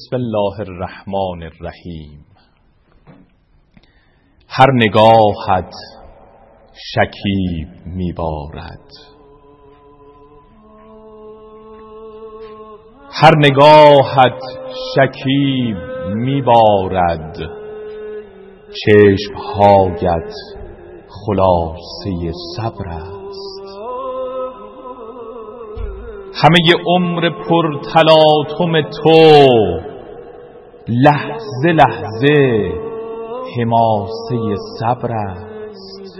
بسم الله الرحمن الرحیم. هر نگاهت شکیب می‌بارد، هر نگاهت شکیب می‌بارد، چشم‌هایت خلاصه صبر است. همه عمر پر تلاطم تو لحظه لحظه حماسه صبر است.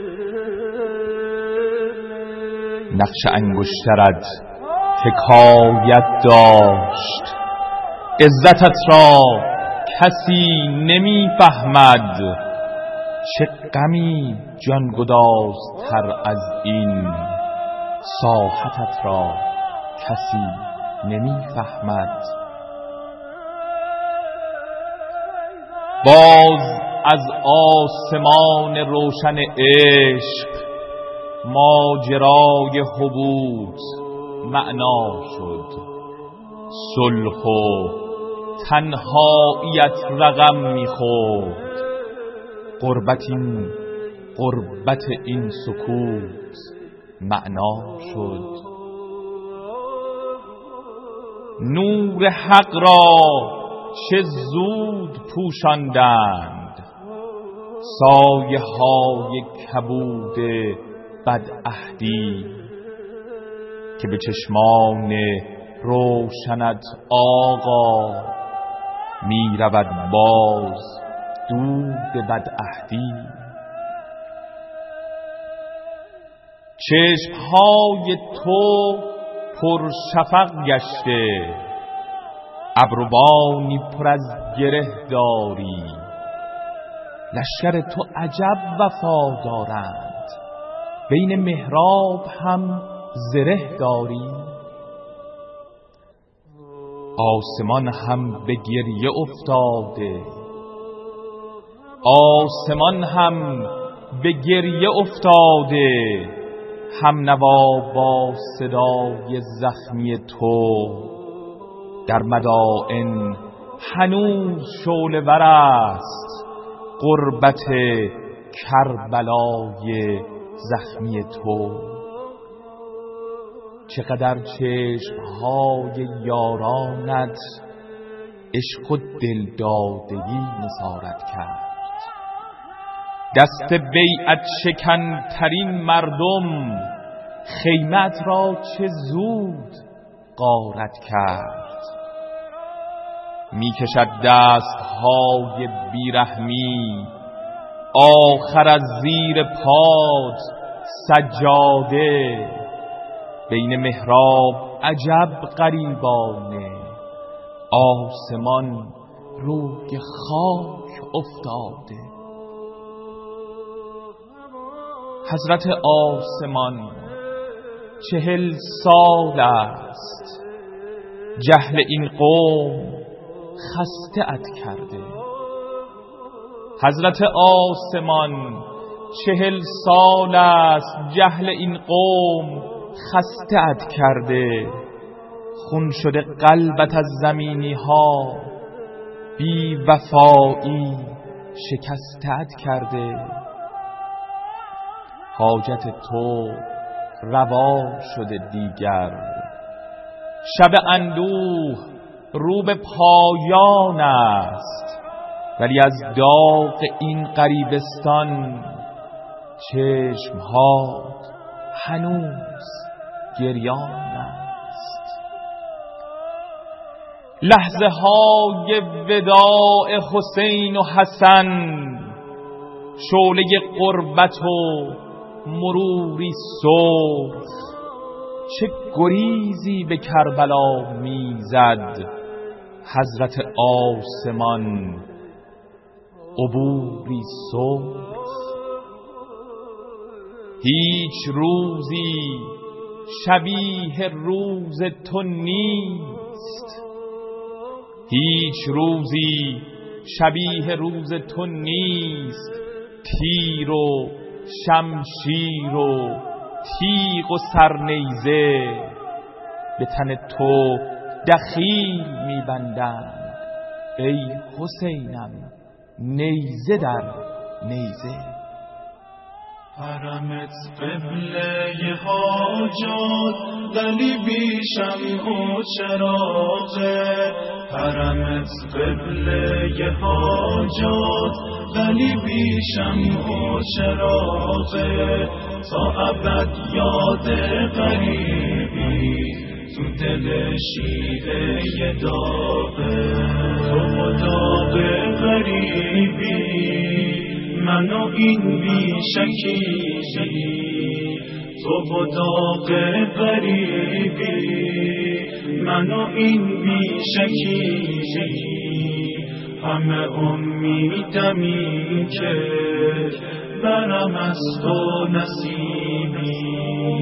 نقش انگشترت حکایت داشت، عزتت را کسی نمیفهمد. چه غمی جانگدازتر از این، ساحتت را کسی نمیفهمد. باز از آسمان روشن عشق ماجرای هبوط معنا شد. صلح و تنهاییت رقم میخورد. غربت این سکوت معنا شد. نور حق را چه زود پوشاندند، سایه های کبود بدعهدی که به چشمان روشنت آقا می رود باز دود بدعهدی. چشمهای تو پر شفق گشته، ابروانی پر از گره داری. لشکر تو عجب وفادارند، بین محراب هم زره داری. آسمان هم به گریه افتاده، آسمان هم به گریه افتاده. هم نوا با صدای زخمی تو، در مدائن هنوز شعله ور است غربت کربلای زخمی تو. چقدر چشمهای یارانت عشق و دلدادگی نثارت کرد. دست بیعت شکن ترین مردم خیمت را چه زود غارت کرد. می کشد دستهای بیرحمی آخر از زیر پات سجاده. بین محراب عجب غریبانه، آسمان روی خاک افتاده. حضرت آسمان 40 سال است، جهل این قوم خسته ات کرده. حضرت آسمان 40 سال است، جهل این قوم خسته ات کرده. خون شده قلبت از زمینی ها، بی وفایی شکسته ات کرده. حاجت تو روا شده دیگر، شب اندوه رو به پایان است. ولی از داغ این غریبستان چشمها هنوز گریان است. لحظه های وداع حسین و حسن، شعله غربت و مروری سرخ. چه گریزی به کربلا میزد حضرت آسمان، عبوری سرخ. هیچ روزی شبیه روز تو نیست، هیچ روزی شبیه روز تو نیست. تیر و شمشیر و تیغ و سرنیزه به تن تو دخیل می‌بندند. ای حسینم نیزه در نیزه. حرمت قبله حاجات ولی بی شمع و چراغه. حرمت قبله حاجات ولی بی شمع و چراغه. تا ابد یاد غریبی تو دل شیعه داغه. تو داغ غریبی منو این بی شکیزی. تو داغ غریبی منو این بی شکیزی. همه امیدمی که برم از تو نصیبی.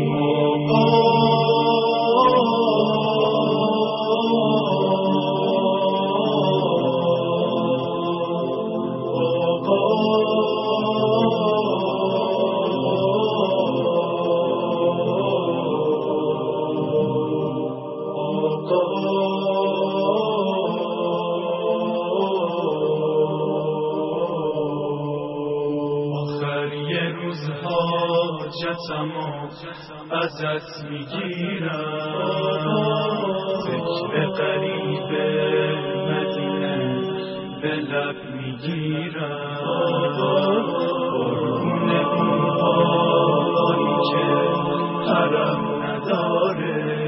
ازت میگیرم ذکر قریب مدینه به لب میگیرم. قربون اونهایی که حرم نداره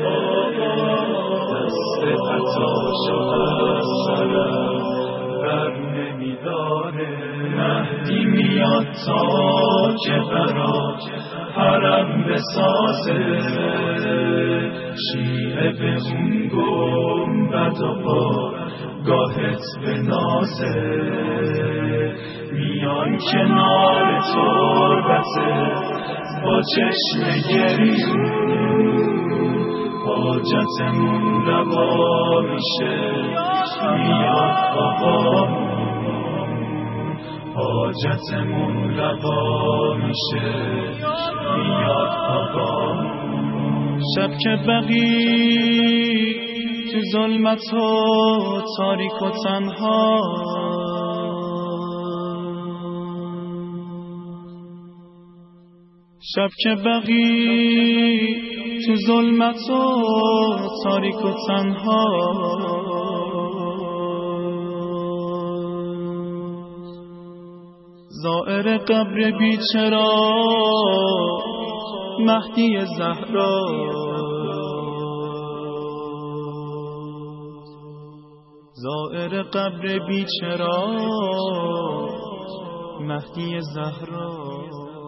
دست عطاشو از سرم بر نمیداره. مهدی میاد تا که برات حرم بسازه. شیعه به اون گنبد و پاگاهت بنازه. میان کنار تربته با چشم گریون حاجتمون روا میشه. میاد آقامون حاجتمون روا میشه. میاد آقامون. شب که بقی تو ظلمت و تاریک و تنها. شب که بقی تو ظلمت و تاریک و تنها. زائر قبر بیچرا مهدی زهرا. زائر قبر بیچرا مهدی زهرا.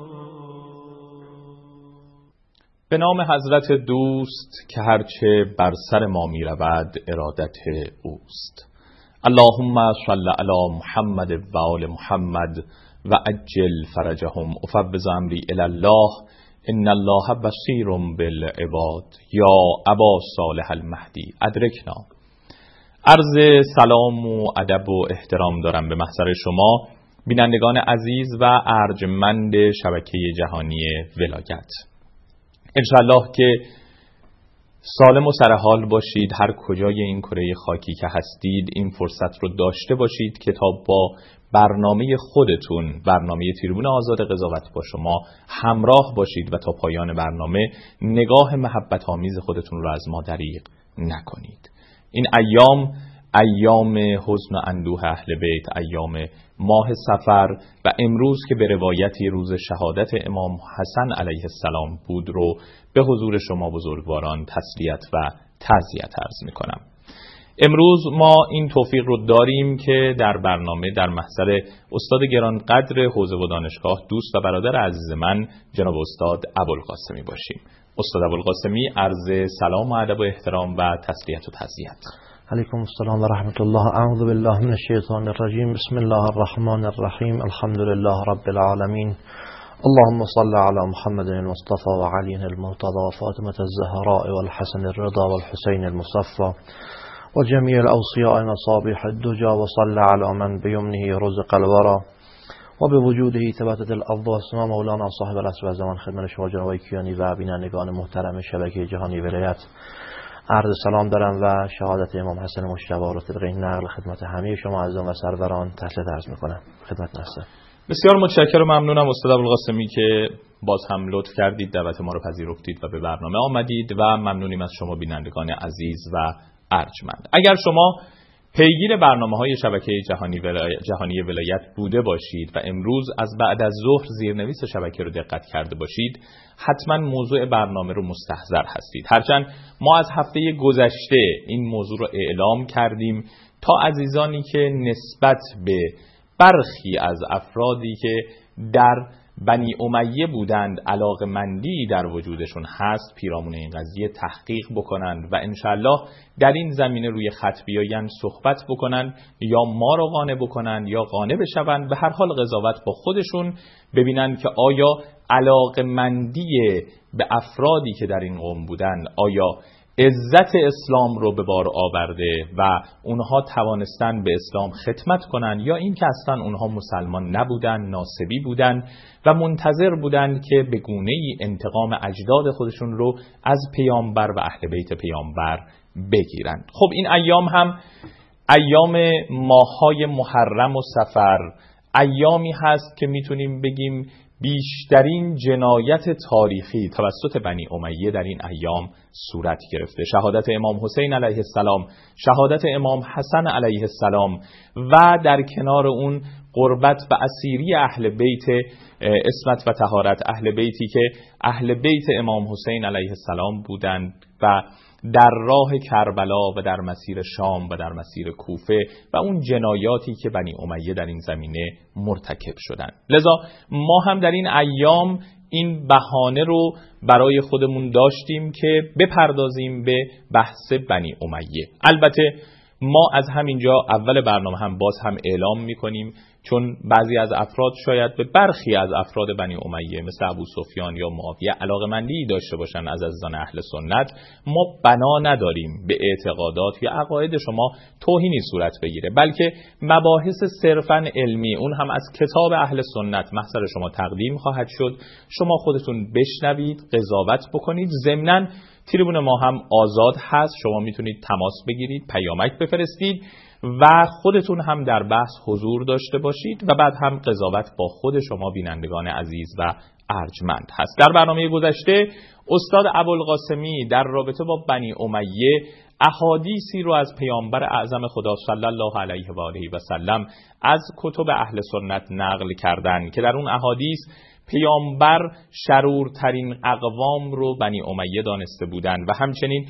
به نام حضرت دوست که هرچه بر سر ما می رود ارادت اوست. اللهم صل علی محمد و آل محمد و عجل فرجهم. افوض امری الی الله ان الله بصیر بالعباد. یا ابا صالح المهدی ادرکنا. عرض سلام و ادب و احترام دارم به محضر شما بینندگان عزیز و ارجمند شبکه جهانی ولایت. انشاءالله که سالم و سرحال باشید. هر کجای این کره خاکی که هستید این فرصت رو داشته باشید که تا با برنامه خودتون، برنامه تریبون آزاد قضاوت با شما همراه باشید و تا پایان برنامه نگاه محبت آمیز خودتون رو از ما دریغ نکنید. این ایام حزن و اندوه اهل بیت، ایام ماه صفر و امروز که به روایتی روز شهادت امام حسن علیه السلام بود رو به حضور شما بزرگواران تسلیت و تعزیت عرض میکنم. امروز ما این توفیق رو داریم که در برنامه در محضر استاد گرانقدر حوزه و دانشگاه، دوست و برادر عزیز من جناب استاد ابوالقاسمی باشیم. استاد ابوالقاسمی عرض سلام و ادب و احترام و تسلیت و تعزیت. علیکم السلام و رحمت الله. اعوذ بالله من الشیطان الرجیم. بسم الله الرحمن الرحیم. الحمد لله رب العالمین. اللهم صل على محمد المصطفى وعلي المرتضى وفاطمة الزهراء والحسن الرضا والحسين المصفى وجميع الأوصياء مصابيح الدجى وصل على من بيمنه رزق الورى وبوجوده ثبتت الأرض والسماء مولانا صاحب العصر و زمان. خدمت شما جناب کیانی و بینندگان محترم شبکه جهانی ولایت عرض سلام دارم و شهادت امام حسن مجتبی رو طبق این نقل خدمت همه شما عزیزان و سروران تسلیت عرض میکنم. خدمت هستم. بسیار متشکرم و ممنونم استاد ابوالقاسمی که باز هم لطف کردید، دعوت ما رو پذیرفتید و به برنامه آمدید و ممنونیم از شما بینندگان عزیز و ارجمند. اگر شما پیگیر برنامه‌های شبکه جهانی ولایت بوده باشید و امروز از بعد از ظهر زیرنویس شبکه رو دقت کرده باشید، حتما موضوع برنامه رو مستحضر هستید. هرچند ما از هفته گذشته این موضوع رو اعلام کردیم تا عزیزانی که نسبت به برخی از افرادی که در بنی امیه بودند علاقمندی در وجودشون هست پیرامون این قضیه تحقیق بکنند و انشالله در این زمینه روی خط بیاین صحبت بکنند، یا ما رو قانع بکنند یا قانع بشوند، به هر حال قضاوت با خودشون ببینند که آیا علاقمندی به افرادی که در این قوم بودند آیا عزت اسلام رو به بار آورده و اونها توانستن به اسلام خدمت کنن، یا این که اصلا اونها مسلمان نبودن، ناسبی بودن و منتظر بودن که به گونه‌ای انتقام اجداد خودشون رو از پیامبر و اهل بیت پیامبر بگیرن. خب این ایام هم ایام ماه‌های محرم و صفر، ایامی هست که میتونیم بگیم بیشترین جنایت تاریخی توسط بنی امیه در این ایام صورت گرفته. شهادت امام حسین علیه السلام، شهادت امام حسن علیه السلام و در کنار اون قربت و اسیری اهل بیت عصمت و طهارت، اهل بیتی که اهل بیت امام حسین علیه السلام بودند و در راه کربلا و در مسیر شام و در مسیر کوفه و اون جنایاتی که بنی امیه در این زمینه مرتکب شدند. لذا ما هم در این ایام این بهانه رو برای خودمون داشتیم که بپردازیم به بحث بنی امیه. البته ما از همینجا اول برنامه هم باز هم اعلام میکنیم، چون بعضی از افراد شاید به برخی از افراد بنی امیه مثل ابو سفیان یا معاویه علاقمندی داشته باشن از عزیزان اهل سنت، ما بنا نداریم به اعتقادات یا عقاید شما توهینی صورت بگیره، بلکه مباحث صرفا علمی، اون هم از کتاب اهل سنت محضر شما تقدیم خواهد شد. شما خودتون بشنوید، قضاوت بکنید. ضمناً تریبون ما هم آزاد هست، شما میتونید تماس بگیرید، پیامک بفرستید و خودتون هم در بحث حضور داشته باشید و بعد هم قضاوت با خود شما بینندگان عزیز و ارجمند هست. در برنامه گذشته استاد ابوالقاسمی در رابطه با بنی امیه احادیثی رو از پیامبر اعظم خدا صلی الله علیه و آله و سلم از کتب اهل سنت نقل کردند که در اون احادیث پیامبر شرورترین اقوام رو بنی امیه دانسته بودند و همچنین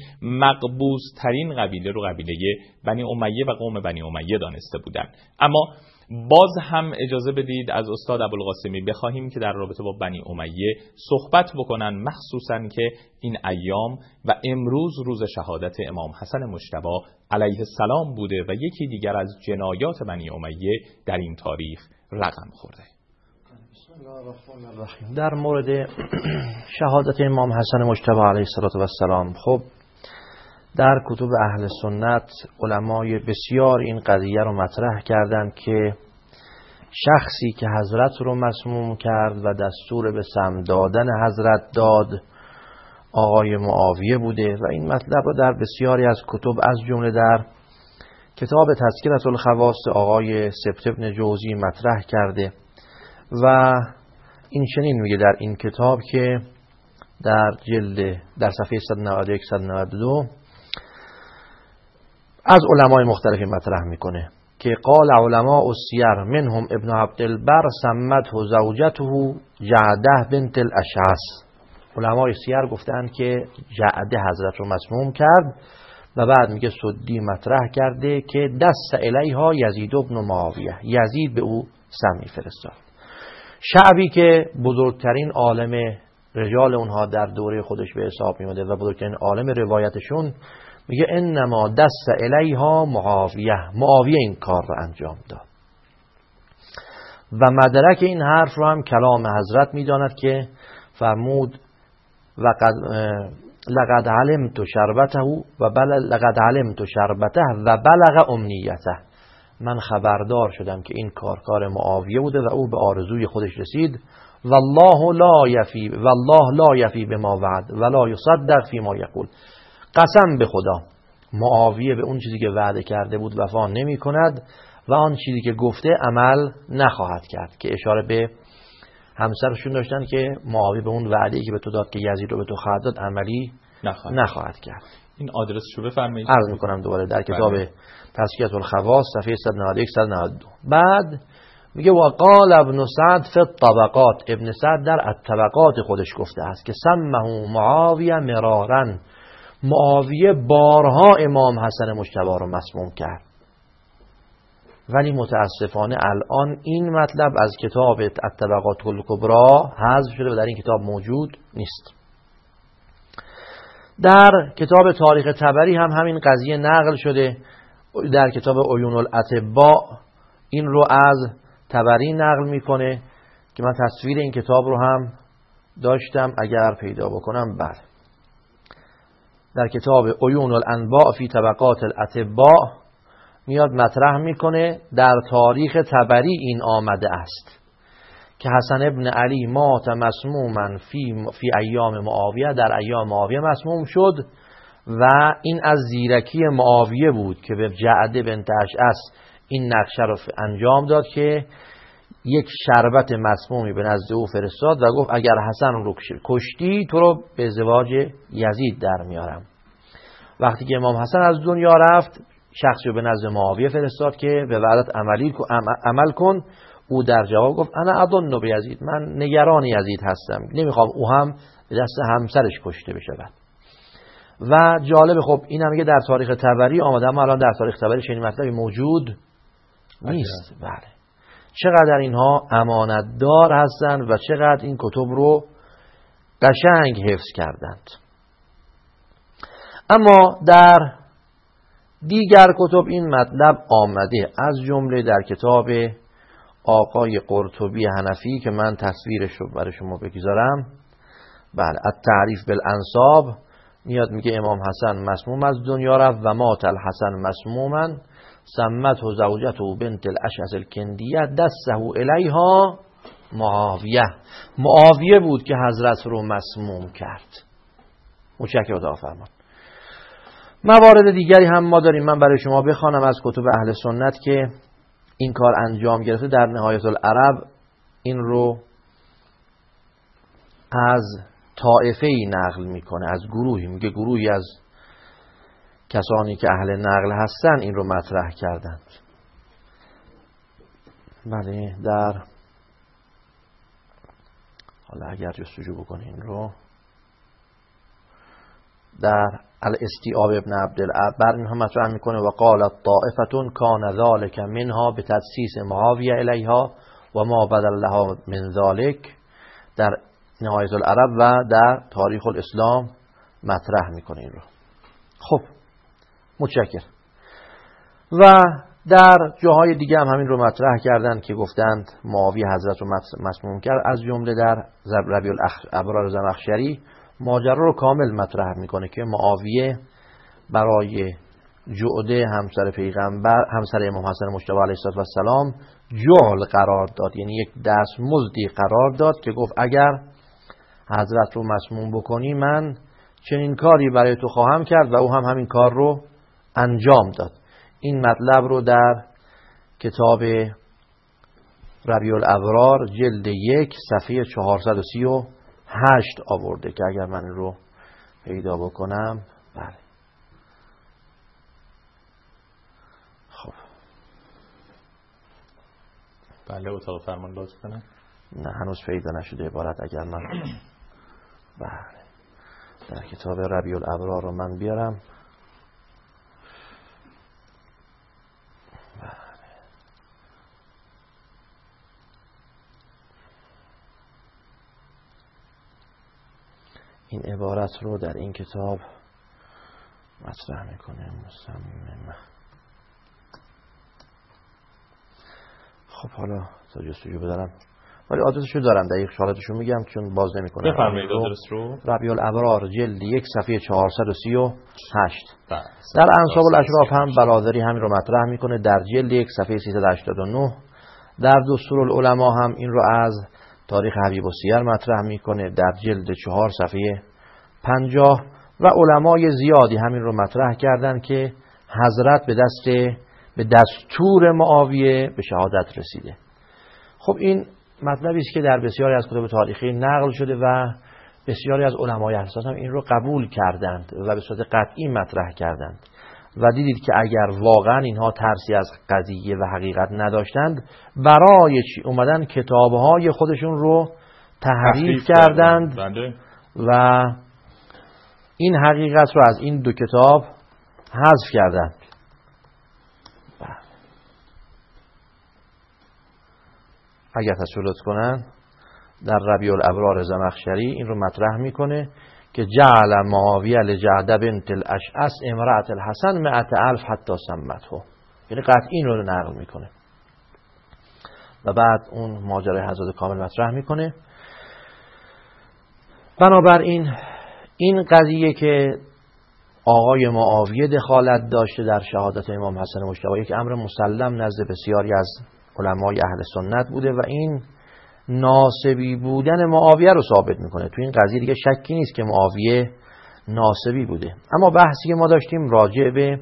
مقبوضترین قبیله رو قبیله بنی امیه و قوم بنی امیه دانسته بودند. اما باز هم اجازه بدید از استاد ابوالقاسمی بخواهیم که در رابطه با بنی امیه صحبت بکنن، مخصوصا که این ایام و امروز روز شهادت امام حسن مجتبی علیه السلام بوده و یکی دیگر از جنایات بنی امیه در این تاریخ رقم خورده. در مورد شهادت امام حسن مجتبی علیه السلام، خب در کتب اهل سنت علمای بسیار این قضیه رو مطرح کردند که شخصی که حضرت رو مسموم کرد و دستور به سم دادن حضرت داد آقای معاویه بوده و این مطلب رو در بسیاری از کتب از جمله در کتاب تذکرة الخواص آقای سبت ابن جوزی مطرح کرده و این چنین میگه در این کتاب که در جلد در صفحه 191-192 از علمای مختلفی مطرح میکنه که قال علماء السیر منهم ابن عبدالبر سمته زوجته جعده بنت الاشعث. علمای سیر گفتند که جعده حضرت رو مسموم کرد و بعد میگه سدی مطرح کرده که دست الیها یزید ابن معاویه، یزید به او سمی فرستاد. شعبی که بزرگترین عالم رجال اونها در دوره خودش به حساب میمده و بزرگترین عالم روایتشون میگه انما دست الیها معاویه این کار رو انجام داد و مدرک این حرف رو هم کلام حضرت میداند که فرمود لقد علمت شربته و بلغ امنیته. من خبردار شدم که این کار معاویه بوده و او به آرزوی خودش رسید. والله لا یفی بما وعد ولا یصدق فيما یقول. قسم به خدا معاویه به اون چیزی که وعده کرده بود وفا نمی کند و آن چیزی که گفته عمل نخواهد کرد، که اشاره به همسرشون داشتن که معاویه به اون وعده‌ای که به تو داد که یزید رو به تو خواهد داد عملی نخواهد کرد. این آدرس رو بفرمایید. عرض میکنم دوباره در کتاب تزکیة الخواص صفحه 191-192. بعد میگه و قال ابن سعد فی الطبقات، ابن سعد در الطبقات خودش گفته است که سمه معاویه مرارا، معاویه بارها امام حسن مجتبی رو مسموم کرد، ولی متاسفانه الان این مطلب از کتاب الطبقات الکبری حذف شده و در این کتاب موجود نیست. در کتاب تاریخ طبری هم همین قضیه نقل شده، در کتاب عیون الاطباء این رو از طبری نقل میکنه که من تصویر این کتاب رو هم داشتم اگر پیدا بکنم. بله، در کتاب عیون الانباء فی طبقات الاطباء میاد مطرح میکنه در تاریخ طبری این آمده است که حسن ابن علی مات مسموما فی ایام معاویه، در ایام معاویه مسموم شد و این از زیرکی معاویه بود که به جعده بنت اشعث این نقشه رو انجام داد که یک شربت مسمومی به نزد او فرستاد و گفت اگر حسن رو کشتی تو رو به ازدواج یزید در میارم. وقتی که امام حسن از دنیا رفت شخصی رو به نزد معاویه فرستاد که به وعدت عمل کن. او در جواب گفت انا اظن بیزید، من نگران یزید هستم، نمیخوام او هم به دست همسرش کشته بشه. و جالب خب این هم در تاریخ طبری آمده، اما الان در تاریخ طبری چنین مطلبی موجود نیست. بله، چقدر اینها امانتدار هستند و چقدر این کتب رو قشنگ حفظ کردند. اما در دیگر کتب این مطلب آمده، از جمله در کتاب آقای قرطبی حنفی که من تصویرش رو برای شما بگذارم. بله، التعریف بالانساب میاد میگه امام حسن مسموم از دنیا رفت و مات الحسن مسموما سمته زوجته بنت الاشعث الکندیه دسته الیها معاویه. معاویه بود که حضرت رو مسموم کرد. متشکرم خدا فرمان. موارد دیگری هم ما داریم، من برای شما بخوانم از کتب اهل سنت که این کار انجام گرفته. در نهایت العرب این رو از طائفه‌ای نقل میکنه، از گروهی، میگه گروهی از کسانی که اهل نقل هستن این رو مطرح کردند. بله، در حالا اگر جستجو بکنین رو در الاستیاب ابن عبدالبر اینها مطرح میکنه و قالت طائفتون کان ذالک منها به تدسیس معاویه الیها و ما بدل لها من ذالک، در نهایت العرب و در تاریخ الاسلام مطرح میکنه این رو. خب متشکر. و در جاهای دیگه هم همین رو مطرح کردن که گفتند معاویه حضرت رو مسموم کرد، از جمله در ربیع الابرار زمخشری ماجرا رو کامل مطرح میکنه که معاویه برای جعده همسر پیغمبر، همسر امام حسن مجتبی علیه السلام جعل قرار داد، یعنی یک دستمزدی قرار داد که گفت اگر حضرت رو مسموم بکنی من چنین کاری برای تو خواهم کرد و او هم همین کار رو انجام داد. این مطلب رو در کتاب ربیع الابرار جلد 1 صفحه 438 آورده که اگر من رو پیدا بکنم. بله خب بله اتاق فرمان لطف کنم. نه هنوز پیدا نشده عبارت، اگر من بله در کتاب ربیع الابرار رو من بیارم. این عبارت رو در این کتاب مطرح میکنه مصمم. خب حالا تا جستجو بدارم، ولی آدرسشو دارم، دقیق شالتشو میگم چون باز نمیکنم. بفرمایید آدرس رو. ربیع الابرار جلد 1 صفحه 438. در انصاب الاشراف هم برادری همین رو مطرح میکنه در جلد 1 صفحه 389. در دستور العلماء هم این رو از تاریخ حبیب السیر مطرح میکنه در جلد 4 صفحه 50 و علمای زیادی همین رو مطرح کردن که حضرت به دستور معاویه به شهادت رسیده. خب این مطلبی است که در بسیاری از کتب تاریخی نقل شده و بسیاری از علمای اهل سنت هم این رو قبول کردند و به صورت قطعی مطرح کردند و دیدید که اگر واقعا اینها ترسی از قضیه و حقیقت نداشتند، برای چی اومدن کتابهای خودشون رو تحریف کردند و این حقیقت رو از این دو کتاب حذف کردند. اگر تصویرات کنن در ربیع الابرار زمخشری این رو مطرح میکنه که جعل معاویه لجعده بنت الاشعث امرأة الحسن 100,000 حتی سمته، یعنی قطعی این رو نقل میکنه و بعد اون ماجرای حضرت کامل مطرح میکنه. بنابراین این قضیه که آقای معاویه دخالت داشته در شهادت امام حسن مجتبی یک امر مسلم نزد بسیاری از علمای اهل سنت بوده و این ناسبی بودن معاویه رو ثابت میکنه. تو این قضیه دیگه شکی نیست که معاویه ناسبی بوده. اما بحثی که ما داشتیم راجع به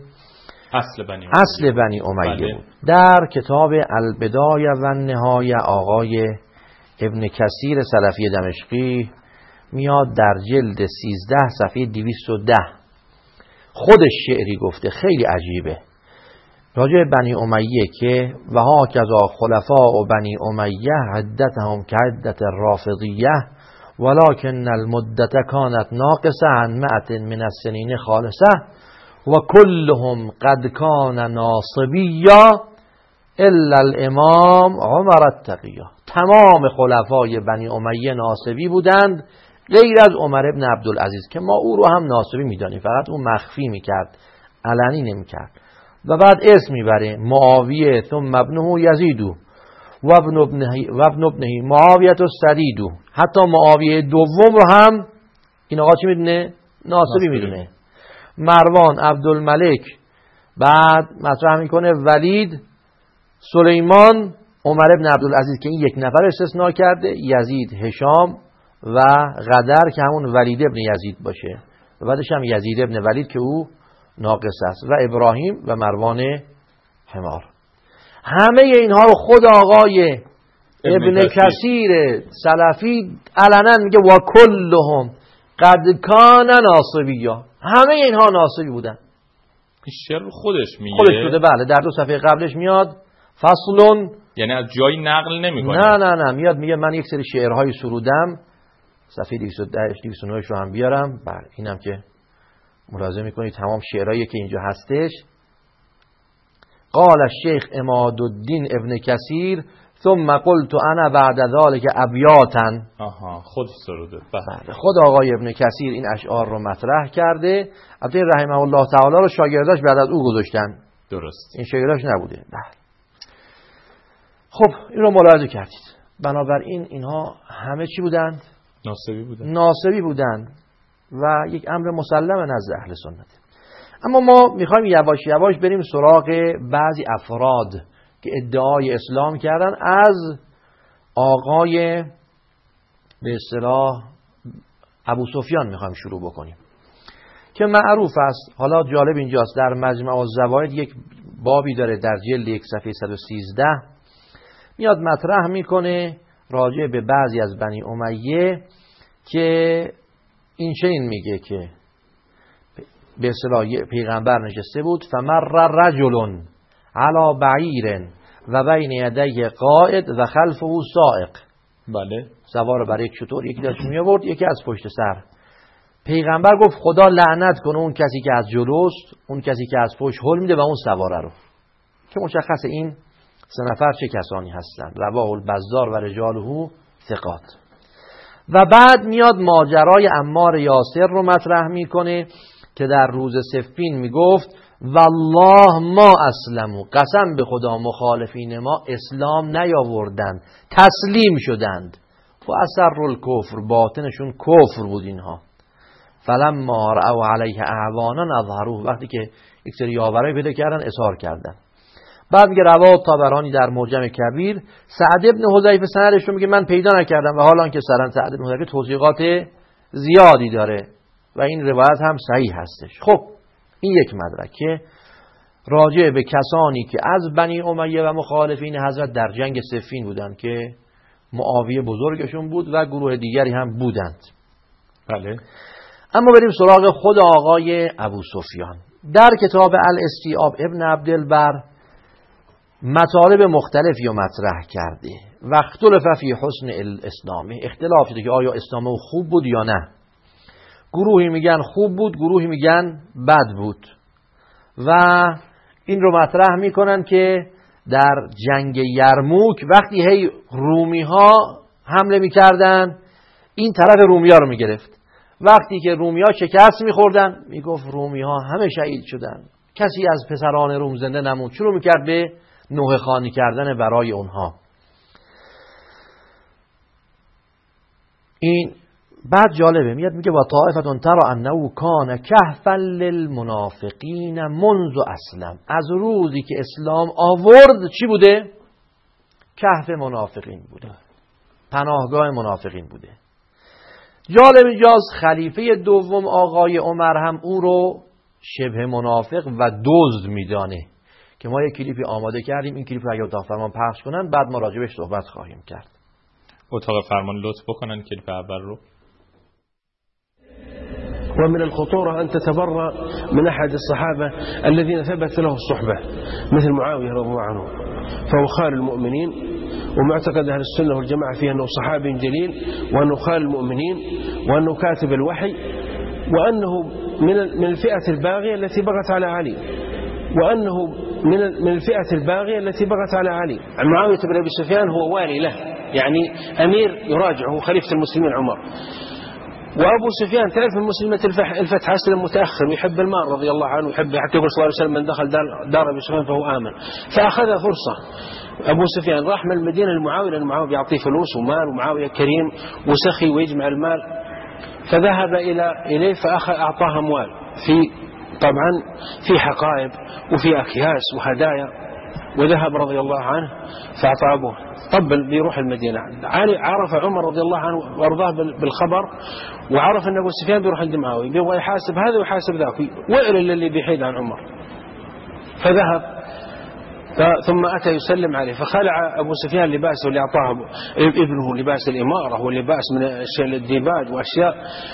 اصل بنی امیه بود. در کتاب البدایه و النهایه آقای ابن کثیر سلفی دمشقی میاد در جلد 13 صفحه 210 خودش شعری گفته خیلی عجیبه راجع بنی امیه که و ها کذا خلفاء و بنی امیه عدتهم که عدت الرافضیه ولكن المدت كانت ناقصه عن 100 من السنین خالصه و كلهم قد کان ناصبیا الا الامام عمر التقیه. تمام خلفای بنی امیه ناصبی بودند غیر از عمر ابن عبدالعزیز که ما او رو هم ناصبی میدانیم، فقط اون مخفی میکرد، علنی نمیکرد. و بعد اسم میبره معاویه ثم ابنه یزیدو و ابن ابنه معاویه السدیدو. حتی معاویه دوم رو هم این آقا چی میدونه؟ ناصبی میدونه. مروان عبدالملک بعد مطرح میکنه ولید سلیمان عمر ابن عبدالعزیز که این یک نفر استثناء کرده، یزید هشام و غدر که همون ولید ابن یزید باشه و بعدش هم یزید ابن ولید که او ناقص است و ابراهیم و مروان حمار. همه اینها رو خود آقای ابن کثیر سلفی علنا میگه و کلهم قد کان ناصبیا، همه اینها ناصبی بودن. شعر خودش میگه، خودش بوده. بله در 2 صفحه قبلش میاد فصلون، یعنی از جایی نقل نمیکنه. نه میاد میگه من یک سری شعرهای سرودم، صفحه 209 رو هم بیارم. بله اینم که ملاحظه میکنید تمام شعرهایی که اینجا هستش. قال الشیخ عمادالدین ابن کثیر ثم قلت انا بعد ذلك ابیاتا. خود سروده. بله خود آقای ابن کثیر این اشعار رو مطرح کرده. البته رحمه الله تعالی رو شاگرداش بعد از او گذاشتن. درست. این شاگرداش نبوده. بله. خب این رو ملاحظه کردید. بنابراین اینها همه چی بودند؟ ناصبی بودند و یک امر مسلم نزد اهل سنت. اما ما میخوایم یواش یواش بریم سراغ بعضی افراد که ادعای اسلام کردن از آقای به اصطلاح ابو سفیان میخوایم شروع بکنیم که معروف است. حالا جالب اینجاست در مجمع الزوائد یک بابی داره در جلد 1 صفحه 113 میاد مطرح میکنه راجع به بعضی از بنی امیه که این چنین میگه که به اصطلاح پیغمبر نشسته بود فمر رجل علی بعیر و بین یدیه قائد و خلفه سائق. بله سوار بر یک شتر، یکی داشت می آورد یکی از پشت سر. پیغمبر گفت خدا لعنت کنه اون کسی که از جلوست، اون کسی که از پشت هل میده و اون سواره رو، که مشخص این 3 نفر چه کسانی هستند. رواه البزار و رجاله ثقات. و بعد میاد ماجرای عمار یاسر رو مطرح میکنه که در روز صفین میگفت والله ما اسلموا، قسم به خدا مخالفین ما اسلام نیاوردند، تسلیم شدند. و اثر الکفر، باطنشون کفر بود اینها. فلما رأوا علیه اعوانا اظهروه، وقتی که یک سری یاورای پیدا کردن اظهار کردن. بعد میگه رواه طبرانی در معجم کبیر. سعد ابن حذیفه سندش رو میگه من پیدا نکردم و حالا که سعد ابن حذیفه توثیقات زیادی داره و این روایت هم صحیح هستش. خب این یک مدرک که راجع به کسانی که از بنی امیه و مخالفین حضرت در جنگ صفین بودند که معاویه بزرگشون بود و گروه دیگری هم بودند. بله. اما بریم سراغ خود آقای ابو سفیان. در کتاب الاستیعاب ابن عبدالبر مطالب مختلفی رو مطرح کرده و اختلاف فی حسن الاسلام، اختلاف شده که آیا اسلام او خوب بود یا نه. گروهی میگن خوب بود، گروهی میگن بد بود و این رو مطرح میکنن که در جنگ یرموک وقتی هی رومی ها حمله میکردن این طرف رومی ها رو میگرفت، وقتی که رومی ها شکست میخوردن میگفت رومی ها همه شهید شدن، کسی از پسران روم زنده نموند. شروع میکرد به نوحه خوانی کردن برای اونها. این بعد جالبه میاد میگه و طائفتون ترى انه کان کهفا للمنافقین منذ اسلم، از روزی که اسلام آورد چی بوده؟ کهف منافقین بوده، پناهگاه منافقین بوده. جالب جاز خلیفه دوم آقای عمر هم او رو شبه منافق و دزد میدانه که ما یک کلیپی آماده کردیم، این کلیپ رو اگه اتاق فرمان پخش کنن بعد ما راجبش صحبت خواهیم کرد. اتاق فرمان لطف بکنن کلیپ اول رو. ومن الخطورة أن تتبرأ من أحد الصحابة الذين ثبت له الصحبة مثل معاوية رضي الله عنه، فهو خال المؤمنين، ومعتقد أهل السنة والجماعة فيه أنه صحابي جليل وأنه خال المؤمنين وأنه كاتب الوحي وأنه من الفئة الباغية التي بغت على علي، وأنه من الفئة الباغية التي بغت على علي. معاوية بن أبي سفيان هو والي له، يعني أمير يراجعه خليفة المسلمين عمر. وأبو سفيان تعرف من مسلمة الفتح أسلم متأخر ويحب المال رضي الله عنه، ويحب حتى يقول صلى الله عليه وسلم من دخل دار أبي سفيان فهو آمن، فأخذ فرصة. أبو سفيان راح من المدينة لمعاوية لأن معاوية بيعطيه فلوس ومال، ومعاوية كريم وسخي ويجمع المال، فذهب إليه فأعطاه أموال طبعا في حقائب وفي أكياس وهدايا، وذهب رضي الله عنه فأعطى أبوه. طبل بيروح المدينة، عرف عمر رضي الله عنه وارضاه بالخبر، وعرف أن أبو سفيان بيروح عند معاوية بيبغى يحاسب هذا ويحاسب ذاك، وإلى اللي بيحيد عن عمر. فذهب ثم أتى يسلم عليه، فخلع أبو سفيان لباسه اللي أعطاه ابنه، لباس الإمارة واللباس من الديباج وأشياء،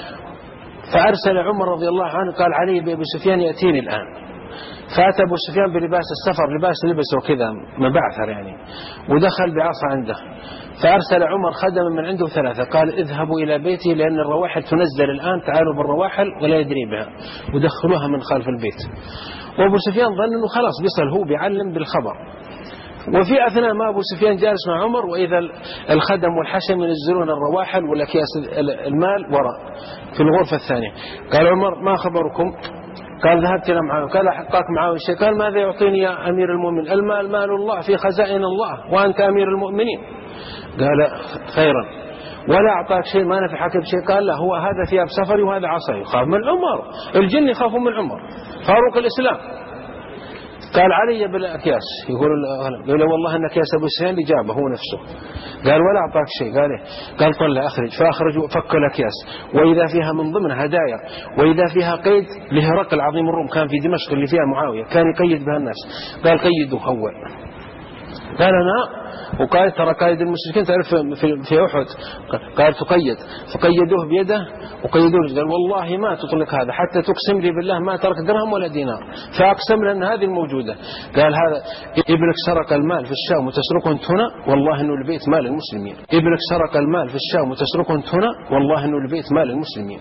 فأرسل عمر رضي الله عنه قال علي بأبو سفيان يأتيني الآن. فأتى أبو سفيان بلباس السفر، لباس لبسه كذا مبعثر يعني، ودخل بعصا عنده، فأرسل عمر خدما من عنده 3 قال اذهبوا إلى بيتي لأن الرواحل تنزل الآن، تعالوا بالرواحل ولا يدري بها، ودخلوها من خلف البيت. وأبو سفيان ظن أنه خلاص بيصل هو بيعلم بالخبر. وفي أثناء ما أبو سفيان جالس مع عمر وإذا الخدم والحشم ينزلون الرواحل والأكياس المال وراء في الغرفة الثانية. قال عمر ما خبركم؟ قال ذهبت إلى معاوية. قال حقاك معاوية شيء؟ قال ماذا يعطيني يا أمير المؤمنين؟ المال مال الله في خزائن الله وأنت أمير المؤمنين. قال خيرا. ولا أعطاك شيء؟ ما نفعك بشيء؟ قال لا، هو هذا ثياب سفري وهذا عصاي. خاف من عمر، الجن يخافون من عمر فاروق الإسلام. قال علي بالأكياس، يقول والله أن أكياس أبو سفيان اللي جابه هو نفسه. قال ولا أعطاك شيء؟ قال إيه؟ قال طلع أخرج. فأخرج وفك الأكياس، وإذا فيها من ضمن هدايا، وإذا فيها قيد لهرقل عظيم الروم كان في دمشق اللي فيها معاوية، كان يقيد بها الناس. قال قيدوا أول. قال أنا وقال ترى قائد المشركين تعرف في أحد، قال تقيد، فقيدوه بيده وقيدوه رجله. قال والله ما تطلق هذا حتى تقسم لي بالله ما ترك درهم ولا دينار. فأقسم لأن هذه الموجودة. قال هذا ابنك سرق المال في الشام وتسرقه أنت هنا، والله إنه لبيت مال المسلمين. ابنك سرق المال في الشام وتسرقه أنت هنا، والله إنه لبيت مال المسلمين.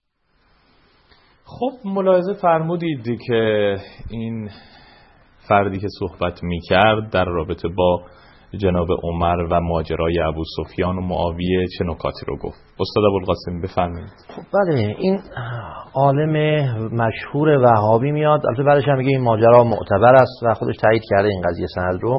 خب ملاحظه فرمودید که این فردی که صحبت می‌کرد در رابطه با جناب عمر و ماجرای ابو سفیان و معاویه چه نکاتی رو گفت؟ استاد ابوالقاسم بفرمایید. خب بله، این عالم مشهور وهابی میاد، البته بعدش هم میگه این ماجرا معتبر است و خودش تایید کرده این قضیه سند رو.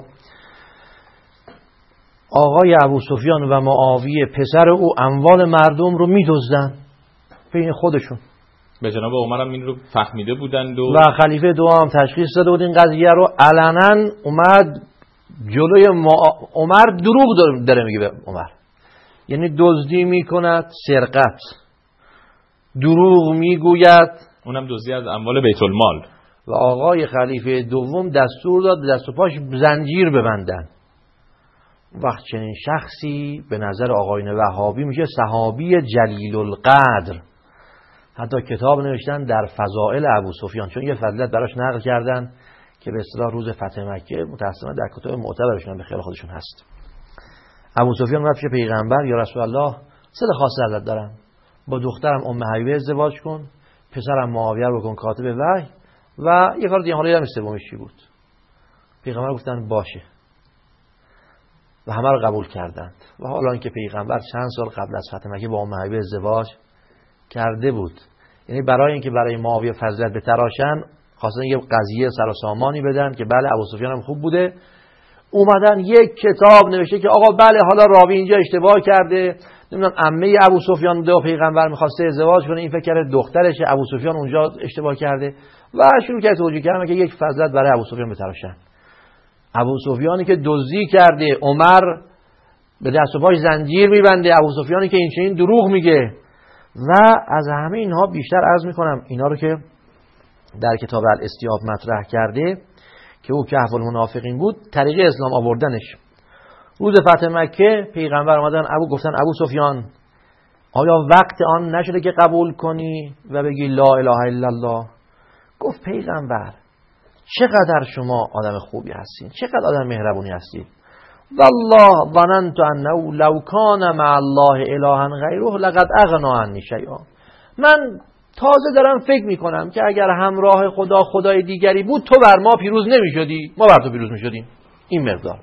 آقای ابو سفیان و معاویه پسر او اموال مردم رو میدزدن بین خودشون. به جناب عمر هم این رو فهمیده بودند و خلیفه دوم تشخیص داده بود این قضیه رو، علنا اومد جلوی عمر دروغ داره میگه به عمر، یعنی دزدی میکند، سرقت دروغ میگوید، اونم دزدی از اموال بیت المال. و آقای خلیفه دوم دستور داد دست و پاش زنجیر ببندن. وقت چنین شخصی به نظر آقایون وهابی میشه صحابی جلیل القدر. حتی کتاب نوشتن در فضائل ابو سفیان، چون یه فضیلت براش نقل کردن که به اصطلاح روز فتح مکه متأسفانه در کتاب معتبرشون به خیال خودشون هست. ابو سفیان گفت پیش پیغمبر یا رسول الله سه خواسته ازت دارم، با دخترم ام حبیبه ازدواج کن، پسرم معاویه رو بکن کاتب وحی، و یه کار دیگه، حالا یادم سومیش چی بود. پیغمبر گفتن باشه و همه رو قبول کردند. و حالا اینکه پیغمبر چند سال قبل از فتح مکه با ام حبیبه ازدواج کرده بود، یعنی برای اینکه برای معاویه فضیلت بتراشن خواستن یه قضیه سر و سامانی بدن که بله ابو سفیان هم خوب بوده. اومدن یک کتاب نوشته که آقا بله حالا راوی اینجا اشتباه کرده، نمیدونم عمه ابو سفیان دو پیغمبر می‌خواسته ازدواج کنه، این فکر کرده دخترشه، ابو سفیان اونجا اشتباه کرده و شروع کرد توجیه کردن که یک فضیلت برای ابو سفیان بتراشن. ابو سفیانی که دزدی کرده، عمر به دست و پاش زنجیر میبنده، ابو سفیانی که این چنین دروغ میگه. و از همه اینها بیشتر عرض میکنم اینا رو که در کتاب الاستیاب مطرح کرده که او کهف المنافقین بود، طریق اسلام آوردنش. روز فتح مکه پیغمبر اومدن گفتن ابو سفیان آیا وقت آن نشده که قبول کنی و بگی لا اله الا الله؟ گفت پیغمبر چقدر شما آدم خوبی هستین، چقدر آدم مهربونی هستید. والله ظننت انه لو کان مع الله اله غیره لقد اغنا عنی شیئا. من تازه دارم فکر میکنم که اگر همراه خدای دیگری بود تو بر ما پیروز نمیشدی، ما بر تو پیروز میشدیم. این مقدار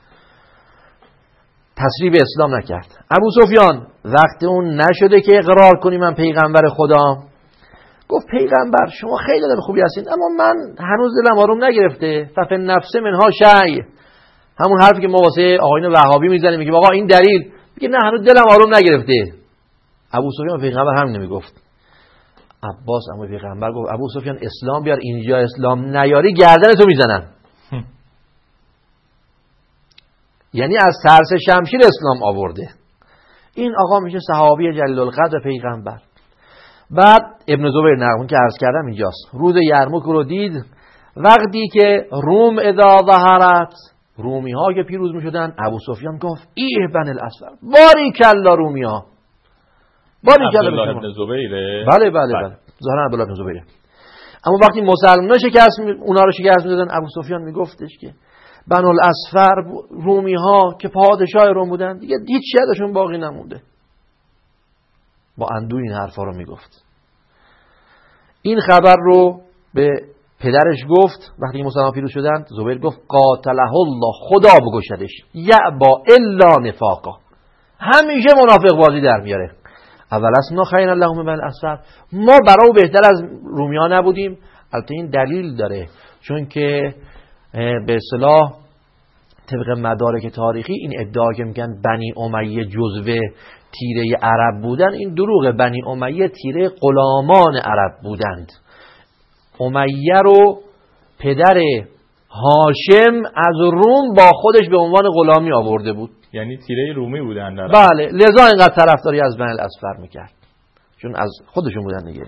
تصریح به اسلام نکرد. ابو سفیان وقت اون نشده که اقرار کنی من پیغمبر خدا. گفت پیغمبر شما خیلی آدم خوبی هستین، اما من هنوز دلم آروم نگرفته. ففن نفس منها شیء، همون حرفی که ما واسه آقایون وهابی میزنیم میگیم آقا این دلیل، میگه نه هنوز دلم آروم نگرفته. ابو سفیان پیغمبر هم نمیگفت. عباس اما پیغمبر گفت ابو سفیان اسلام بیار، اینجا اسلام نیاری گردن تو میزنن. یعنی از ترس شمشیر اسلام آورده. این آقا میشه صحابی جلیل القدر پیغمبر. بعد ابن زبیر نقل که عرض کردم اینجاست، روز یرموک رو دید وقتی که روم اذا ظهرت، رومی ها که پیروز می شدن، ابو سفیان گفت ایه بن الاسفر باریکلا رومی ها، باریکلا ابن زبیره. بله ظاهرا عبدالله بن زبیره. اما وقتی مسلمان اونا رو شکست میدادن، ابو سفیان میگفتش که بن الاسفر رومی ها که پادشاه روم بودن دیگه هیچ چیزی ازشون باقی نمونده. با اندوه این حرفا رو میگفت. این خبر رو به پدرش گفت. وقتی مسلمان پیروز شدند زبیر گفت قاتله الله، خدا بکشدش، یعبا الا نفاقا، همیشه منافق بازی در میاره. اول اسمنا خیر اللهم بن الاسفر، ما برای بهتر از رومیان نبودیم. البته این دلیل داره، چون که به اصطلاح طبق مدارک تاریخی این ادعا که میگن بنی امیه جزوه تیره عرب بودن، این دروغه. بنی امیه تیره غلامان عرب بودند. امیه رو پدر هاشم از روم با خودش به عنوان غلامی آورده بود، یعنی تیره رومی بودن در بله، لذا اینقدر طرفداری از بنی الاسفر میکرد، چون از خودشون بودن دیگه.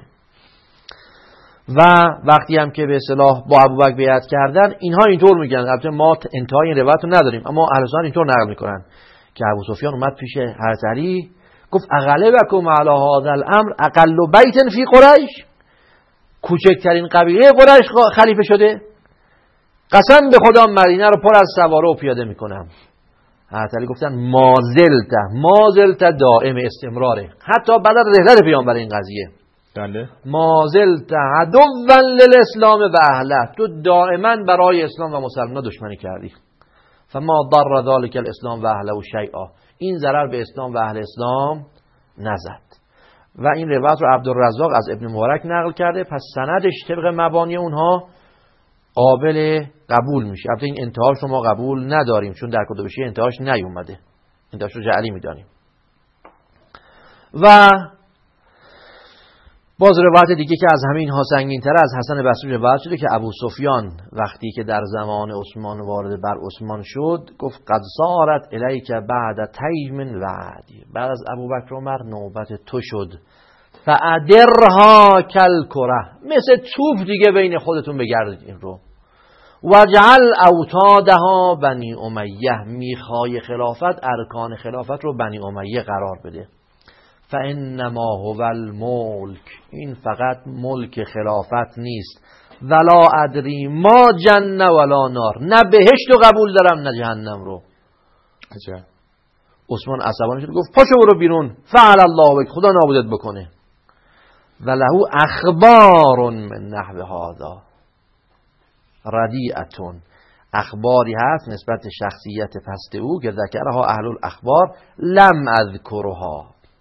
و وقتی هم که به اصطلاح با ابوبکر بیعت کردن، اینها اینطور میگن، البته ما انتهای این روایت رو نداریم، اما اهل سنت اینطور نقل میکنن که ابو سفیان اومد پیش حضرت علی گفت اغلبکم علی هذا الامر اقل بیت فی قریش، کوچکترین قبیله قریش خلیفه شده، قسم به خدا مدینه رو پر از سواره و پیاده میکنم. حضرت علی گفتن مازلت دائم استمراره، حتی بعد از رحلت پیامبر این قضیه مازلت عدوا للاسلام و اهله، تو دائما برای اسلام و مسلمان دشمنی کردی. فما ضر ذلك الاسلام و اهله شیئا، این ضرر به اسلام و اهل اسلام نزد. و این روایت رو عبدالرزاق از ابن مبارک نقل کرده، پس سندش طبق مبانی اونها قابل قبول میشه. البته این انتهاش رو ما قبول نداریم، چون در کتب شیعه انتهاش نیومده، انتهاش رو جعلی میدانیم. و باز روایت دیگه که از همین ها سنگین تر از حسن بصری روایت شده که ابو سفیان وقتی که در زمان عثمان وارد بر عثمان شد گفت قد صارت الیک بعد تیم وعدی، بعد از ابوبکر عمر نوبت تو شد فادرها کالکره، مثل توپ دیگه بین خودتون بگردید این رو. وجعل اوتادها بنی امیه، میخای خلافت، ارکان خلافت رو بنی امیه قرار بده. فانما هو الملک، این فقط ملک خلافت نیست. ولا ادری ما جنه ولا نار، نه بهشت رو قبول دارم نه جهنم رو. عجب. عثمان عصبانی شد گفت پاشو برو بیرون، فعل الله بک، خدا نابودت بکنه. ولهو اخبار من نحو هذا ردیعتون، اخباری هست نسبت شخصیت پست او که ذکرها اهل الاخبار لم اذکرها،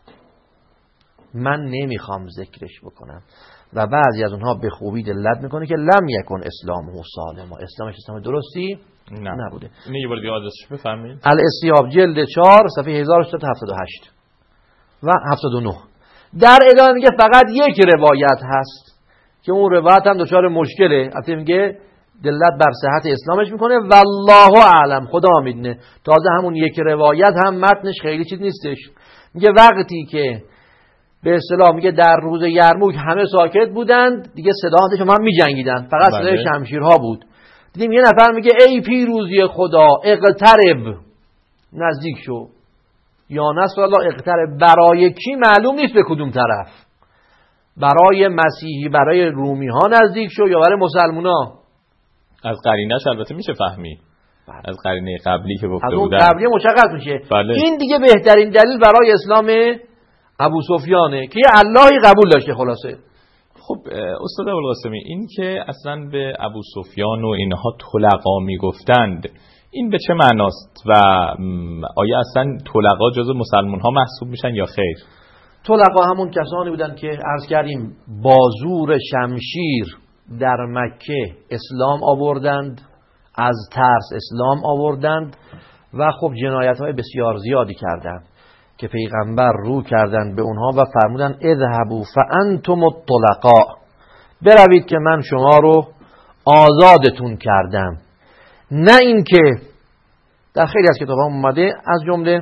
من نمیخوام ذکرش بکنم. و بعضی از اونها به خوبی دلت میکنه که لم یکن اسلامه سالما، اسلامش اسلام درستی نبوده. اینه یه بار دیگه آدرسش بفرمایید. الاستیاب جلد 4 صفحه 1378 و 79. در ادامه میگه فقط یک روایت هست که اون روایت هم دچار مشکله، البته میگه دلت بر صحت اسلامش میکنه والله اعلم، خدا میدونه. تازه همون یک روایت هم متنش خیلی چیز نیستش. میگه وقتی که به اصطلاح میگه در روز یرموک همه ساکت بودند دیگه، صداهاشون هم میجنگیدن، فقط صدای شمشیرها بود. دیدیم یه نفر میگه ای پیروزی خدا اقترب، نزدیک شو. یا نصر الله اقترب، برای کی معلوم نیست، به کدوم طرف، برای مسیحی، برای رومی ها نزدیک شو یا برای مسلمان ها. از قرینش البته میشه فهمید، از قرینه قبلی که گفته بودن، از اون قبلی مشخص میشه. بله. این دیگه بهترین دلیل برای اسلام ابو سفیانه که یه اللهی قبول داشته. خلاصه خب استاد ابوالقاسمی، این که اصلا به ابو سفیان و اینها طلقا میگفتند، این به چه معناست و آیا اصلا طلقا جزو مسلمان ها محسوب میشن یا خیر؟ طلقا همون کسانی بودن که عرض کردیم با زور شمشیر در مکه اسلام آوردند، از ترس اسلام آوردند و خب جنایت های بسیار زیادی کردند که پیغمبر رو کردند به اونها و فرمودند اذهبوا فانتم الطلقاء، بروید که من شما رو آزادتون کردم. نه اینکه در خیلی از کتاب ها اومده، از جمله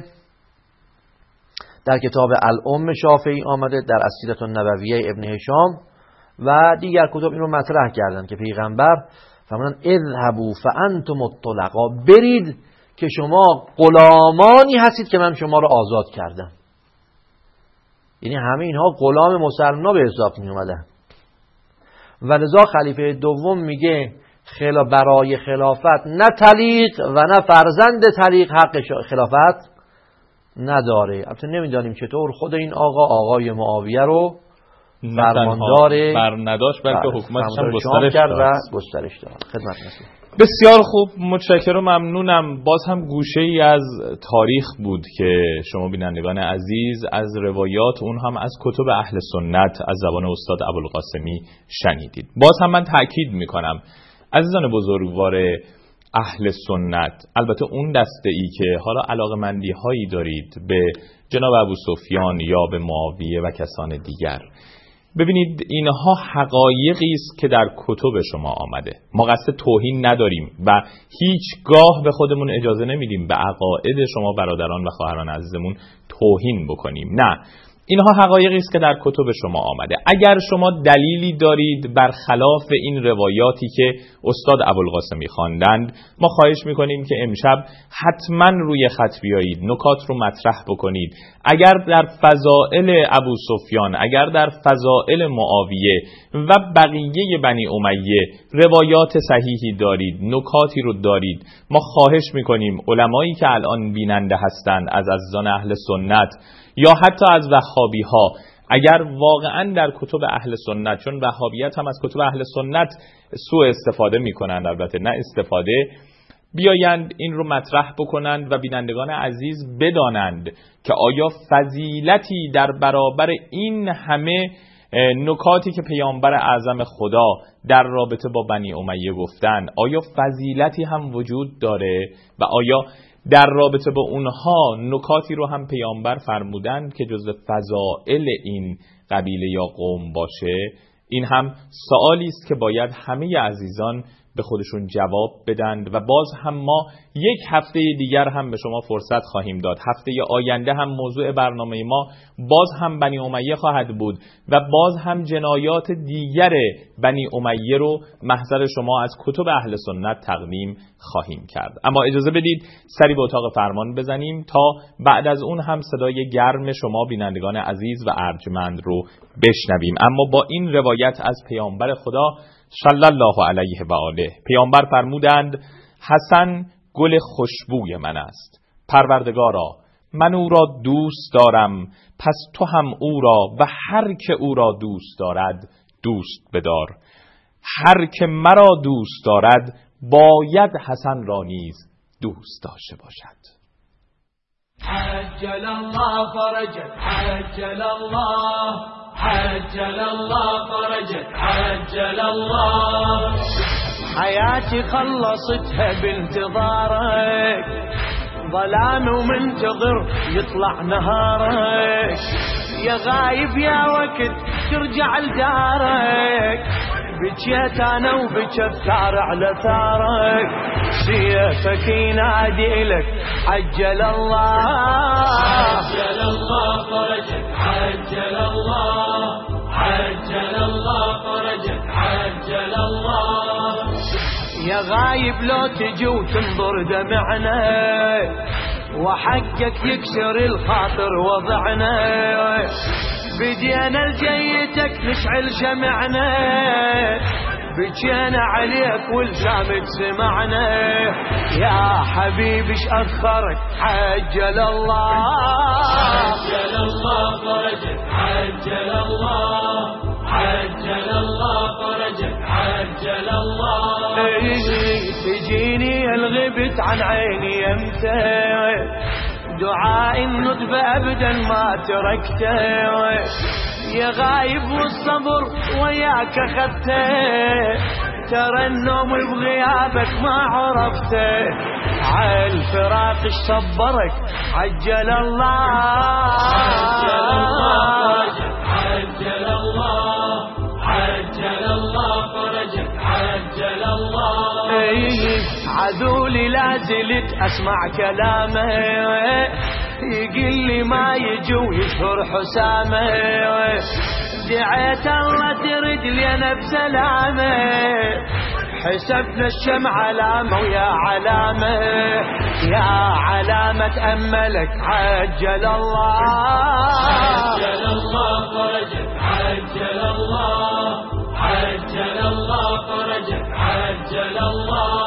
در کتاب الام شافعی آمده، در السیرة النبویه ابن هشام و دیگر کتب این رو مطرح کردند که پیغمبر فرمودند اذهبوا فانتم الطلقاء، برید که شما غلامانی هستید که من شما رو آزاد کردم. یعنی همه اینها غلام مسلمان به حساب می اومدن. و لذا خلیفه دوم میگه برای خلافت نه طلیق و نه فرزند طلیق حق خلافت نداره. البته نمیدانیم چطور خود این آقای معاویه رو فرماندار بر نداشت، بلکه حکومتش هم گسترش داد. خدمت نسید. بسیار خوب، متشکرم و ممنونم. باز هم گوشه ای از تاریخ بود که شما بینندگان عزیز از روایات، اون هم از کتب اهل سنت از زبان استاد ابوالقاسمی شنیدید. باز هم من تأکید میکنم عزیزان بزرگوار اهل سنت، البته اون دسته ای که حالا علاقمندی هایی دارید به جناب ابو سفیان یا به معاویه و کسان دیگر، ببینید اینها حقایقی است که در کتب شما آمده. ما قصد توهین نداریم و هیچگاه به خودمون اجازه نمیدیم به عقاید شما برادران و خواهران عزیزمون توهین بکنیم. نه، اینها حقایقی است که در کتب شما آمده. اگر شما دلیلی دارید برخلاف این روایاتی که استاد ابوالقاسمی خواندند، ما خواهش میکنیم که امشب حتما روی خط بیایید، نکات رو مطرح بکنید. اگر در فضائل ابو سفیان، اگر در فضائل معاویه و بقیه بنی امیه روایات صحیحی دارید، نکاتی رو دارید، ما خواهش میکنیم علمایی که الان بیننده هستند از عزیزان اهل سنت یا حتی از وهابی ها، اگر واقعا در کتب اهل سنت، چون وهابیت هم از کتب اهل سنت سوء استفاده میکنند، البته نه استفاده، بیایند این رو مطرح بکنند و بینندگان عزیز بدانند که آیا فضیلتی در برابر این همه نکاتی که پیامبر اعظم خدا در رابطه با بنی امیه گفتند، آیا فضیلتی هم وجود داره و آیا در رابطه با اونها نکاتی رو هم پیامبر فرمودند که جزء فضائل این قبیله یا قوم باشه؟ این هم سوالی است که باید همه عزیزان به خودشون جواب بدند و باز هم ما یک هفته دیگر هم به شما فرصت خواهیم داد. هفته آینده هم موضوع برنامه ما باز هم بنی امیه خواهد بود و باز هم جنایات دیگر بنی امیه رو محضر شما از کتب اهل سنت تقدیم خواهیم کرد. اما اجازه بدید سری به اتاق فرمان بزنیم تا بعد از اون هم صدای گرم شما بینندگان عزیز و ارجمند رو بشنویم. اما با این روایت از پیامبر خدا صلی الله علیه و آله. پیامبر فرمودند حسن گل خوشبوی من است. پروردگارا من او را دوست دارم، پس تو هم او را و هر که او را دوست دارد دوست بدار. هر که مرا دوست دارد باید حسن را نیز دوست داشته باشد. عجل الله فرجك عجل الله عجل الله فرجك عجل الله حياتي خلصتها بانتظارك ظلام ومنتظر يطلع نهارك يا غايب يا وقت ترجع لدارك بجيت انا وبجثار على ثارك سيفك ينادي لك عجل الله عجل الله فرجك عجل الله عجل الله فرجك عجل الله يا غايب لو تجي وتنظر دمعنا وحقك يكسر الخاطر وضعنا بدينا لجيتك نشعل شمعنا بجينا عليك والجامد سمعنا يا حبيبي ايش اخرك عجل الله عجل الله فرجك عجل الله عجل الله فرجك عجل الله تجيني الغبت عن عيني يمتى دعاء الندب أبدا ما تركته يا غايب والصبر وياك أخذته ترى النوم بغيابك ما عرفته عالفراق اش صبرك عجل الله عجل الله عجل الله فرجك عجل الله عذولي لا زلت اسمع كلامه يقول لي ما يجي ويشهر حسامه دعيت الله ترد لي انا بسلامه حسبنا الشمع علامه ويا علامه يا علامه املك عجل الله عجل الله فرجك عجل الله عجل الله فرجك عجل الله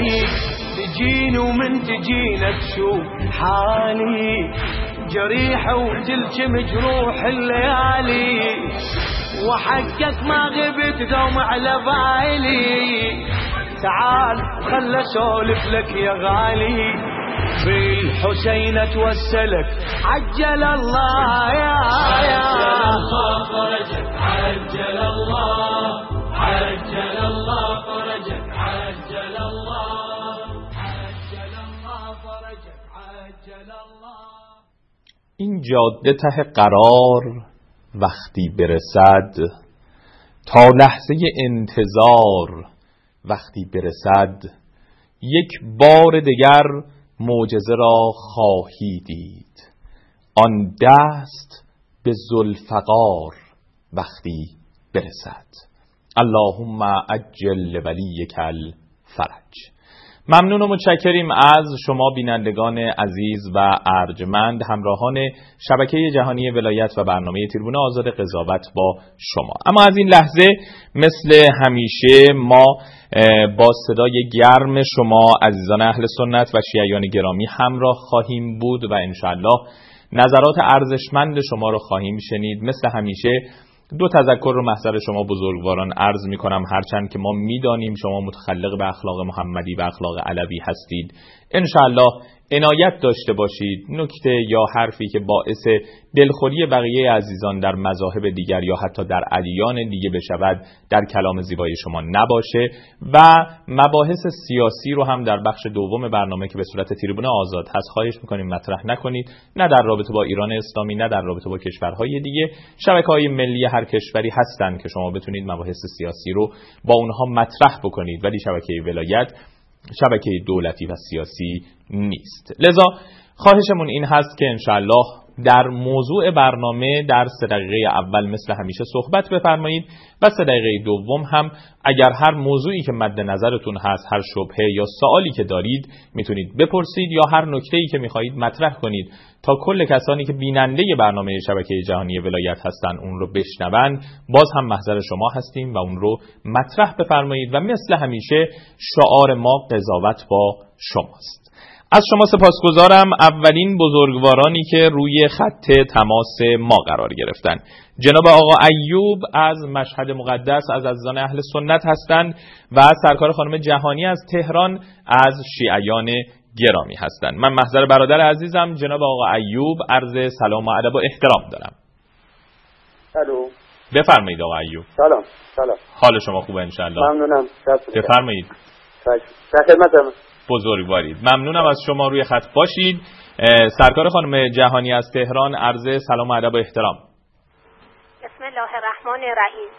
تجيني ومن تجينا تشوف حالي جريحة وتلك مجروح الليالي وحقك ما غبت دوم على بالي تعال خل اسولف لك يا غالي بالحسين توسلك عجل الله يا عجل الله فرجك عجل الله عجل الله فرجك عجل الله عجل الله فرجك عجل الله. این جاده ته قرار وقتی برسد تا لحظه انتظار وقتی برسد یک بار دیگر معجزه را خواهی دید آن دست به ذوالفقار وقتی برسد. اللهم عجل ولیک الفرج. ممنون و متشکریم از شما بینندگان عزیز و ارجمند همراهان شبکه جهانی ولایت و برنامه تریبون آزاد قضاوت با شما. اما از این لحظه مثل همیشه ما با صدای گرم شما عزیزان اهل سنت و شیعیان گرامی همراه خواهیم بود و انشالله نظرات ارزشمند شما رو خواهیم شنید. مثل همیشه دو تذکر رو محضر شما بزرگواران عرض می کنم. هرچند که ما می دانیم شما متخلق به اخلاق محمدی و اخلاق علوی هستید، انشاءالله عنایت داشته باشید نکته یا حرفی که باعث دلخوری بقیه عزیزان در مذاهب دیگر یا حتی در ادیان دیگه بشود در کلام زیبای شما نباشه و مباحث سیاسی رو هم در بخش دوم برنامه که به صورت تریبون آزاد هست خواهش می‌کنیم مطرح نکنید، نه در رابطه با ایران اسلامی نه در رابطه با کشورهای دیگه. شبکه‌های ملی هر کشوری هستن که شما بتونید مباحث سیاسی رو با اونها مطرح بکنید، ولی شبکه ولایت شبکه دولتی و سیاسی نیست. لذا خواهشمون این هست که انشاءالله در موضوع برنامه در 3 دقیقه اول مثل همیشه صحبت بفرمایید و 3 دقیقه دوم هم اگر هر موضوعی که مد نظرتون هست، هر شبهه یا سوالی که دارید میتونید بپرسید یا هر نکته‌ای که میخواهید مطرح کنید تا کل کسانی که بیننده برنامه شبکه جهانی ولایت هستن اون رو بشنون. باز هم محضر شما هستیم و اون رو مطرح بفرمایید و مثل همیشه شعار ما قضاوت با شماست. از شما سپاسگزارم. اولین بزرگوارانی که روی خط تماس ما قرار گرفتن جناب آقا ایوب از مشهد مقدس از عزیزان اهل سنت هستند و سرکار خانم جهانی از تهران از شیعیان گرامی هستند. من محضر برادر عزیزم جناب آقا ایوب عرض سلام و ادب و احترام دارم. الو، بفرمایید آقا ایوب. سلام. حال شما خوبه ان شاء الله؟ ممنونم. بفرمایید. در خدمتم. بزرگوارید. ممنونم از شما روی خط باشید. سرکار خانم جهانی از تهران عرض سلام و ادب و احترام. بسم الله الرحمن الرحیم.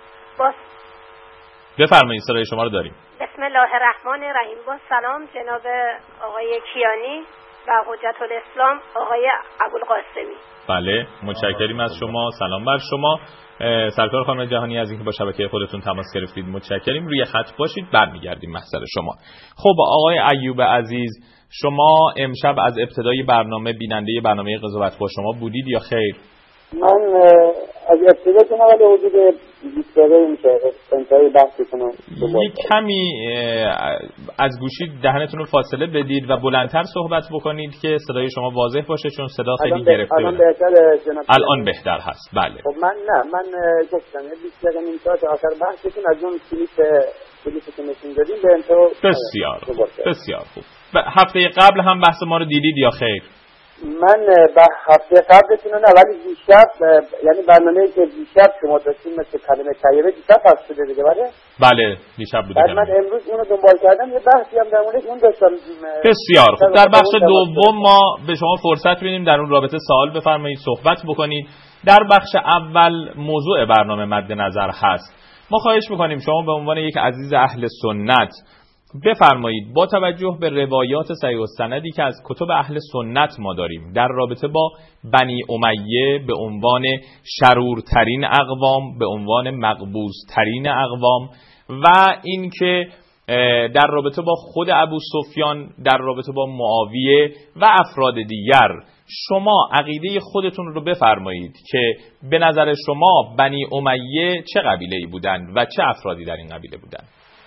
بفرمایید صدای شما رو داریم. بسم الله الرحمن الرحیم. با سلام جناب آقای کیانی و حجت الاسلام آقای ابوالقاسمی. بله متشکریم از شما. سلام بر شما. سرکار خانم جهانی از اینکه با شبکه خودتون تماس گرفتید متشکریم. روی خط باشید برمیگردیم محضر شما. خب آقای ایوب عزیز، شما امشب از ابتدای برنامه بیننده برنامه قضاوت با شما بودید یا خیر؟ من از ابتدا کنم ولی حدود 20 دقیقه میشه انتهای بحث کنم. یک کمی از گوشی دهنتون رو فاصله بدید و بلندتر صحبت بکنید که صدای شما واضح باشه چون صدا خیلی گرفته الان بهتره جناب؟ الان بهتر هست. بله. خب من گفتم 20 دقیقه نیم ساعت آخر بحثتون از اون کلیپی که نشون دادیم به انتها. بسیار خوب. هفته قبل هم بحث ما رو دیدید یا خیر؟ من هفته قبلتون نه ولی دیشب یعنی برنامه‌ای که دیشب شما داشتین مثل کلمه طیبه دیشب پخش شده دیگه. بله دیشب بوده. من امروز اونو دنبال کردم یه بحثی هم در مورد اون داشتم. بسیار خوب. در بخش دوم ما به شما فرصت میدیم در اون رابطه سوال بفرمایید، صحبت بکنید. در بخش اول موضوع برنامه مد نظر هست. ما خواهش می‌کنیم شما به عنوان یک عزیز اهل سنت بفرمایید با توجه به روایات صحیح السندی که از کتب اهل سنت ما داریم در رابطه با بنی امیه به عنوان شرورترین اقوام، به عنوان مقبوض‌ترین اقوام و اینکه در رابطه با خود ابو سفیان، در رابطه با معاویه و افراد دیگر، شما عقیده خودتون رو بفرمایید که به نظر شما بنی امیه چه قبیله‌ای بودند و چه افرادی در این قبیله بودند؟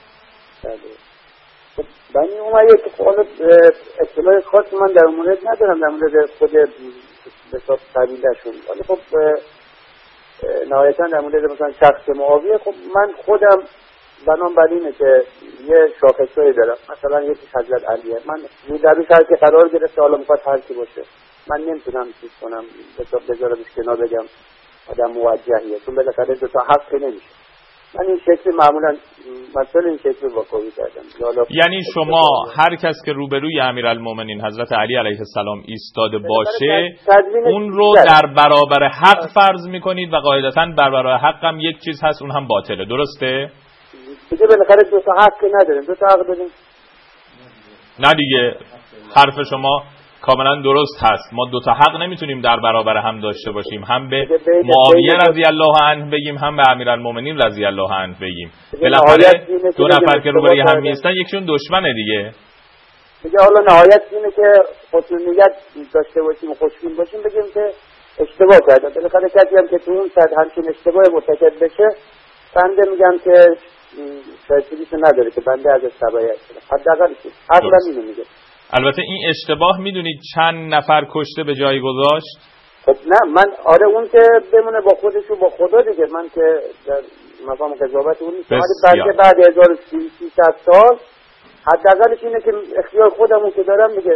بنی امیه که حالا اطلاع خاصی من در مورد ندارم در مورد خود بساط قبیله‌شون، ولی خب نهایتاً در مورد مثلا شخص معاویه خب من خودم بنام بر اینه که یه شاخصه‌ای دارم، مثلا یکی حضرت علیه، من در این شرط قرار گرفته حالا میخواد هر کی باشه من نمیتونم چیز کنم بذارمش کنار بگم آدم موجهیه، چون بالاخره دو تا حق نمیشه. من این شکلی معمولا مثلا این شکلی واقعی کردم. یعنی شما هر کس که روبروی امیرالمومنین حضرت علی علیه السلام ایستاده باشه اون رو در برابر حق فرض میکنید و قاعدتاً در برابر حق هم یک چیز هست اون هم باطله، درسته؟ دیگه بالاخره دو تا حق نداریم، دو تا حق داریم. نه دیگه حرف شما کاملا درست هست. ما دو تا حق نمیتونیم در برابر هم داشته باشیم، هم به معاویه رضی الله عنه بگیم هم به امیرالمومنین رضی الله عنه بگیم. بالاخره دو نفر که روبروی هم میستن یکیشون دشمنه دیگه. دیگه حالا نهایت اینه که خصوصیت داشته باشیم و خوشبین باشیم بگیم که اشتباه کردن. بالاخره کسی هم که تو اون سطح همچین اشتباه مرتکب بشه بنده میگم که شایستگیشو نداره که بنده ازش تبعیت کنه. حداقل اصلا اینو میگه. البته این اشتباه میدونید چند نفر کشته به جای گذاشت؟ خب نه من اون که بمونه با خودش و با خدا دیگه، من که در مقام قضاوت اون نیستم، ولی بعد 1300 سال حداقلش اینه که اختیار خودمون که دارم دیگه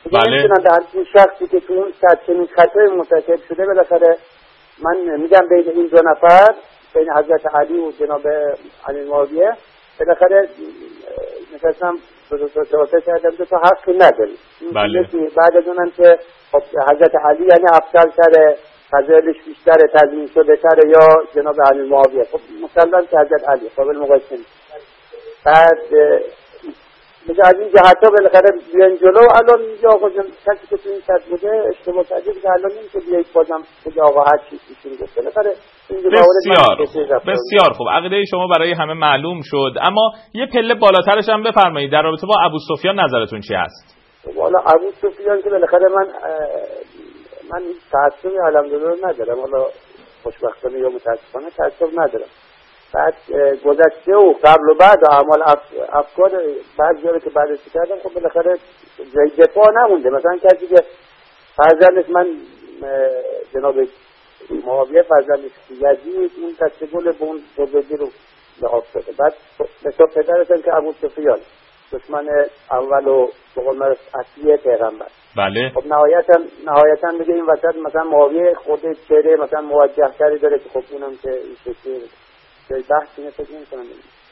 بله. نمیتونم به همچین شخصی که تو اون چنین خطای مرتکب شده بالاخره من میگم بین این دو نفر، بین حضرت علی و جناب علی معاویه، بالاخره نشستم توافق کردم تو حقی نداری. بله. بعد از اونم که حضرت علی یعنی افضل تره، فضایلش بیشتره، تضمین شده تره یا جناب علی معاویه؟ خب مسلم که حضرت علی قابل مقایسه نیست. بعد میگه از این جهت ها بالاخره بیان جلو. الان اینجا آقا جان کسی که تو این سطح بوده اشتباه کرده که الان نمیشه بیایید بازم بگه آقا هر چیز ایشون گفت. بالاخره بسیار خوب، عقیده شما برای همه معلوم شد، اما یه پله بالاترش هم بفرمایید در رابطه با ابو سفیان نظرتون چی هست؟ والا ابو سفیان که بالاخره من تعصبی الحمدلله ندارم، حالا خوشبختانه یا متاسفانه تعصب ندارم. بعد گذشته و قبل و بعد اعمال افکار بعضی‌ها که بررسی کردم خب بالاخره جای دفاع نمونده. مثلا کسی که فرزندش من جناب معاویه فرزندش یزید اون تشکل به اون بزرگی رو لحاظ شده. بعد مثلا پدرشون که ابو سفیان دشمن اول و بقول اصلی پیغمبر. بله. خب نهایتا میگه این وسط مثلا معاویه خود چهره مثلا موجه تری داره که خب اونم که این شکلی بحثی فکر نمی‌کنم.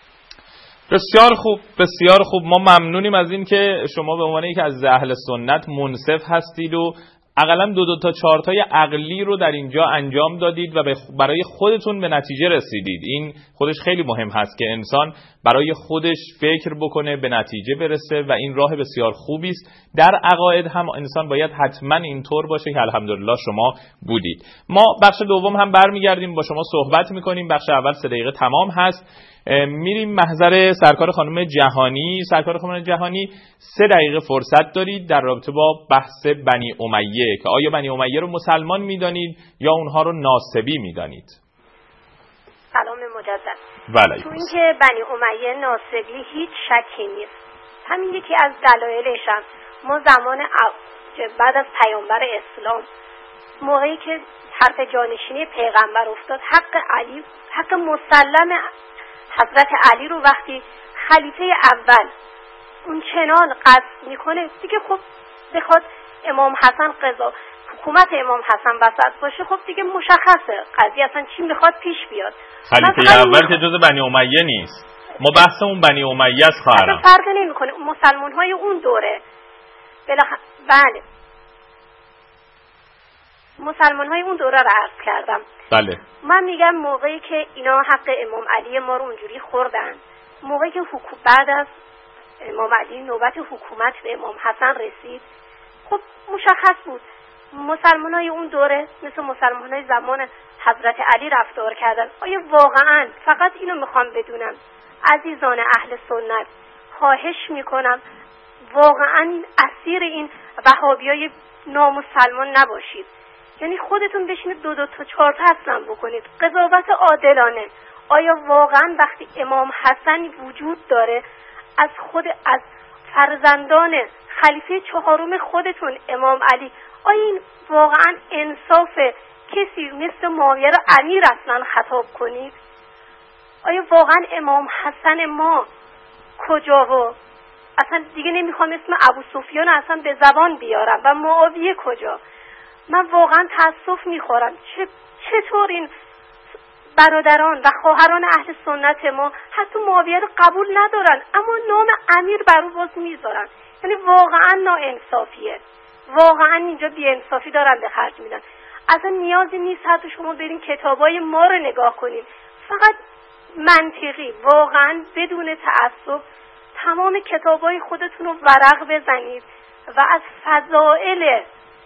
بسیار خوب، ما ممنونیم از این که شما به عنوان یکی از اهل سنت منصف هستید و اقلا 2 تا 4 تای عقلی رو در اینجا انجام دادید و برای خودتون به نتیجه رسیدید. این خودش خیلی مهم هست که انسان برای خودش فکر بکنه، به نتیجه برسه و این راه بسیار خوبی است. در عقاید هم انسان باید حتما اینطور باشه که الحمدلله شما بودید. ما بخش دوم هم برمیگردیم با شما صحبت میکنیم. بخش اول 3 دقیقه تمام هست. میریم محضر سرکار خانم جهانی. سرکار خانم جهانی 3 دقیقه فرصت دارید در رابطه با بحث بنی امیه که آیا بنی امیه رو مسلمان میدانید یا اونها رو ناصبی میدانید؟ سلام مجدد. بله. تو اینکه بنی امیه ناصبی هیچ شکی نیست. همین یکی از دلایلش هم ما زمان بعد از پیامبر اسلام موقعی که حرف جانشینی پیغمبر افتاد حق مسلم حضرت علی رو وقتی خلیفه اول اون چنان قصد میکنه دیگه، خب بخواد امام حسن حکومت امام حسن وسط باشه، خب دیگه مشخصه قضیه اصلا چی میخواد پیش بیاد. خلیفه اول که جز بنی امیه نیست، ما بحثمون بنی امیه است خواهرم. اصلا فرق نمیکنه، مسلمان های اون دوره بله مسلمان های اون دوره رو عرض کردم. بله. من میگم موقعی که اینا حق امام علی ما رو اونجوری خوردن، موقعی که بعد از امام علی نوبت حکومت به امام حسن رسید، خب مشخص بود مسلمان های اون دوره مثل مسلمان های زمان حضرت علی رفتار کردن. آیا واقعا، فقط اینو میخوام بدونم عزیزان اهل سنت، خواهش میکنم واقعا اسیر این وهابیای نامسلمان نباشید. یعنی خودتون بشینید 2 تا 4 تا اصلا بکنید قضاوت عادلانه. آیا واقعا وقتی امام حسن وجود داره از فرزندان خلیفه 4 خودتون امام علی، آیا این واقعا انصاف کسی مثل معاویه رو امیر اصلا خطاب کنید؟ آیا واقعا امام حسن ما کجا و اصلا دیگه نمیخوام اسم ابو سفیان اصلا به زبان بیارم و معاویه کجا؟ من واقعا تأسف میخورم چطور این برادران و خواهران اهل سنت ما حتی معاویه رو قبول ندارن اما نام امیر بر او باز میذارن. یعنی واقعا ناانصافیه، واقعا اینجا بی‌انصافی دارن به خرج میدن. اصلا نیازی نیست حتی شما برین کتابای ما رو نگاه کنین، فقط منطقی واقعا بدون تعصب تمام کتابای خودتون رو ورق بزنید و از فضائل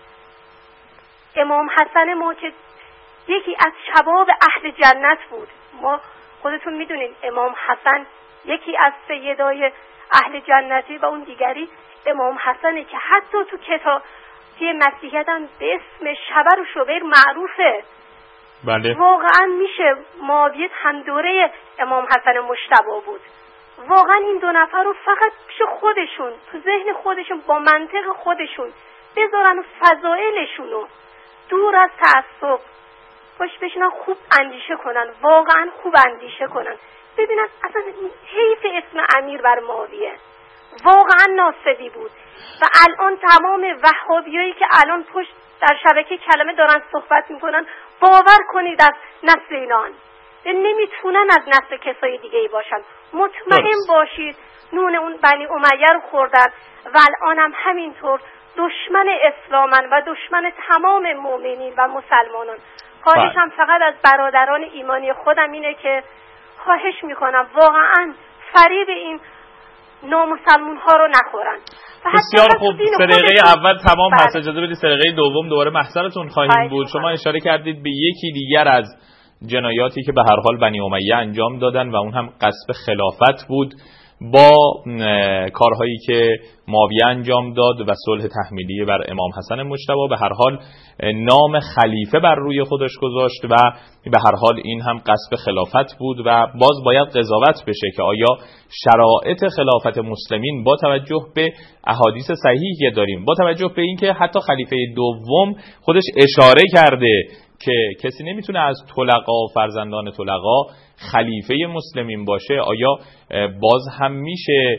امام حسن ما که یکی از شباب اهل جنت بود، ما خودتون میدونید امام حسن یکی از سیدای اهل جنتی و اون دیگری امام حسنه که حتی تو کتاب مسیحیت هم به اسم شبر و شبیر معروفه. بله. واقعا میشه معاویه هم دوره امام حسن مجتبی بود. واقعا این 2 نفر رو فقط پیش خودشون تو ذهن خودشون با منطق خودشون بذارن و فضائلشون رو دور از تعصب باش بشینن خوب اندیشه کنن، واقعا خوب اندیشه کنن، ببینن اصلا حیف اسم امیر بر معاویه، واقعا ناصبی بود. و الان تمام وهابیایی که الان پشت در شبکه کلمه دارن صحبت میکنن، باور کنید از نسل اینان، نمیتونن از نسل کسای دیگه ای باشن. مطمئن باشید نون اون بنی امیه رو خوردن و الان هم همینطور دشمن اسلامن و دشمن تمام مؤمنین و مسلمانان. خواهشم فقط از برادران ایمانی خودم اینه که خواهش میکنم واقعا فریب این نامسلمون ها رو نخورن. بسیار خوب. 3 دقیقه اول تمام هست، اجازه بدید 3 دقیقه دوم دوباره محضرتون خواهیم بود. شما اشاره کردید به یکی دیگر از جنایاتی که به هر حال بنی امیه انجام دادن و اون هم غصب خلافت بود با کارهایی که معاویه انجام داد و صلح تحمیلی بر امام حسن مجتبی. به هر حال نام خلیفه بر روی خودش گذاشت و به هر حال این هم غصب خلافت بود و باز باید قضاوت بشه که آیا شرایط خلافت مسلمین با توجه به احادیث صحیحی که داریم، با توجه به اینکه حتی خلیفه دوم خودش اشاره کرده که کسی نمیتونه از طلقا و فرزندان طلقا خلیفه مسلمین باشه، آیا باز هم میشه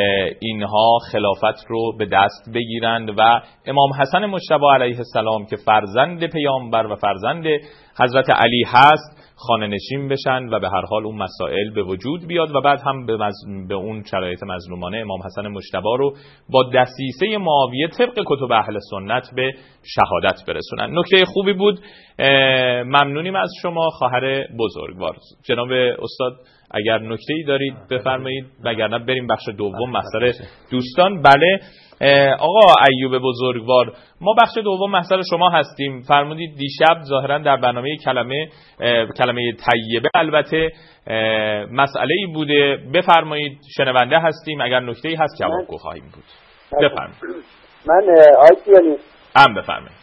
اینها خلافت رو به دست بگیرند و امام حسن مجتبی علیه السلام که فرزند پیامبر و فرزند حضرت علی هست خانه نشین بشن و به هر حال اون مسائل به وجود بیاد و بعد هم به اون شرایط مظلومانه امام حسن مجتبی رو با دسیسه معاویه طبق کتب اهل سنت به شهادت برسونن. نکته خوبی بود. ممنونیم از شما خواهر بزرگوار. جناب استاد اگر نکته‌ای دارید بفرمایید، وگرنه بریم بخش دوم محضر دوستان. بله آقا ایوب بزرگوار، ما بخش دوم محضر شما هستیم. فرمودید دیشب ظاهرا در برنامه کلمه طیبه البته مسئله‌ای بوده. بفرمایید شنونده هستیم، اگر نکته‌ای هست جواب خواهیم بود. بفرمایید. من آیتیانی بفرمایید.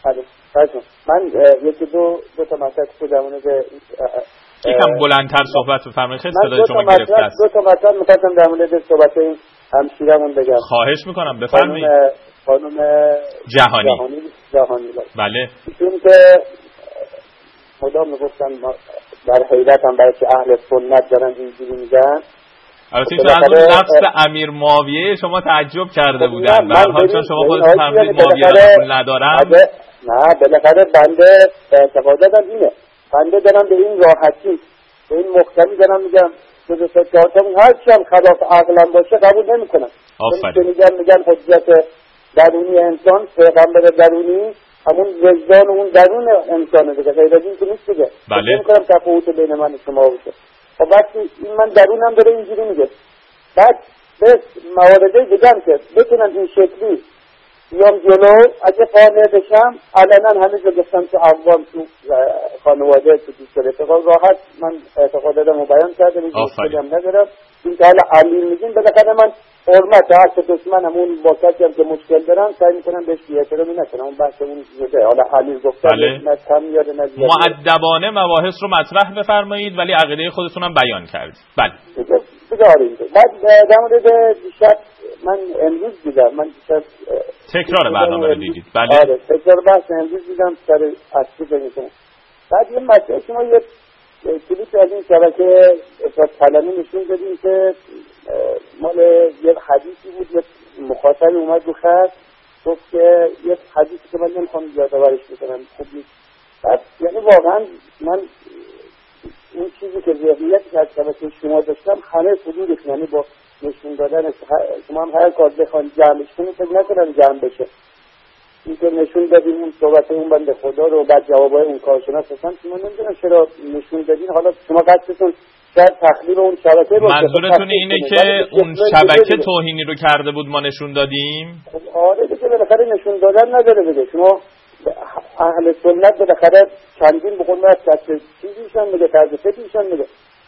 من یکی دو تا مطلب خودمون به یکم بلندتر صحبت بفرمایید، خیلی صدای شما گرفته است. دو تا مطلب می‌خواستم در مورد صحبت این همسیرمون بگم. خواهش میکنم بفرمایید. خانم جهانی بله. چون که مدام میگفتن در حیرت هم برای که اهل سنت دارن اینجوری میگن. البته این از اون نفس امیر معاویه شما تعجب کرده بودن. به هر حال چون شما خودتون فرمودید معاویه رو ندارم. نه بالاخره بنده اعتقاد دارم اینه. بنده دارم به این راحتی به این مختلی دارم میگم که دو تا چهار تا هر چی هم خلاف عقلم باشه قبول نمیکنم. آفرین. میگن حجت درونی انسان، پیغمبر درونی همون وجدان اون درون انسانه دیگه، غیر از این که نیست دیگه. بله. نمی‌کنم تفاوت بین من و شما باشه. خب وقتی این من درونم داره اینجوری میگه، بعد به مواردی دیگه هم که بتونم این شکلی بیام جلو اگه قانع بشم، علنا همه جا گفتم تو عوام تو خانواده تو دوست رفقا راحت من اعتقاد دارم و بیان کردم، این مشکلی هم ندارم. این که حالا علی میگین بالاخره من حرمت هست دشمن همون با کسی هم که مشکل دارم سعی میکنم بهش بی‌احترامی نکنم. اون بحث اون زده حالا علی گفتم نه کم یاد نه زیاد مؤدبانه مباحث رو مطرح بفرمایید ولی عقیده خودتون هم بیان کردید. بله بذارید. بعد در مورد دیشب من امروز دیدم، من دیشب تکرار برنامه رو دیدید. بله آره تکرار بحث امروز دیدم سر اصلی بگیتم. بعد این مسئله شما یه کلیپ از این شبکه اصلاح طلبی نشون دادیم که مال یه حدیثی بود، یه مخاطبی اومد رو خط گفت که یه حدیثی که من نمیخوام یادآورش بکنم خوب نیست. بعد یعنی واقعا من اون چیزی که ذهنیتی که از شبکه شما داشتم همه حدودش، یعنی با نشون دادن شما هم هر کار بخوان جمعش کنید فکر نکنم جمع بشه. این که نشون دادیم اون صحبت اون بنده خدا رو بعد جوابای اون کارشناس هستن، شما نمیدونم چرا نشون دادین. حالا شما قصدتون شاید تخلیب اون شبکه باشه. منظورتون اینه که اون شبکه توهینی رو کرده بود ما نشون دادیم؟ آره دیگه بالاخره نشون دادن نداره دیگه. شما اهل سنت بالاخره چندین بخون از چیزیشون میگه، طرز فکرشون میگه.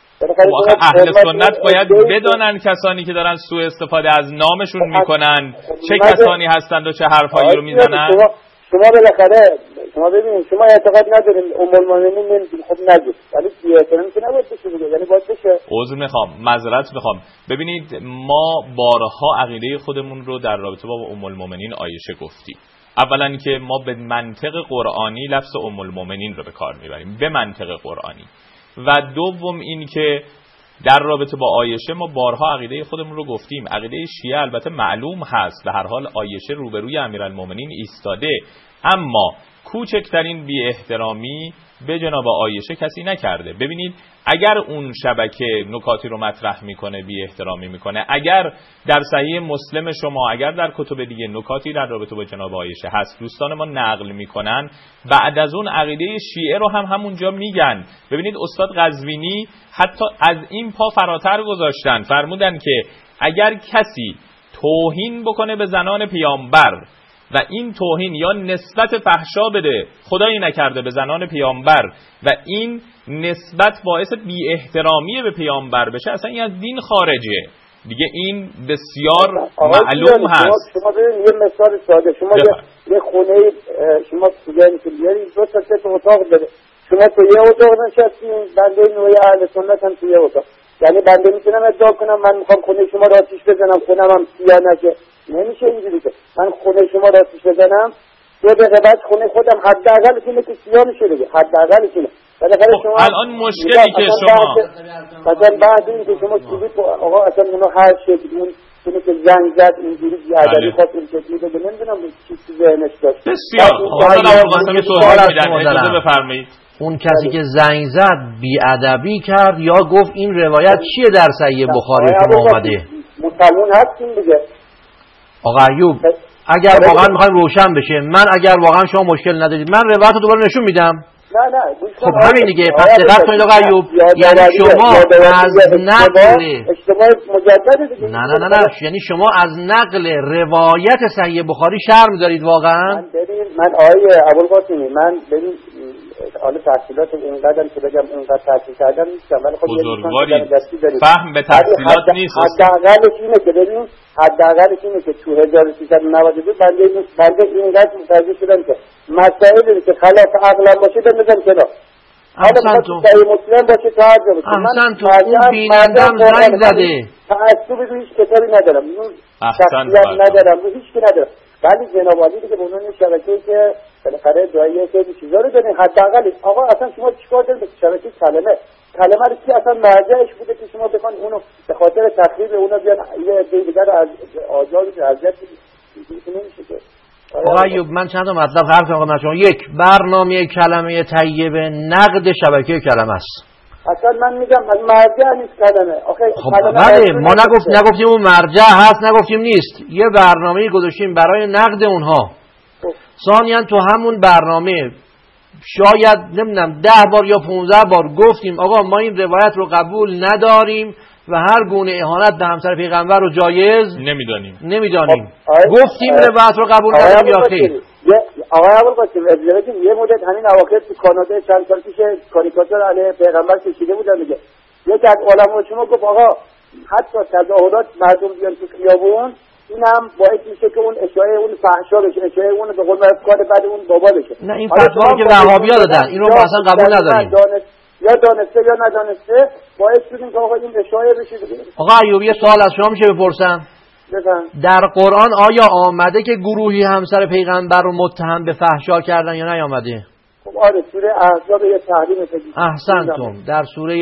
اهل سنت باید بدانن کسانی که دارن سوء استفاده از نامشون میکنن چه کسانی هستند و چه حرفایی رو میزنن. شما بالاخره شما ببینید شما اعتقاد ندارین ام المؤمنین نمیگین، خب نگید، ولی بی‌احترامی که نباید بشه دیگه، یعنی باید بشه. عذر میخوام، معذرت میخوام. ببینید ما بارها عقیده خودمون رو در رابطه با ام المؤمنین عایشه گفتیم. اولا که ما به منطق قرآنی لفظ ام المؤمنین رو به کار میبریم، به منطق قرآنی. و دوم این که در رابطه با عایشه ما بارها عقیده خودمون رو گفتیم. عقیده شیعه البته معلوم هست، به هر حال عایشه روبروی امیرالمومنین ایستاده، اما کوچکترین بی احترامی به جناب عایشه کسی نکرده. ببینید اگر اون شبکه نکاتی رو مطرح میکنه بی احترامی میکنه، اگر در صحیح مسلم شما، اگر در کتب دیگه نکاتی در رابطه با جناب عایشه هست، دوستان ما نقل میکنن، بعد از اون عقیده شیعه رو هم همونجا میگن. ببینید استاد قزوینی حتی از این پا فراتر گذاشتن، فرمودن که اگر کسی توهین بکنه به زنان پیامبر و این توهین یا نسبت فحشا بده، خدایی نکرده به زنان پیامبر، و این نسبت باعث بی احترامی به پیامبر بشه، اصلا این از دین خارجه دیگه. این بسیار معلوم هست. شما ببینید یه مثال ساده، شما یه خونه شما یعنی که بیارید دو تا سه اتاق داره، شما تو یه اتاق نشستین، بنده نوعی اهل سنت هم تو یه اتاق، یعنی بنده میتونم ادعا کنم من میخوام خونه شما را آتیش بزنم، خونم هم سیاه نشه؟ نمیشه اینجوری که من خونه شما را آتیش بزنم، دو دقیقه بعد خونه خودم حداقل اینه که سیاه میشه دیگه، حداقل اینه. شما الان مشکلی که شما مثلا بعد این که شما سیبید آقا اصلا اونا هر شکلی اون که زنگ زد اینجوری بیادبی خواست این شکلی بده، نمیدونم چی ذهنش داشت. بسیار بفرمایید. اون کسی که زنگ زد بیادبی کرد یا گفت این روایت چیه در صحیح بخاری شما اومده؟ مسلمون هستیم دیگه آقا ایوب. اگر واقعا میخوایم روشن بشه، من اگر واقعا شما مشکل ندارید من روایت رو دوباره نشون میدم. نه خب همین دیگه. پس دقت کنید آقا ایوب، یعنی شما از نقل نه یعنی شما از نقل روایت صحیح بخاری شرم دارید واقعا؟ من آیه ابوالقاسمی، من ببین حالا تحصیلات اینقدرم که بگم اینقدر تحصیل کردم نیستم، ولی خب بزرگواری فهم به تحصیلات نیست. حداقلش اینه که ببین، حداقلش اینه که تو 1392 بنده اینقدر متوجه شدم که مسائلی که خلاف عقلم باشه بندازم کنار. احسنتون. مسلم باشه تعجب. احسنتون. اون بینندم زنگ زده. تعصب رو هیچ کتابی ندارم. شخصیت ندارم. رو هیچ کی ندارم. ولی جناب عالی دیگه اونون شبکه‌ای که بالاخره دعایه خیلی چیزا رو دارین، حداقل آقا اصلا شما چیکار دارید به شبکه کلمه رو کی اصلا مرجعش بوده که شما بخوان اونو به خاطر تخریب اونو بیان یه دیگر از آزادی اذیت نمیشه که. آقا ایوب من چند تا مطلب حرف کنم شما. یک، برنامه کلمه طیبه نقد شبکه کلمه است. اصلا من میگم مرجع نیست کلمه. خب بله ما نگفتیم اون مرجع هست، نگفتیم نیست. یه برنامه گذاشتیم برای نقد اونها. ثانیاً تو همون برنامه شاید نمیدونم 10 بار یا 15 بار گفتیم آقا ما این روایت رو قبول نداریم و هر گونه اهانت به همسر پیغمبر رو جایز نمیدانیم. گفتیم روایت رو قبول نداریم یا خیر؟ آقای ابوالقاسم یه مدت همین اواخر تو کانادا چند سال پیش کاریکاتور علیه پیغمبر کشیده بودن دیگه. یکی از علما شما گفت آقا حتی تظاهرات مردم بیان تو خیابون اینم باعث میشه که اون اشاعه اون فحشا بشه، اشاعه اون به قول کار بعد اون بابا بشه. نه این فتوا که وهابی‌ها دادن این رو اصلا قبول نداریم. یا دانسته یا ندانسته باعث شدیم که آقا این اشاعه بشه. آقا ایوب یه سوال از شما میشه بپرسم؟ در قرآن آیا آمده که گروهی همسر پیغمبر رو متهم به فحشا کردن یا نیامده؟ خب آره سوره احزاب یه تحریم احسنتم در سوره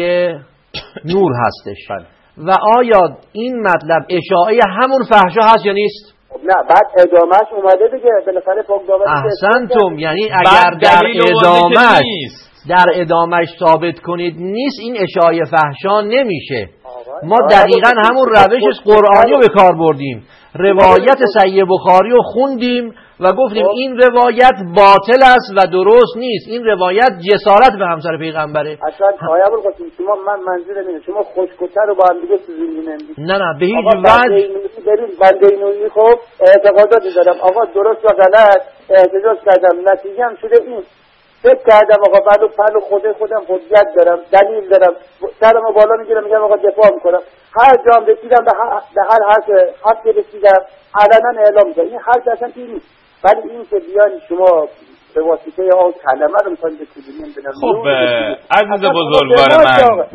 نور هستش. و آیا این مطلب اشاعه همون فحشا هست یا نیست؟ نه بعد ادامهش اومده دیگه بالاخره پاک دامن. احسنتم. یعنی اگر در ادامهش ثابت کنید نیست این اشاعه فحشا نمیشه. ما دقیقاً همون روش قرآنی رو به کار بردیم، روایت صحیح بخاری رو خوندیم و گفتیم این روایت باطل است و درست نیست، این روایت جسارت به همسر پیغمبره. اصلا آیا ابوالقاسم شما من منظورم اینه شما خشک‌تر رو با هم دیگه سوزوندین نمیدید. نه به هیچ وجه. بنده نوعی خب اعتقاداتی دارم آقا درست و غلط احتجاج کردم نتیجه هم شده این. فکر کردم آقا بعد خودم حجت دارم، دلیل دارم، سرمو بالا میگیرم میگم آقا دفاع میکنم. هر جام رسیدم به هر حق رسیدم علنا اعلام میکنم. این حرف اصلا نیست. ولی این که بیان شما به واسطه اون کلمه رو میخواید بکنید نمیدونم. خب عزیز بزرگوار من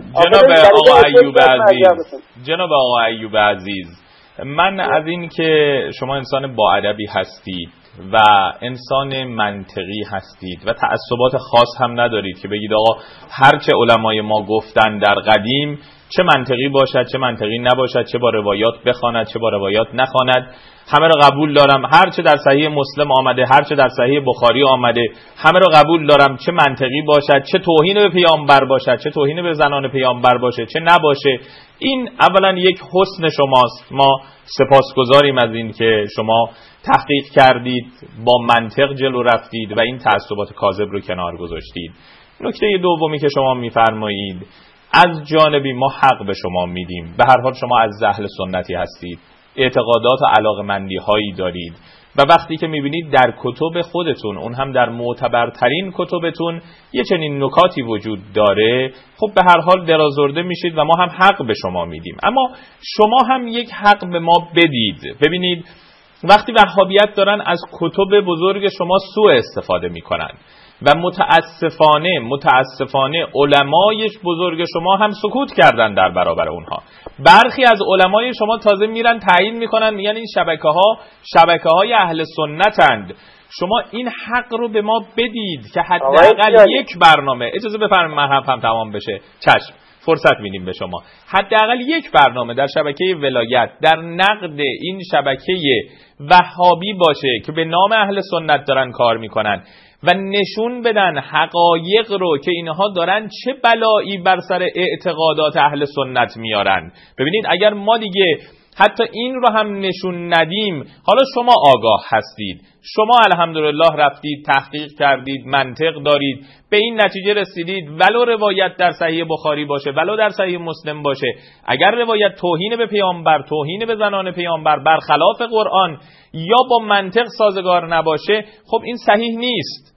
جناب آقا ایوب عزیز من از این که شما انسان با ادبی هستید و انسان منطقی هستید و تعصبات خاص هم ندارید که بگید آقا هر چه علمای ما گفتن در قدیم، چه منطقی باشد چه منطقی نباشد، چه با روایات بخواند چه با روایات نخواند، همه رو قبول دارم، هر چه در صحیح مسلم آمده، هر چه در صحیح بخاری آمده، همه رو قبول دارم، چه منطقی باشد، چه توهین به پیامبر باشد، چه توهین به زنان پیامبر باشه، چه نباشه. این اولا یک حسن شماست، ما سپاسگزاریم از این که شما تحقیق کردید، با منطق جلو رفتید و این تعصبات کاذب رو کنار گذاشتید. نکته دومی که شما میفرمایید، از جانبی ما حق به شما میدیم، به هر حال شما از اهل سنتی هستید، اعتقادات و علاقمندی هایی دارید و وقتی که میبینید در کتب خودتون، اون هم در معتبرترین کتبتون، یه چنین نکاتی وجود داره، خب به هر حال درازرده میشید و ما هم حق به شما میدیم. اما شما هم یک حق به ما بدید. ببینید وقتی وهابیت دارن از کتب بزرگ شما سوء استفاده میکنن و متاسفانه علمای بزرگ شما هم سکوت کردن در برابر اونها. برخی از علمای شما تازه میرن تعیین میکنن، میگن این شبکه‌های اهل سنتند. شما این حق رو به ما بدید که حداقل یک برنامه، اجازه بفرمایید من حرفم تمام بشه، چشم، فرصت میدیم به شما، حداقل یک برنامه در شبکه ولایت در نقد این شبکه وهابی باشه که به نام اهل سنت دارن کار میکنن و نشون بدن حقایق رو که اینها دارن چه بلایی بر سر اعتقادات اهل سنت میارن. ببینید اگر ما دیگه حتی این رو هم نشون ندیم، حالا شما آگاه هستید، شما الحمدلله رفتید تحقیق کردید، منطق دارید، به این نتیجه رسیدید ولو روایت در صحیح بخاری باشه ولو در صحیح مسلم باشه، اگر روایت توهین به پیامبر، توهین به زنان پیامبر، برخلاف قرآن یا با منطق سازگار نباشه، خب این صحیح نیست.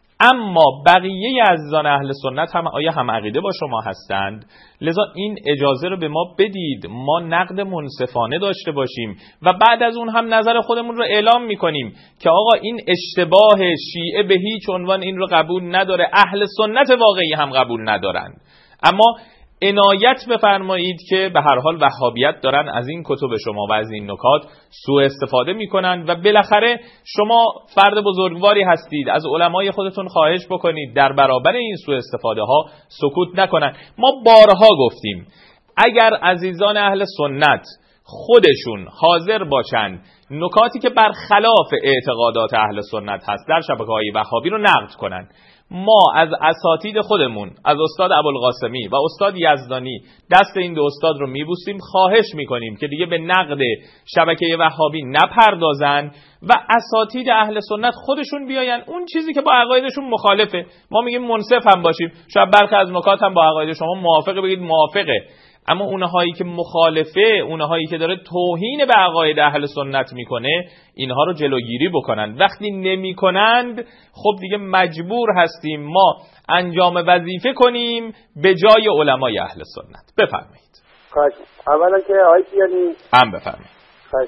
اما بقیه عزیزان اهل سنت هم آیا هم عقیده با شما هستند؟ لذا این اجازه رو به ما بدید ما نقد منصفانه داشته باشیم و بعد از اون هم نظر خودمون رو اعلام میکنیم که آقا این اشتباه، شیعه به هیچ عنوان این رو قبول نداره، اهل سنت واقعی هم قبول ندارند. اما عنایت بفرمایید که به هر حال وهابیت دارن از این کتب شما و از این نکات سوء استفاده میکنن و بالاخره شما فرد بزرگواری هستید، از علمای خودتون خواهش بکنید در برابر این سوء استفاده ها سکوت نکنن. ما بارها گفتیم اگر عزیزان اهل سنت خودشون حاضر باشن نکاتی که برخلاف اعتقادات اهل سنت هست در شبکه‌های وهابی رو نقد کنن، ما از اساتید خودمون، از استاد ابوالقاسمی و استاد یزدانی دست این دو استاد رو میبوسیم، خواهش میکنیم که دیگه به نقد شبکه وهابی نپردازن و اساتید اهل سنت خودشون بیاین اون چیزی که با عقایدشون مخالفه. ما میگیم منصف هم باشیم، شاید برخی از نکات هم با عقاید شما موافقه، بگید موافقه، اما اونهایی که مخالفه، اونهایی که داره توهین به عقاید اهل سنت میکنه، اینها رو جلوگیری بکنن. وقتی نمیکنند خب دیگه مجبور هستیم ما انجام وظیفه کنیم به جای علمای اهل سنت. بفرمایید. خواهش. اولا که آقای کیانی هم بفرمایید. خواهش.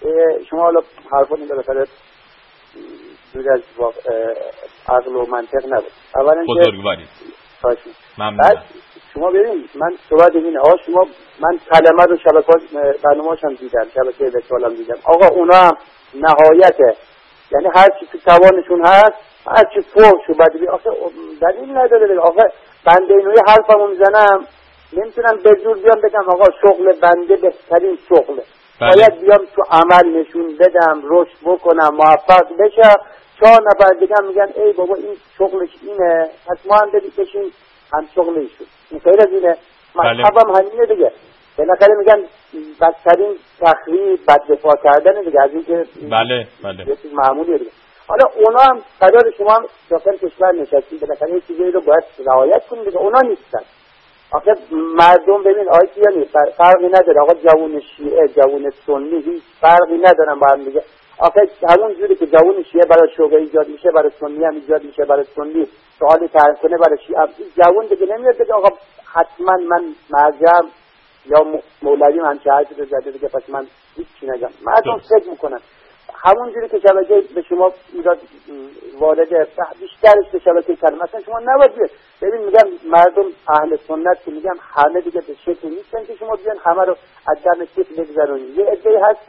شما حالا حرفاتون بالاخره دور از عقل و منطق نبود. اولا که بزرگواری. خواهش. ممنون. شما ببینید من صحبت اینه، شما من کلمه رو شبکات برنامه‌اش هم دیدم، شبکه وسال هم دیدم، آقا اونا هم نهایته، یعنی هر چی تو توانشون هست، هر چی فوش و بدبی، آخه دلیل نداره دیگه. آخه بنده اینوی حرفمو میزنم، نمیتونم به زور بیام بگم آقا شغل بنده بهترین شغله، باید بیام تو عمل نشون بدم، رشد بکنم، موفق بشم. 4 نفر دیگه میگن ای بابا این شغلش اینه، پس ما هم بشیم هم شغل ایشون. این خیلی از اینه، مذهبم همینه دیگه. بالاخره میگن بدترین تخریب بددفاع کردن دیگه از این که بله یه چیز معمولیه دیگه. حالا اونا هم قرار شما هم داخل کشور نشستید، بالاخره یه چیزی رو باید رعایت کنید دیگه. اونا نیستن. آخه مردم ببین یعنی فرقی نداره، آقا جوون شیعه جوون سنی هیچ فرقی ندارن با هم دیگه. آخه همون جوری که جوون شیعه برای شوقه ایجاد میشه، برای سنی هم ایجاد میشه، برای سنی سوالی طرح کنه، برای شیعه جوون دیگه نمیاد بگه آقا حتما من مرجعم یا مولوی من چه حرفی رو زده دیگه پس من هیچی نگم. مردم فکر میکنن همون جوری که شبکه به شما ایراد وارد بیشترش به شبکه کردن، مثلا شما نباید بیاد. ببین میگم مردم اهل سنت که میگم همه دیگه به شکل نیستن که شما بیان همه رو از دم کیف بگذارونید. یه عده‌ای هستن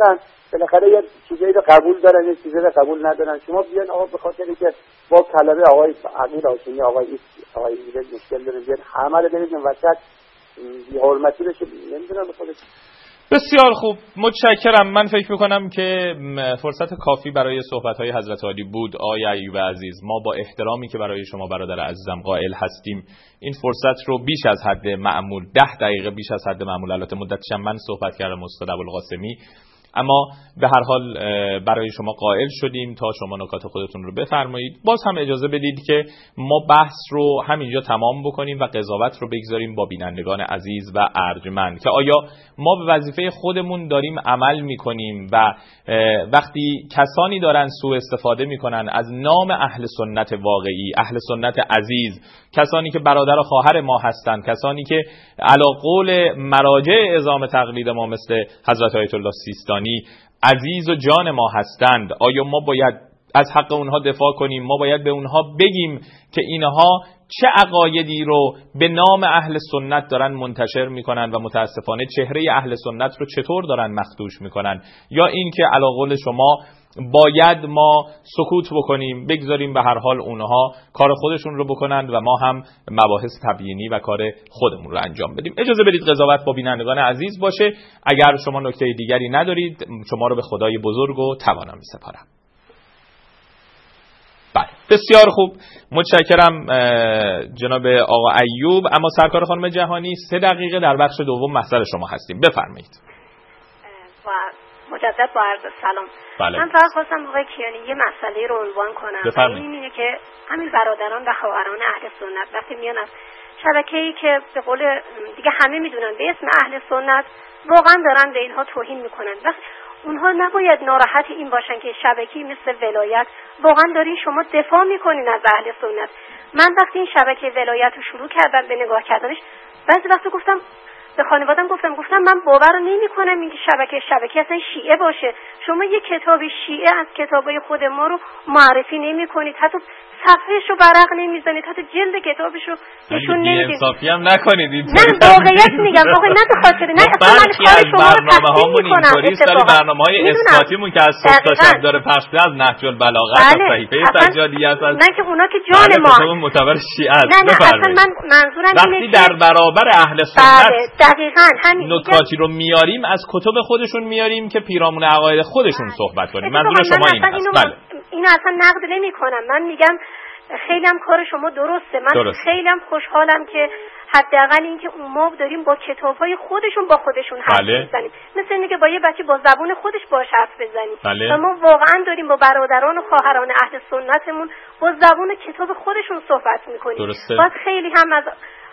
بالاخره یه چیزایی رو قبول دارن، یه چیزایی رو قبول ندارن. شما بیان آقا به خاطر اینکه با طلبه آقای عقیل هاشمی آقای ایرج مشکل دارن، بیان همه رو برید وسط بی حرمتی بشه، نمیدونم به خودش. بسیار خوب، متشکرم. من فکر میکنم که فرصت کافی برای صحبت‌های حضرت عالی بود. آقای ایوب عزیز، ما با احترامی که برای شما برادر عزیزم قائل هستیم این فرصت رو بیش از حد معمول 10 دقیقه بیش از حد معمول، البته مدتش من صحبت کردم استاد ابوالقاسمی، اما به هر حال برای شما قائل شدیم تا شما نکات خودتون رو بفرمایید. باز هم اجازه بدید که ما بحث رو همینجا تمام بکنیم و قضاوت رو بگذاریم با بینندگان عزیز و ارجمند که آیا ما به وظیفه خودمون داریم عمل میکنیم و وقتی کسانی دارن سوء استفاده میکنن از نام اهل سنت واقعی، اهل سنت عزیز، کسانی که برادر و خواهر ما هستند، کسانی که علی قول مراجع اعظام تقلید ما مثل حضرت آیت الله سیستانی عزیز و جان ما هستند، آیا ما باید از حق اونها دفاع کنیم؟ ما باید به اونها بگیم که اینها چه عقایدی رو به نام اهل سنت دارن منتشر میکنن و متاسفانه چهره اهل سنت رو چطور دارن مخدوش میکنن؟ یا این که علی قول شما باید ما سکوت بکنیم، بگذاریم به هر حال اونها کار خودشون رو بکنند و ما هم مباحث تبیینی و کار خودمون رو انجام بدیم. اجازه بدید قضاوت با بینندگان عزیز باشه. اگر شما نکته دیگری ندارید شما رو به خدای بزرگ و توانا میسپارم. بله، بسیار خوب، متشکرم جناب آقا ایوب. اما سرکار خانم جهانی 3 دقیقه در بخش دوم محضر شما هستیم، بفرمایید. مجدد با عرض سلام. بله. من فقط خواستم آقای کیانی یه مسئله رو عنوان کنم. اینه که همین برادران و خواهران اهل سنت وقتی میان از شبکه‌ای که به قول دیگه همه میدونن به اسم اهل سنت واقعا دارن به اینها توهین میکنن، وقتی اونها نباید ناراحت این باشن که شبکه‌ای مثل ولایت واقعا دارین شما دفاع میکنین از اهل سنت. من وقتی این شبکه ولایت رو شروع کردم به نگاه کردنش، بعضی وقتا گفتم به خانواده‌ام گفتم من باور نمی‌کنم این شبکه اصلا شیعه باشه. شما یه کتاب شیعه از کتابای خود ما رو معرفی نمی‌کنید، حتی صفحه‌شو برق نمی‌زنید، حتی جلد کتابشو نشون نمیدید. انصافی هم نکنید این. نه واقعیت میگم، واقعا نه به خاطر نه اصلا من کار شما رو برنامه‌هامون اینطوری است، ولی برنامه‌های اسقاطیمون که از صبح تا شب داره پخش میشه از نهج البلاغه، از صحیفه سجادیه است، نه که اونا که جان ما کتاب معتبر شیعه است. نه اصلا من منظورم اینه که در برابر اهل سنت دقیقاً همین نکاتی رو میاریم از کتب خودشون میاریم که پیرامون عقاید خودشون صحبت کنیم. منظور شما این است. بله، اینو اصلا نقد نمی‌کنم. من میگم خیلی هم کار شما درسته. من خیلی هم خوشحالم که حداقل اینکه ما داریم با کتاب‌های خودشون با خودشون حرف می‌زنیم، مثل اینکه با یه بچه با زبون خودش باهاش حرف بزنیم. و ما واقعا داریم با برادران و خواهران اهل سنتمون با زبون کتاب خودشون صحبت می‌کنیم. باید خیلی هم از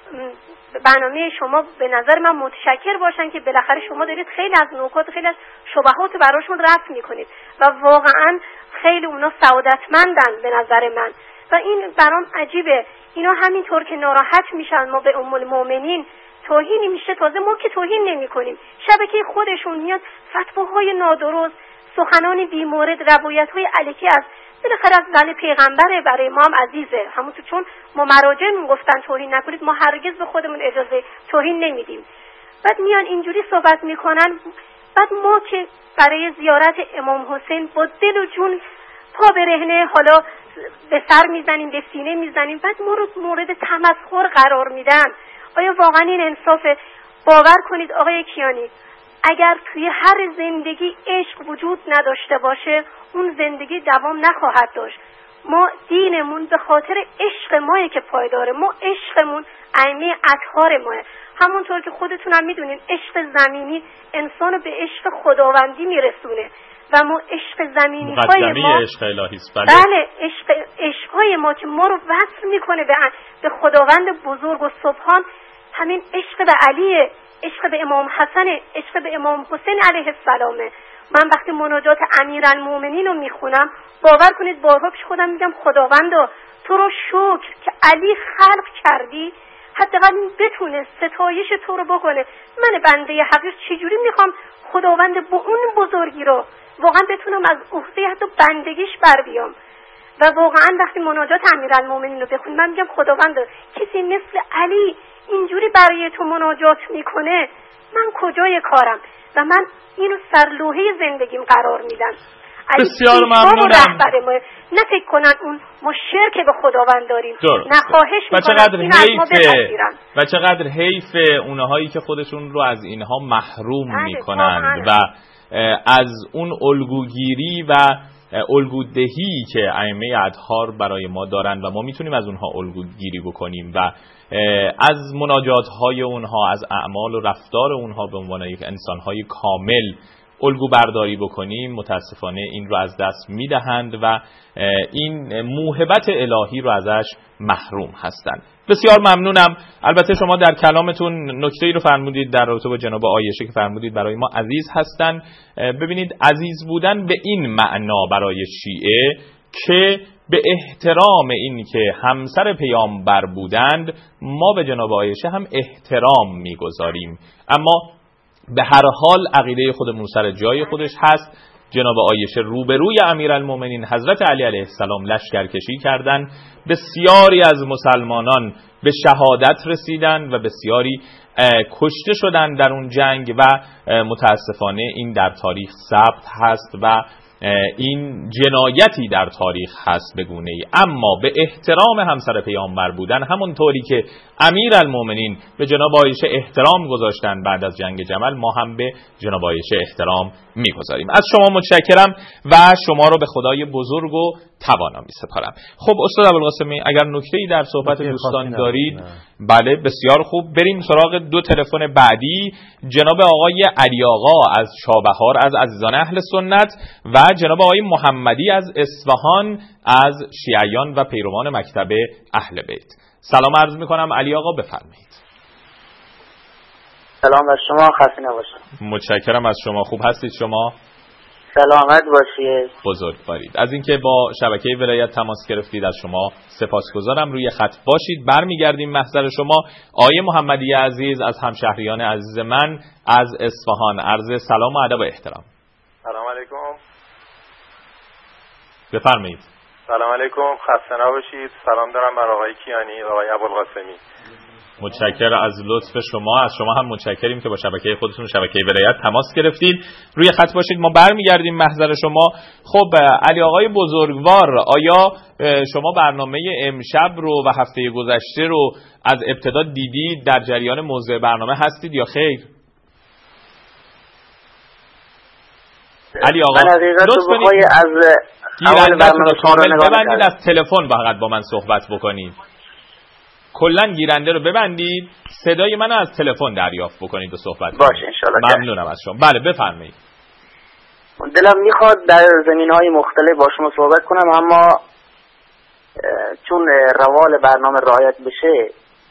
برنامه شما به نظر من متشکر باشن که بالاخره شما دارید خیلی از نکات، خیلی از شبهات براشون رفع می‌کنید و واقعا خیلی اونا سعادتمندن به نظر من. و این برام عجیبه، اینا همینطور که ناراحت میشن ما به ام المؤمنین توهینی میشه، تازه ما که توهین نمی‌کنیم، شبکه خودشون میاد فتواهای نادرست، سخنان بی‌مورد، روایت‌های علیکی از بالاخره از زن پیغمبره برای ما هم عزیزه. همونطور چون ما مراجعمون گفتن توهین نکنید، ما هرگز به خودمون اجازه توهین نمیدیم. بعد میان اینجوری صحبت میکنن. بعد ما که برای زیارت امام حسین با دل و جون پا برهنه حالا به سر میزنیم، به سینه میزنیم، بعد ما رو مورد تمسخر قرار میدن. آیا واقعا این انصافه؟ باور کنید آقای کیانی، اگر توی هر زندگی عشق وجود نداشته باشه اون زندگی دوام نخواهد داشت. ما دینمون به خاطر عشق ماه که پایداره. ما عشقمون ائمه اطهار ماه. همونطور که خودتون هم میدونین عشق زمینی انسانو به عشق خداوندی میرسونه و ما عشق زمینی های ما عشق الهی است. بله، عشق های ما که ما رو وصل میکنه به خداوند بزرگ و سبحان، همین عشق به علیه، عشق به امام حسن، عشق به امام حسین علیه السلامه. من وقتی مناجات امیرالمومنین رو میخونم باور کنید بارها پیش خودم میگم خداوندا تو رو شکر که علی خلق کردی، حداقل بتونه ستایش تو رو بکنه. من بنده حقیر چجوری میخوام خداوند با اون بزرگی رو واقعا بتونم از عهده حتی بندگیش بر بیام. و واقعا وقتی مناجات امیرالمومنین رو بخونم من میگم خداوند کسی مثل علی اینجوری برای تو مناجات میکنه، من کجای کارم و من اینو سرلوحه زندگیم قرار میدم. بسیار ممنونم. نه فکر کنن اون ما شرک به خداوند داریم، نه خواهش میکنم و چقدر حیف اونهایی که خودشون رو از اینها محروم میکنند و از اون الگوگیری و الگودهی که ائمه اطهار برای ما دارند و ما میتونیم از اونها الگوگیری بکنیم و از مناجات‌های اونها، از اعمال و رفتار اونها به عنوان یک انسان‌های کامل الگو برداری بکنیم. متاسفانه این رو از دست میدهند و این موهبت الهی رو ازش محروم هستند. بسیار ممنونم. البته شما در کلامتون نکته‌ای رو فرمودید در رابطه با جناب عایشه که فرمودید برای ما عزیز هستند. ببینید، عزیز بودن به این معنا برای شیعه که به احترام این که همسر پیامبر بودند ما به جناب عایشه هم احترام میگذاریم، اما به هر حال عقیده خودمون سر جای خودش هست. جناب عایشه روبروی امیرالمومنین حضرت علی علیه السلام لشکرکشی کردند، بسیاری از مسلمانان به شهادت رسیدند و بسیاری کشته شدند در اون جنگ و متاسفانه این در تاریخ ثبت هست و این جنایتی در تاریخ هست به گونه‌ای. اما به احترام همسر پیامبر بودن، همونطوری که امیرالمومنین به جناب عایشه احترام گذاشتن بعد از جنگ جمل، ما هم به جناب عایشه احترام میگذاریم. از شما متشکرم و شما رو به خدای بزرگ و توانا میسپارم. خب استاد ابوالقاسمی، اگر نکته‌ای در صحبت دوستان دارید؟ بله، بسیار خوب. بریم سراغ دو تلفن بعدی. جناب آقای علی آقا از چابهار از عزیزان اهل سنت و جناب آقای محمدی از اصفهان از شیعیان و پیروان مکتب اهل بیت. سلام عرض میکنم علی آقا، بفرمایید. سلام بر شما، خسته نباشید. متشکرم از شما. خوب هستید شما؟ سلامت باشید. بزرگوارید. از اینکه با شبکه ولایت تماس گرفتید از شما سپاسگزارم. روی خط باشید، برمیگردیم محضر شما. آقای محمدی عزیز از همشهریان عزیز من از اصفهان، عرض سلام و ادب و احترام. سلام علیکم. بفرمایید. سلام علیکم، خسته نباشید. سلام دارم بر آقای کیانی و آقای ابوالقاسمی. متشکرم از لطف شما. از شما هم متشکریم که با شبکه خودتون شبکه ولایت تماس گرفتید. روی خط باشید، ما برمیگردیم محضر شما. خب علی آقای بزرگوار، آیا شما برنامه امشب رو و هفته گذشته رو از ابتدا دیدید؟ در جریان موضوع برنامه هستید یا خیر؟ علی آقا لطف کنید گیرنده‌تون رو کامل ببندید، از تلفن فقط با من صحبت بکنید. کلا گیرنده رو ببندید، صدای منو از تلفن دریافت بکنید و صحبت کنید. باشه انشالله. ممنونم از شما. بله بفرمایید. دلم میخواد در زمینهای مختلف با شما صحبت کنم، اما چون روال برنامه رعایت بشه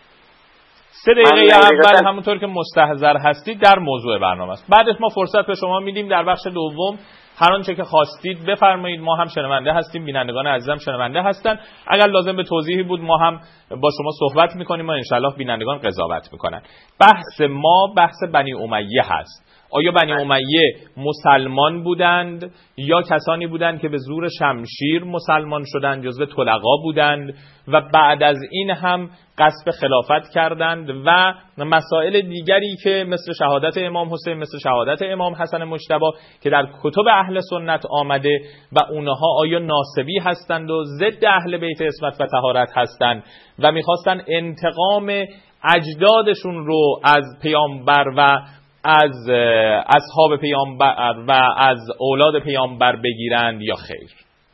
3 دقیقه اول همونطور که مستحضر هستید در موضوع برنامه است. بعدش ما فرصت به شما میدیم در بخش دوم هر آنچه که خواستید بفرمایید. ما هم شنونده هستیم، بینندگان عزیزم شنونده هستن. اگر لازم به توضیحی بود ما هم با شما صحبت میکنیم و انشالله بینندگان قضاوت میکنن. بحث ما بحث بنی امیه هست. آیا بنی امیه مسلمان بودند یا کسانی بودند که به زور شمشیر مسلمان شدند، جزو طلقا بودند و بعد از این هم قصد خلافت کردند و مسائل دیگری که مثل شهادت امام حسین، مثل شهادت امام حسن مجتبی که در کتب اهل سنت آمده و اونها آیا ناسبی هستند و ضد اهل بیت عصمت و طهارت هستند و میخواستن انتقام اجدادشون رو از پیامبر و از اصحاب پیامبر و از اولاد پیامبر بگیرند یا خیر؟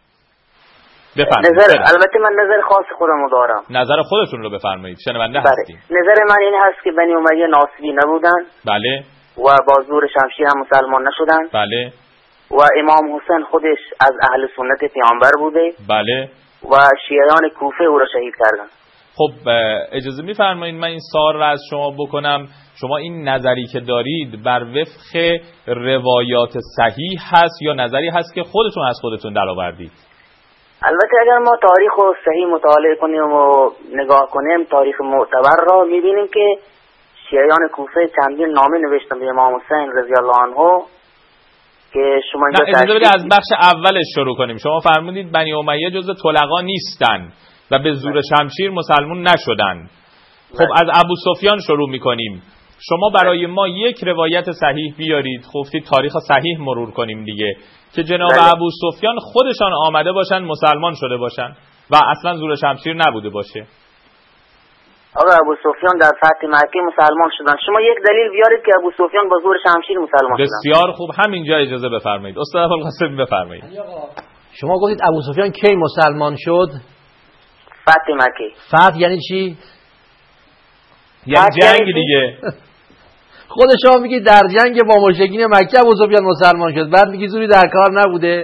بفرمایید. البته من نظر خاص خودمو دارم. نظر خودتون رو بفرمایید، شنونده هستیم. نظر من این هست که بنی امیه ناصبی نبودن. بله. و با زور شمشیر هم مسلمان نشدن. بله. و امام حسین خودش از اهل سنت پیامبر بوده. بله. و شیعیان کوفه او را شهید کردن. خب اجازه میفرمایید من این سوال را از شما بکنم. شما این نظری که دارید بر وفق روایات صحیح هست یا نظری هست که خودتون از خودتون درآوردید؟ البته اگر ما تاریخ رو صحیح مطالعه کنیم و نگاه کنیم تاریخ معتبر را میبینیم که شیعیان کوفه چندین نامه نوشتن به امام حسین رضی الله عنه که شما اینجا اجازه بدید از بخش اولش شروع کنیم. شما فرمودید بنی امیه جزء طلقا نیستن و به زور شمشیر مسلمون نشدن. خب از ابو سفیان شروع میکنیم. شما برای ما یک روایت صحیح بیارید. گفتید تاریخ صحیح مرور کنیم دیگه، که جناب ابو سفیان خودشان آمده باشن مسلمان شده باشن و اصلا زور شمشیر نبوده باشه. آقا ابو سفیان در فتح مکه مسلمان شدن. شما یک دلیل بیارید که ابو سفیان با زور شمشیر مسلمان شدن. بسیار خوب، همینجا اجازه بفرمایید. استاد ابوالقاسم بفرمایید. شما گفتید ابو سفیان کی مسلمان شد؟ فتح مکه. فتح یعنی چی؟ یعنی جنگ دیگه. خود شما میگید در جنگ با مشرکین مکه ابو سفیان مسلمان شد، بعد میگی زوری در کار نبوده.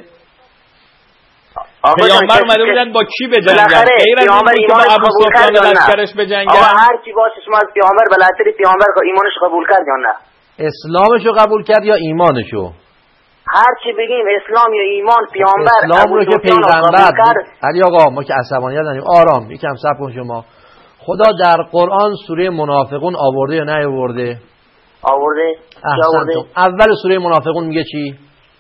پیامبر اومده بودن با کی به جنگ؟ غیر از اینکه با ابو سفیان لشکرش به جنگ. آقا هر کی باشه شما از پیامبر بلاتری پیامبر ایمانش قبول کرد یا نه؟ اسلامشو قبول کرد یا ایمانشو؟ هر چی بگیم اسلام یا ایمان پیامبر اسلام رو که پیغمبر علی آقا ما که عصبانیت نداریم، آرام یکم صبر کن. شما خدا در قرآن سوره منافقون آورده یا نیاورده؟ آورده. اول سوره منافقون میگه چی؟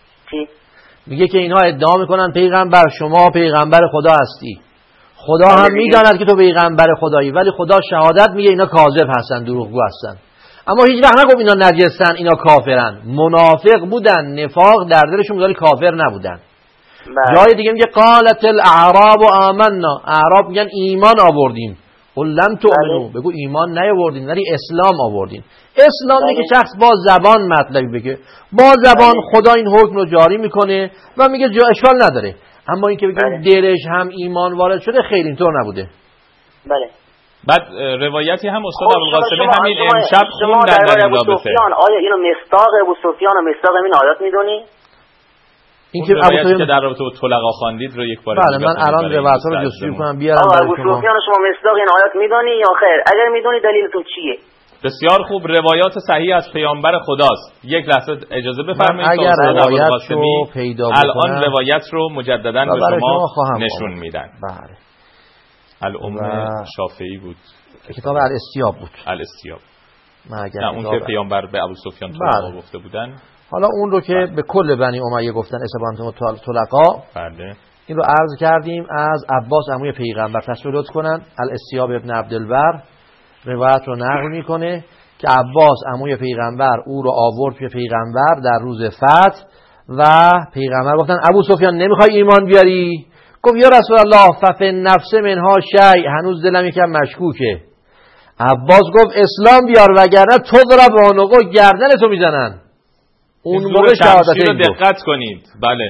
میگه که اینها ادعا میکنن پیغمبر شما پیغمبر خدا هستی، خدا هم میداند که تو پیغمبر خدایی، ولی خدا شهادت میگه اینا کاذب هستن، دروغگو هستن. اما هیچ وقت نگفت اینا نجسن، اینا کافرن. منافق بودن، نفاق در دلشون، ولی کافر نبودن. جای دیگه میگه قالت الاعراب آمنا، اعراب میگن ایمان آوردیم. قل لم تؤمنوا، بگو ایمان نیاوردین ولی اسلام آوردین. اسلام میگه که شخص با زبان مطلبی بگه، با زبان خدا این حکم رو جاری میکنه و میگه جا اشکال نداره. اما این که بگیم دلش هم ایمان وارد شده خیلی اینطور نبوده. بله. بعد روایتی هم استاد ابوالقاسمی همین امشب خوندن در این رابطه. آیا اینو مصداق ابو سفیان و مصداق این آیات میدونی؟ این که ابو در رابطه با طلقا خواندید رو یک بار بله من الان روایت‌ها رو جستجو کنم بیارم برای شما. ابو سفیان شما مصداق این آیات میدونی یا خیر؟ اگر میدونی دلیلتون چیه؟ بسیار خوب، روایات صحیح از پیامبر خداست. یک لحظه اجازه بفرمایید اگر روایت رو پیدا بکنم الان روایت رو مجددا به شما نشون میدن. بله. الام شافعی بود، کتاب الاستیاب بود. الاستیاب. نه اون که پیامبر به ابو سفیان طلقا گفته بودن. حالا اون رو که به کل بنی امیه گفتن اسبانتم طلقا. بله. این رو عرض کردیم از عباس عموی پیغمبر. تصویر لطف کنن. الاستیاب ابن عبدالبر روایت رو نقل میکنه که عباس عموی پیغمبر او رو آورد به پیغمبر در روز فتح و پیغمبر گفتن ابو سفیان نمیخوای ایمان بیاری؟ گفت یا رسول الله ففی نفس منها شیء، هنوز دلم یکم مشکوکه. عباس گفت اسلام بیار وگرنه تو ضرب عنقو، گردن تو میزنن. اون موقع شهادت رو دقت کنید. بله.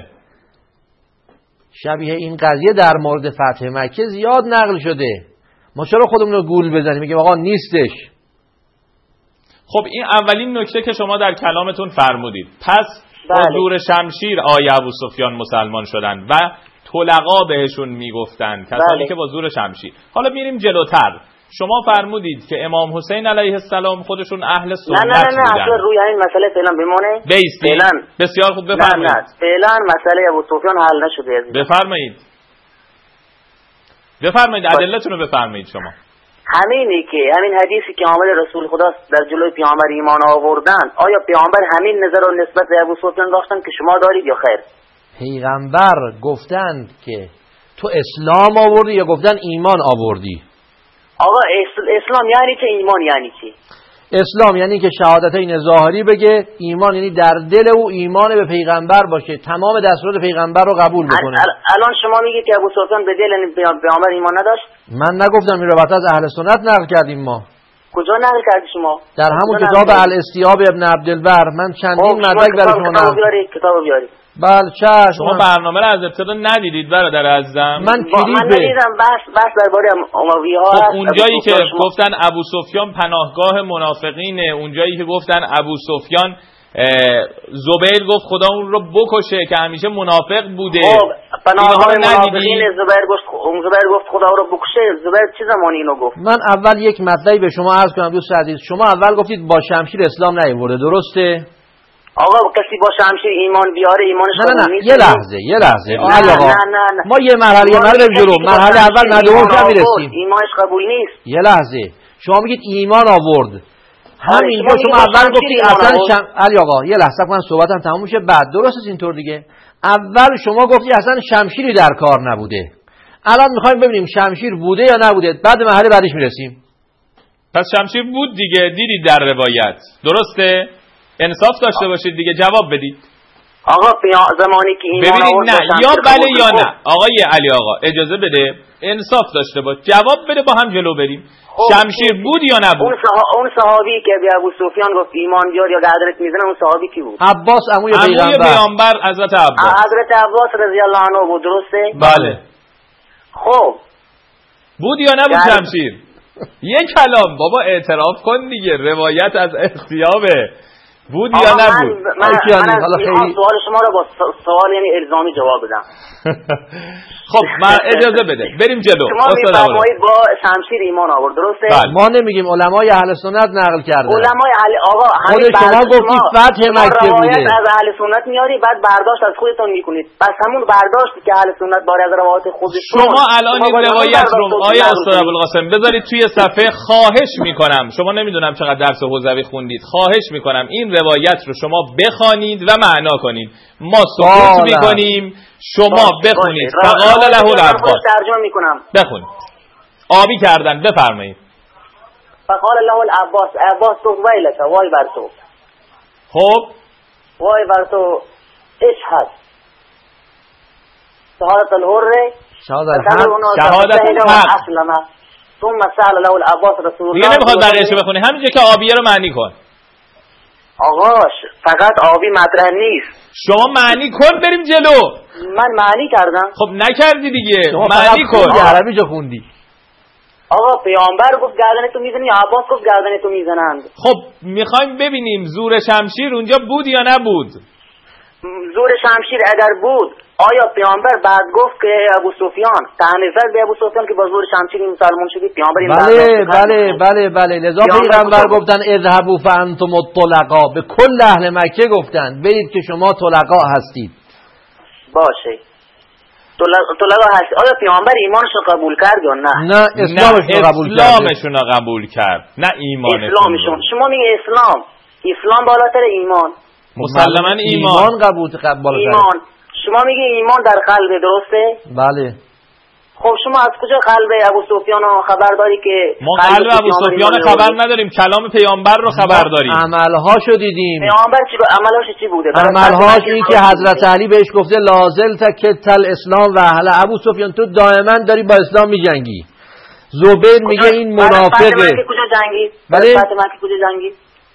شبیه این قضیه در مورد فتح مکه زیاد نقل شده. ما چرا خودمون رو گول بزنیم میگیم آقا نیستش؟ خب این اولین نکته که شما در کلامتون فرمودید. پس با زور شمشیر آقای ابو سفیان مسلمان شدن و طلقا بهشون میگفتن، کسانی که با زور شمشیر. حالا میریم جلوتر. شما فرمودید که امام حسین علیه السلام خودشون اهل سنت بودن. نه اصلا روی این مسئله فعلا بمونه. فعلا بسیار خوب بفرمایید. نه فعلا مسئله ابو سفیان حل نشده. بفرمایید ادلتون رو بفرمایید شما. همین حدیثی که آمده رسول خدا در جلوی پیامبر ایمان آوردن، آیا پیامبر همین نظر رو نسبت به ابو سفیان داشتن که شما دارید یا خیر؟ پیغمبر گفتند که تو اسلام آوردی یا گفتن ایمان آوردی؟ آقا اسلام یعنی چه؟ ایمان یعنی چه؟ اسلام یعنی که شهادتین ظاهری بگه، ایمان یعنی در دل او ایمان به پیغمبر باشه، تمام دستورات پیغمبر رو قبول بکنه. الان شما میگید که ابو سفیان به دل پیغمبر ایمان نداشت؟ من نگفتم، این روایت از اهل سنت نقل کردیم ما. کجا نقل کردی شما؟ در همون کتاب الاستیاب ابن عبدالبر. من چندین مدرک برای شما کتاب بیارید. بله چشم. شما برنامه رو از ابتدا ندیدید برادر عزیزم؟ من ندیدم. بس درباره امویه ها. خب اونجایی که گفتن ابو سفیان پناهگاه منافقینه، اونجایی که گفتن ابو سفیان زبیر گفت خدا اون رو بکشه که همیشه منافق بوده. پناهگاه منافقین زبیر گفت خدا رو بکشه. زبیر چه زمانی اینو گفت؟ من اول یک مطلبی به شما عرض کنم دوست عزیز. شما اول گفتید با شمشیر اسلام نیورده، درسته؟ آقا کسی با شمشیر ایمان بیاره ایمانش قبول نیست. یه لحظه ما یه مرحله جلو. مرحله اول ندوم که میرسیم. ایمانش قبول نیست. یه لحظه شما میگید ایمان آورد، همینجا شما اول گفتید اصلا علی آقا یه لحظه من صحبتم تموم میشه بعد درست است اینطور دیگه. اول شما گفتید اصلا شمشیری در کار نبوده. الان میخوایم ببینیم شمشیر بوده یا نبوده، بعد مرحله بعدش میرسیم. پس شمشیر بود دیگه، دیدید در روایت، درسته؟ انصاف داشته باشید دیگه، جواب بدید. آقا زمانی که ایمان ببینید نه یا بله یا نه. آقای علی آقا اجازه بده، انصاف داشته باش، جواب بده با هم جلو بریم. شمشیر بود یا نبود؟ اون صحابی که به ابو سفیان گفت ایمان بیار یا گردنت میزنم، اون صحابی کی بود؟ عباس عموی پیامبر حضرت عباس. حضرت عباس رضی الله عنه بود، درسته؟ بله. خب بود یا نبود شمشیر؟ یک کلام بابا اعتراف کن دیگه، روایت از اختیابه. بود یا نبود؟ من سوال شما رو با سوال یعنی الزامی جواب بدم. خب من اجازه بده بریم جلو. شما میفرمایید با شمشیر ایمان آورد، درسته؟ ما نمیگیم، علمای اهل سنت نقل کردن. علمای اهل آقا خود شما گفتید فتح مکه بوده. از اهل سنت میاری بعد برداشت از خودتون میکنید. پس همون برداشتی که اهل سنت داره از روایات خودشون. شما الان این روایت رو آیه استاد ابوالقاسم بذارید توی صفحه، خواهش میکنم. شما نمیدونم چقدر درس حوزوی خوندید، خواهش میکنم این روایت رو شما بخوانید و معنا کنید. ما سکوت میکنیم، شما بخونید. فقال له العباس. ترجمه میکنم. بخونید. آبی کردن، بفرمایید. فقال له العباس، عباس گفت ویلک، وای بر تو. خب وای بر تو، اشهد شهادت الحر، شهادت الحق. ثم سأل له العباس رسول الله. دیگه نمیخواد بقیه‌شو بخونی، همینجا که آبیه رو معنی کن. آقاش فقط آبی مطرح نیست، شما معنی کن بریم جلو. من معنی کردم. خب نکردی دیگه، شما معنی کن. عربی جو خوندی. آقا پیامبر گفت گردن تو میزنی، عباس گفت گردن تو میزنند. خب میخوایم ببینیم زور شمشیر اونجا بود یا نبود. زور شمشیر اگر بود، آیا پیامبر بعد گفت که ابو سفیان طعنه زد به ابو سفیان که با زور شمشیر مسلمان شدی؟ پیامبر این بله لذا پیغمبر گفتن اذهبوا فانتم الطلقاء، به کل اهل مکه گفتن برید که شما طلقاء هستید. باشه طلقاء هست. آیا پیامبر ایمانشون قبول کرد یا نه؟ نه اسلامشون رو قبول کرد، نه ایمانشون. شما میگه اسلام بالاتر ایمان. مسلماً ایمان قبول بالاتر. ایمان شما میگه ایمان در قلب، درسته؟ بله. خب شما از کجا قلب ابو سفیان رو خبر داری که ما قلب ابو سفیان خبر نداریم، کلام پیامبر رو خبر داریم. عملهاشو دیدیم. پیامبر عملهاش چی بوده؟ عملهاش این که حضرت علی بهش گفته لازل تکتل اسلام و اهل. ابو سفیان تو دائما داری با اسلام میجنگی. زبیر میگه این منافقه. کجا جنگی؟ بله فاطمه کجا جنگی؟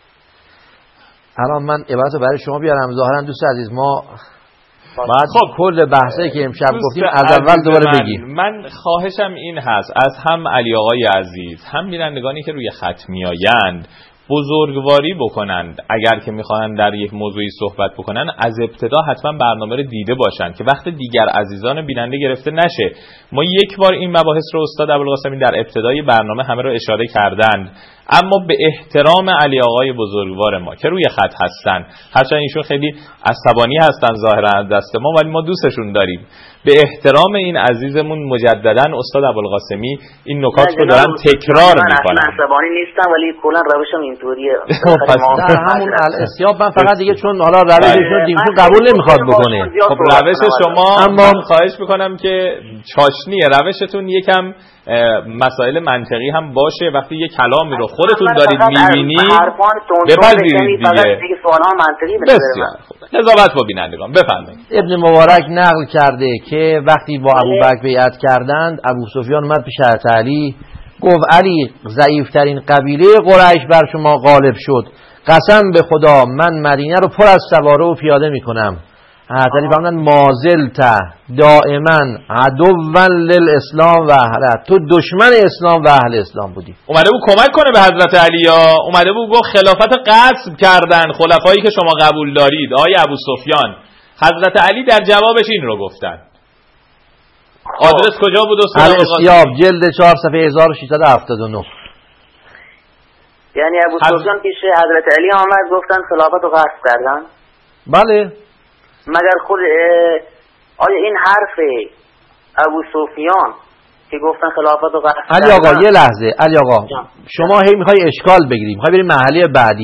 الان من عبارت برای شما بیارم. ظاهرا دوست عزیز ما بعد خب کل بحثی که امشب گفتیم از اول دوباره بگیم. من خواهشم این هست از هم علی آقای عزیز، هم بینندگانی که روی خط میآیند بزرگواری بکنند. اگر که میخواهند در یک موضوعی صحبت بکنن از ابتدا حتما برنامه رو دیده باشند که وقت دیگر عزیزان بیننده گرفته نشه. ما یک بار این مباحث رو استاد ابوالقاسمی در ابتدای برنامه همه رو اشاره کردند، اما به احترام علی آقای بزرگوار ما که روی خط هستن، هرچند ایشون خیلی عصبانی هستن ظاهرا از دست ما، ولی ما دوستشون داریم. به احترام این عزیزمون مجددا استاد ابوالقاسمی این نکات رو دارن تکرار میکنن. من عصبانی نیستم ولی کلا روشم اینطوریه. در همون الاستیاب من فقط دیگه چون حالا روششون دیمشون قبول نمیخواد بکنه. خب روش شما اما خواهش میکنم که چاشنیه روشتون یکم مسائل منطقی هم باشه. وقتی یک کلامی رو خودتون دارید میبینید بپذیرید دیگه. بسیار خوب. قضاوت با بینندگان بفرمایید. ابن مبارک نقل کرده که وقتی با ابوبکر بیعت کردند، ابو سفیان اومد پیش حضرت علی گفت علی ضعیفترین قبیله قریش بر شما غالب شد، قسم به خدا من مدینه رو پر از سواره و پیاده میکنم. حضرت علی فرمودند مازلت دائما عدوا للاسلام و اهله، تو دشمن اسلام و اهل اسلام بودی. اومده بود کمک کنه به حضرت علی، اومده بود گفت خلافت غصب کردن خلفایی که شما قبول دارید آقای ابو سفیان. حضرت علی در جوابش این رو گفتن. آدرس کجا بود استاد؟ الاستیاب جلد 4 صفحه 1679. یعنی ابو سفیان پیش حضرت علی آمد گفتن خلافت رو غصب کردن؟ بله. مگر خود آیا این حرف ابو سفیان که گفتن خلافت رو غصب علی آقا یه لحظه، علی آقا شما هی میخوای اشکال بگیری، میخوای بریم مرحله بعدی.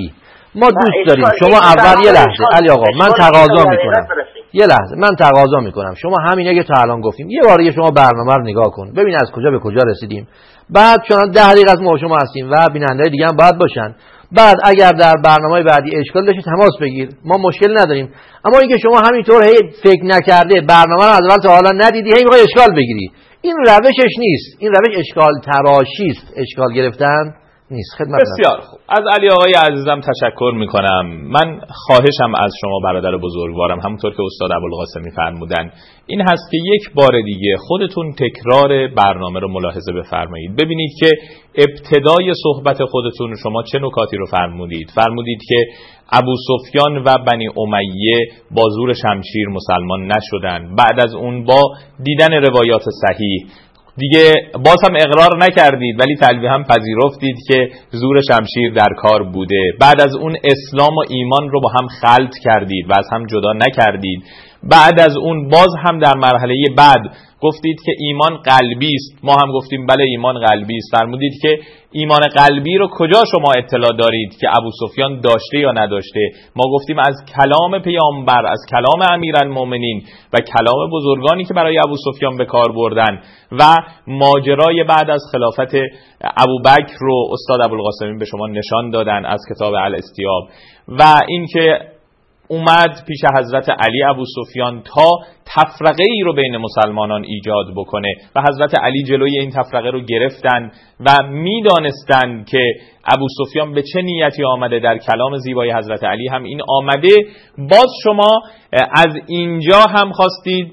ما دوست داریم شما اول یه لحظه علی آقا من تقاضا میکنم یه لحظه من تقاضا میکنم شما همینه که تا الان گفتیم یه بار شما برنامه رو نگاه کن ببین از کجا به کجا رسیدیم. بعد چون 10 دقیقه از ما شما هستیم و بیننده دیگه هم باید باشن. بعد اگر در برنامه بعدی اشکال داشت تماس بگیر ما مشکل نداریم. اما اینکه شما همینطور هی فکر نکرده برنامه رو از اول تا حالا ندیدی هی میخوای اشکال بگیری این روشش نیست. این روش اشکال تراشی است. اشکال گرفتن نیست. خدمت بسیار خوب. از علی آقای عزیزم تشکر میکنم. من خواهشم از شما برادر بزرگوارم همونطور که استاد ابوالقاسمی فرمودن این هست که یک بار دیگه خودتون تکرار برنامه رو ملاحظه بفرمایید. ببینید که ابتدای صحبت خودتون شما چه نکاتی رو فرمودید. فرمودید که ابو سفیان و بنی امیه با زور شمشیر مسلمان نشدن. بعد از اون با دیدن روایات صحیح دیگه باز هم اقرار نکردید ولی تلویحا پذیرفتید که زور شمشیر در کار بوده. بعد از اون اسلام و ایمان رو با هم خلط کردید و از هم جدا نکردید. بعد از اون باز هم در مرحله بعد گفتید که ایمان قلبی است. ما هم گفتیم بله ایمان قلبی است. فرمودید که ایمان قلبی رو کجا شما اطلاع دارید که ابو سفیان داشته یا نداشته؟ ما گفتیم از کلام پیامبر، از کلام امیرالمومنین و کلام بزرگانی که برای ابو سفیان به کار بردن و ماجرای بعد از خلافت ابوبکر رو استاد ابوالقاسمی به شما نشان دادن از کتاب الاستیاب و اینکه اومد پیش حضرت علی ابو سفیان تا تفرقه ای رو بین مسلمانان ایجاد بکنه و حضرت علی جلوی این تفرقه رو گرفتن و میدانستن که ابو سفیان به چه نیتی آمده. در کلام زیبای حضرت علی هم این آمده. باز شما از اینجا هم خواستید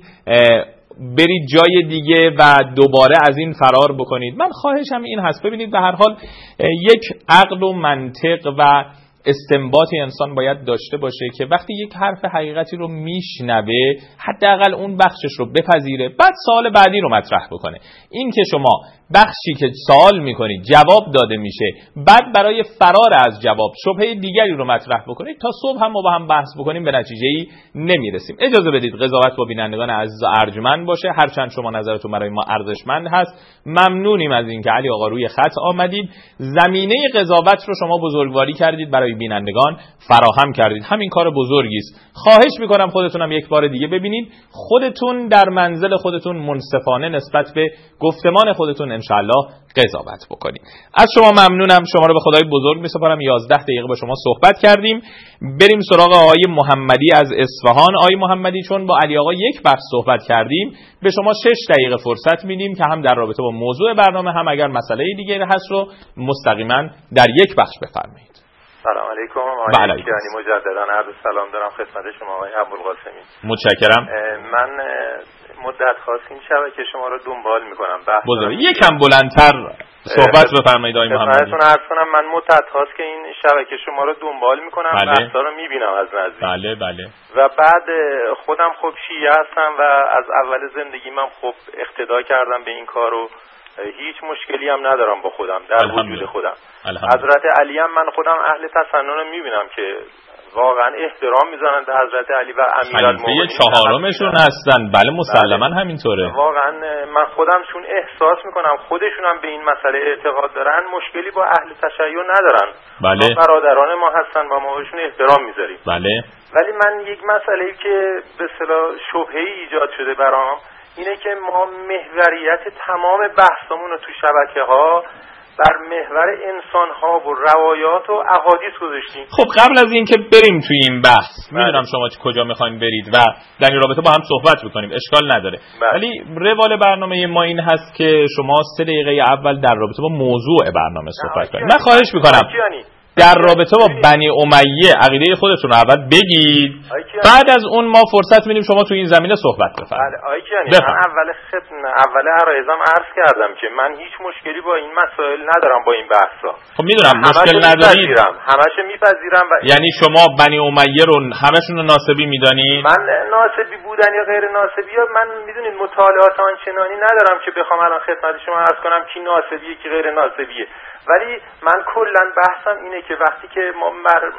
برید جای دیگه و دوباره از این فرار بکنید. من خواهشم این هست ببینید به هر حال یک عقل و منطق و استنباط انسان باید داشته باشه که وقتی یک حرف حقیقتی رو میشنوه حداقل اون بخشش رو بپذیره بعد سوال بعدی رو مطرح بکنه. این که شما بخشی که سوال میکنید جواب داده میشه بعد برای فرار از جواب شبهه دیگری رو مطرح بکنید تا صبح هم ما با هم بحث بکنیم به نتیجه‌ای نمیرسیم. اجازه بدید قضاوت با بینندگان عزیز ارجمند باشه. هرچند شما نظرتون برای ما ارزشمند هست. ممنونیم از اینکه علی آقا روی خط آمدید. زمینه قضاوت رو شما بزرگواری کردید برای بینندگان فراهم کردید. همین کار بزرگی است. خواهش میکنم خودتونم یک بار دیگه ببینید خودتون در منزل خودتون منصفانه نسبت به گفتمان خودتون انشالله قضاوت بکنید. از شما ممنونم. شما رو به خدای بزرگ میسپارم. 11 دقیقه با شما صحبت کردیم. بریم سراغ آقای محمدی از اصفهان. آقای محمدی چون با علی آقا یک بخش صحبت کردیم به شما 6 دقیقه فرصت میدیم که هم در رابطه با موضوع برنامه هم اگر مسئله دیگه هست رو مستقیما در یک بخش بفرمایید. سلام علیکم آقای کیانی. مجددا عرض سلام دارم خدمت شما آقای ابوالقاسمی. متشکرم. من مدت خواست این شبکه شما رو دنبال میکنم. یکم بلندتر صحبت بفرمایید آقای محمدی. خدمتتون عرض کنم من مدت خواست که این شبکه شما رو دنبال میکنم. بحثا رو میبینم از نزدیک. بله. و بعد خودم خب شیعه هستم و از اول زندگی من خب اقتدا کردم به این کارو. هیچ مشکلی هم ندارم با خودم در وجود خودم. حضرت علی هم من خودم اهل تسنن میبینم که واقعا احترام میذارن به حضرت علی و امیرالمومنین. خلیفه چهارمشون هستن. بله مسلما همینطوره. واقعا من خودم چون احساس میکنم خودشون هم به این مسئله اعتقاد دارن مشکلی با اهل تشیع ندارن. بله. برادران ما هستن و ما بهشون احترام میذاریم. بله. ولی من یک مسئله‌ای که به اصطلاح شبهه‌ای ایجاد شده برام اینه که ما محوریت تمام بحثمون رو تو شبکه‌ها بر محور انسان‌ها و روایات و احادیث گذاشتیم. خب قبل از این که بریم توی این بحث میدونم شما کجا میخواین برید و در این رابطه با هم صحبت بکنیم اشکال نداره. ولی روال برنامه ما این هست که شما 3 دقیقه اول در رابطه با موضوع برنامه صحبت کنید. من خواهش میکنم در رابطه با بنی امیه عقیده خودتون رو اول بگید بعد از اون ما فرصت میدیم شما تو این زمینه صحبت بفرمایید. بله آقای کیانی من اول عرایزم عرض کردم که من هیچ مشکلی با این مسائل ندارم با این بحثا. خب میدونم مشکل ندارید. همش میپذیرم. یعنی شما بنی امیه رو همشون رو ناسبی میدانید؟ من ناسبی بودن یا غیر ناسبی یا من میدونید مطالعات آنچنانی ندارم که بخوام الان خدمت شما عرض کنم کی ناسبیه کی غیر ناسبیه. ولی من کلا بحثم اینه که وقتی که ما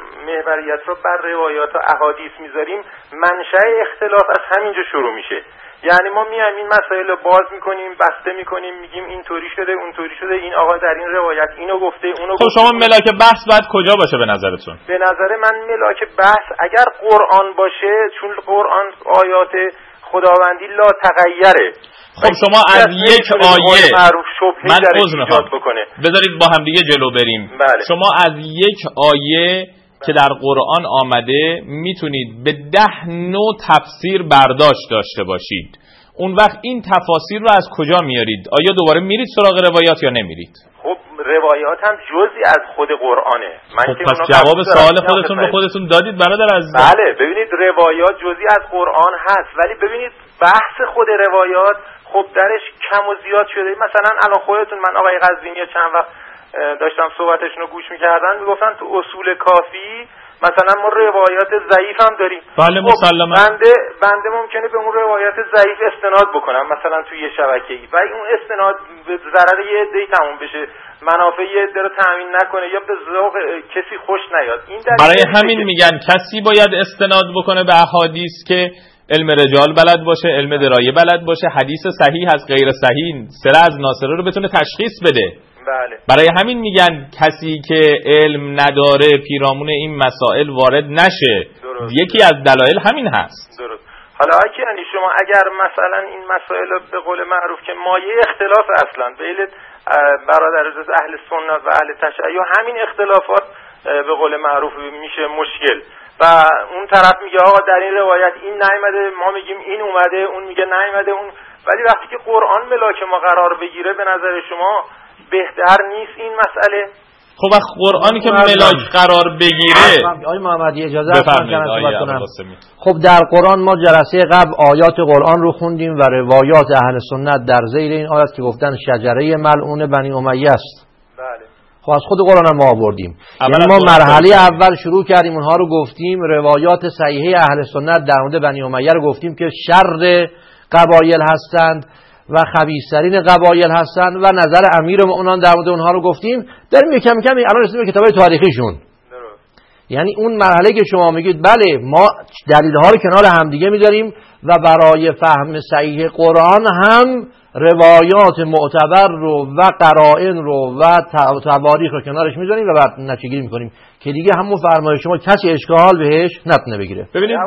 محوریت رو بر روایات و احادیث میذاریم، منشأ اختلاف از همینجا شروع میشه. یعنی ما میایم این مسائل رو باز میکنیم، بسته میکنیم، میگیم اینطوری شده اونطوری شده، این آقا در این روایت اینو گفته اونو گفته. خب شما ملاک بحث باید کجا باشه به نظرتون؟ به نظر من ملاک بحث اگر قرآن باشه، چون قرآن آیات خداوندی لا تغیره. خب شما از یک آیه، من عذر میخوام بذارید با هم دیگه جلو بریم. بله. شما از یک آیه که در قرآن آمده میتونید به 10 نوع تفسیر برداشت داشته باشید. اون وقت این تفاسیر رو از کجا میارید؟ آیا دوباره میرید سراغ روایات یا نمیرید؟ خب روایات هم جزئی از خود قرآنه. خب پس جواب سوال خودتون رو خودتون دادید برادر عزیز. بله ببینید روایات جزئی از قرآن هست، ولی ببینید بحث خود روایات خب درش کم و زیاد شده. مثلا الان خودتون، من آقای قزوینی چند وقت داشتم صحبتشون رو گوش می‌کردن، میگفتن تو اصول کافی مثلا ما روایات ضعیف هم داریم. بله مسلما. بنده ممکنه به اون روایات ضعیف استناد بکنم مثلا توی یه شبکه‌ای و اون استناد به ضرر یه عده‌ای تموم بشه، منافع یه عده رو تامین نکنه یا به ذوق کسی خوش نیاد. این برای همین میگن کسی باید استناد بکنه به احادیث که علم رجال بلد باشه، علم درایه بلد باشه، حدیث صحیح از غیر صحیح، سره از ناصره رو بتونه تشخیص بده. بله. برای همین میگن کسی که علم نداره پیرامون این مسائل وارد نشه. درست. یکی از دلایل همین هست. درست. حالا یعنی شما اگر مثلا این مسائل به قول معروف که مایه اختلاف اصلا بین برادر اهل سنت و اهل تشیع، همین اختلافات به قول معروف میشه مشکل و اون طرف میگه آقا در این روایت این نیامده، ما میگیم این اومده، اون میگه نیامده اون. ولی وقتی که قرآن ملاک ما قرار بگیره، به نظر شما بهتر نیست این مسئله؟ خب وقت قرآنی که ملاک قرار بگیره، آقای محمدی اجازه بفرمایید. خب در قرآن ما جلسه قبل آیات قرآن رو خوندیم و روایات اهل سنت در ذیل این آیات که گفتن شجره ملعون بنی امیه است. بله. خب از خود قرآن ما آوردیم. یعنی ما مرحله اول شروع کردیم اونها رو گفتیم، روایات صحیحه اهل سنت در مورد بنی امیه رو گفتیم که شر قبایل هستند و خبیث‌ترین قبایل هستند و نظر امیر مومنان در مورد اونها رو گفتیم. داریم یکم کم الان رسیدیم به کتابای تاریخیشون. یعنی اون مرحله که شما میگید بله ما دلیل‌ها رو کنار همدیگه میذاریم و برای فهم صحیح قرآن هم روایات معتبر رو و قرائن رو و تواریخ رو کنارش میذاریم و بعد نتیجه‌گیری میکنیم که دیگه همون فرمایش شما کسی اشکال بهش نتونه بگیره. ببینید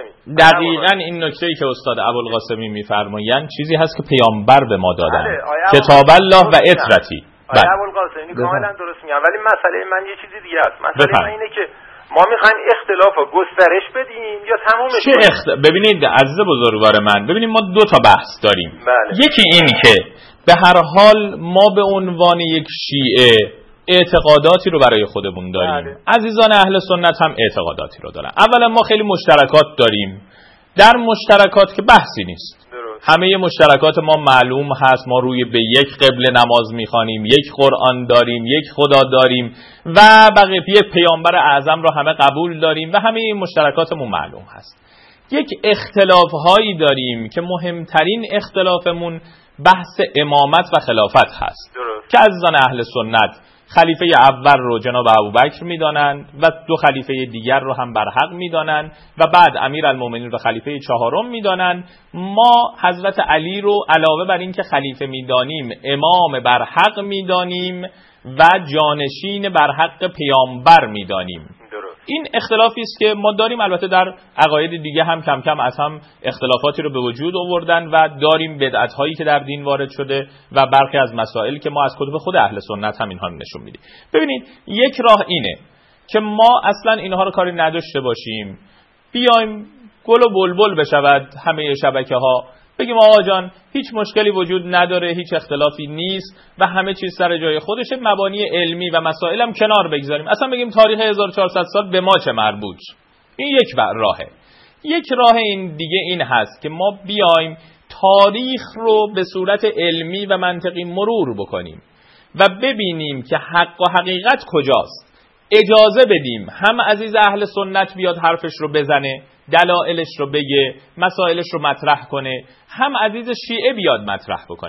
دقیقاً این نکته‌ای که استاد ابوالقاسمی میفرمایند چیزی هست که پیامبر به ما دادن، کتاب الله و اطرتی. آیا ابوالقاسمی کاملا درست میگن، ولی مسئله من یه چیزی دیگه است. مسئله اینه که ما میخوایم اختلاف رو گسترش بدیم یا تمومش کنیم. ببینید عزیز بزرگوار من، ببینید ما 2 تا بحث داریم. بله. یکی این که به هر حال ما به عنوان یک شیعه اعتقاداتی رو برای خودمون داریم. بله. عزیزان اهل سنت هم اعتقاداتی رو دارن. اولا ما خیلی مشترکات داریم. در مشترکات که بحثی نیست. همه مشترکات ما معلوم هست. ما روی به یک قبله نماز میخوانیم، یک قرآن داریم، یک خدا داریم و بقیه یک پیامبر اعظم رو همه قبول داریم و همه این مشترکاتمون معلوم هست. یک اختلافهایی داریم که مهمترین اختلافمون بحث امامت و خلافت هست. که عزیزان اهل سنت خلیفه اول رو جناب ابوبکر میدانند و 2 خلیفه دیگر رو هم برحق میدانند و بعد امیرالمومنین رو خلیفه 4 میدانند. ما حضرت علی رو علاوه بر این که خلیفه میدانیم، امام برحق میدانیم و جانشین برحق پیامبر میدانیم. این اختلافی است که ما داریم. البته در عقاید دیگه هم کم کم از هم اختلافاتی رو به وجود آوردن و داریم بدعت هایی که در دین وارد شده و برخی از مسائل که ما از کتب خود اهل سنت هم اینها رو نشون میدیم. ببینید یک راه اینه که ما اصلا اینها رو کاری نداشته باشیم، بیایم گل و بلبل بشود همه شبکه ها، بگیم آقا جان هیچ مشکلی وجود نداره، هیچ اختلافی نیست و همه چیز سر جای خودشه، مبانی علمی و مسائل هم کنار بگذاریم، اصلا بگیم تاریخ 1400 سال به ما چه مربوط. این یک راهه. یک راه این دیگه این هست که ما بیایم تاریخ رو به صورت علمی و منطقی مرور بکنیم و ببینیم که حق و حقیقت کجاست. اجازه بدیم هم عزیز اهل سنت بیاد حرفش رو بزنه، دلایلش رو بگه، مسائلش رو مطرح کنه، هم عزیز شیعه بیاد مطرح بکنه.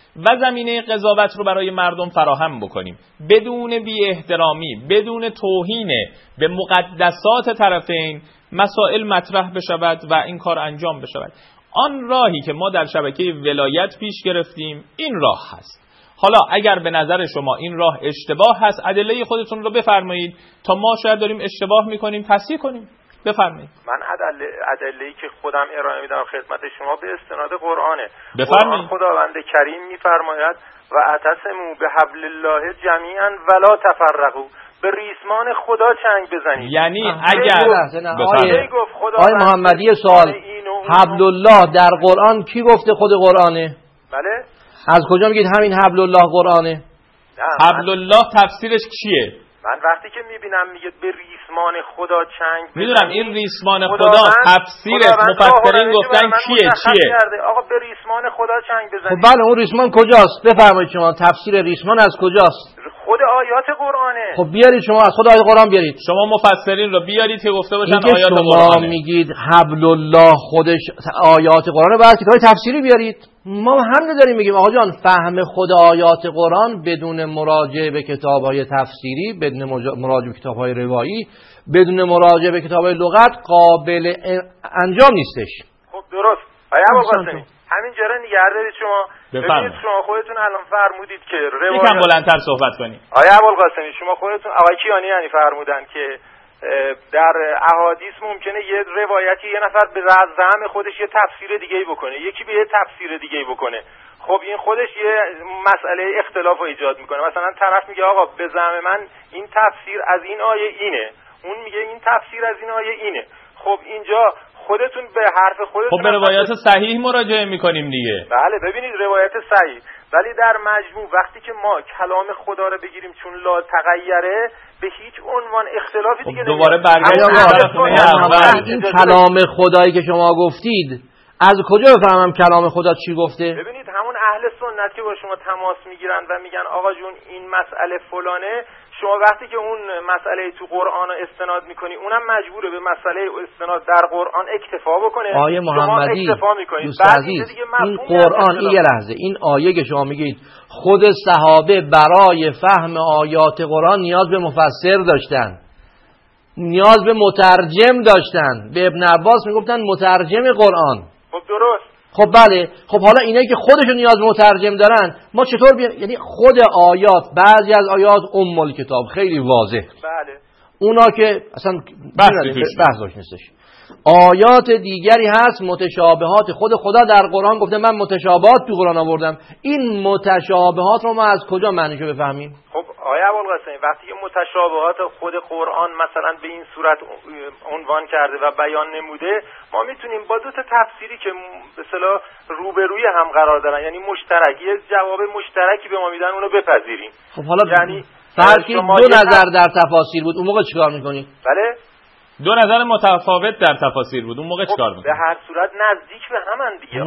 و زمینه قضاوت رو برای مردم فراهم بکنیم، بدون بی احترامی، بدون توهین به مقدسات طرفین مسائل مطرح بشود و این کار انجام بشود. آن راهی که ما در شبکه ولایت پیش گرفتیم این راه هست. حالا اگر به نظر شما این راه اشتباه هست، ادله خودتون رو بفرمایید تا ما شاید داریم اشتباه میکنیم تصحیح کنیم. بفرمایید. من ادله‌ای که خودم ارائه میدم خدمت شما به استناد قرآنه. بفرمایید. خداوند کریم میفرماید و اعتصموا بحبل الله جمیعا ولا تفرقوا، به ریسمان خدا چنگ بزنید. یعنی اگر آقای محمدی سوال، حبل الله در قرآن کی گفته؟ خود قرآنه؟ بله. از کجا میگید همین حبل الله قرآنه؟ حبل الله تفسیرش چیه؟ من وقتی که میبینم میگه به ریسمان خدا چنگ بزنید، میدونم این ریسمان خدا تفسیر مفسرین گفتن چیه؟ آقا به ریسمان خدا چنگ بزنید. خب بله، اون ریسمان کجاست؟ بفرمایید شما تفسیر ریسمان از کجاست؟ خود آیات قرآنه. خب بیارید شما از خود آیات قرآن بیارید. شما مفسرین رو بیارید که گفته باشن آیات قرآنه. شما میگید حبل الله خودش آیات قرآنه، بعد کتاب تفسیری بیارید. ما هم نداریم میگیم آقا جان فهم خود آیات قرآن بدون مراجعه به کتاب‌های تفسیری، بدون مراجعه به کتاب‌های روایی، بدون مراجعه به کتاب‌های لغت قابل انجام نیستش. خب درست. آیا ابوالقاسمی همین جره نگه دارید شما. ببینید شما خودتون الان فرمودید که روایت یکم بلندتر صحبت کنید. آیا ابوالقاسمی شما خودتون آقای کیانی یعنی فرمودن که در احادیث ممکنه یه روایتی یه نفر به زعم خودش یه تفسیر دیگه‌ای بکنه، یکی به یه تفسیر دیگه‌ای بکنه. خب این خودش یه مسئله اختلاف رو ایجاد میکنه. مثلا طرف میگه آقا به زعم من این تفسیر از این آیه اینه، اون میگه این تفسیر از این آیه اینه. خب اینجا خودتون به حرف خودتون خب به روایت صحیح مراجعه میکنیم دیگه. بله ببینید روایت صحیح، ولی در مجموع وقتی که ما کلام خدا رو بگیریم چون لا تغیره به هیچ عنوان اختلافی دیگه دوباره برگردیم. این کلام خدایی که شما گفتید از کجا بفهمم کلام خدا چی گفته؟ ببینید همون اهل سنت که با شما تماس میگیرن و میگن آقا جون این مسئله فلانه، شما وقتی که اون مسئله تو قرآن استناد میکنی اونم مجبوره به مسئله استناد در قرآن اکتفا بکنه. آیه محمدی دوست عزیز، این قرآن این یه لحظه، این آیه که شما میگید خود صحابه برای فهم آیات قرآن نیاز به مفسر داشتن، نیاز به مترجم داشتن. به ابن عباس میگفتن مترجم قرآن. خب درست. خب بله، خب حالا اینایی که خودشون نیاز به مترجم دارن ما چطور یعنی خود آیات، بعضی از آیات الکتاب خیلی واضح، بله اونا که اصلا بحثش نیستش. آیات دیگری هست متشابهات، خود خدا در قرآن گفته من متشابهات تو قرآن آوردم. این متشابهات رو ما از کجا معنیشو بفهمیم؟ خب آقای ابوالقاسمی وقتی که متشابهات خود قرآن مثلا به این صورت عنوان کرده و بیان نموده، ما میتونیم با دو تا تفسیری که به اصطلاح روبروی هم قرار دارن، یعنی مشترک، یه جواب مشترکی به ما میدن، اونو بپذیریم. خب حالا یعنی فرقی دو نظر در تفاسیر بود، اون موقع چیکار میکنید؟ بله دو نظر متفاوت در تفاسیر بود، اون موقع چیکار میکنید؟ به هر صورت نزدیک به همن دیگه.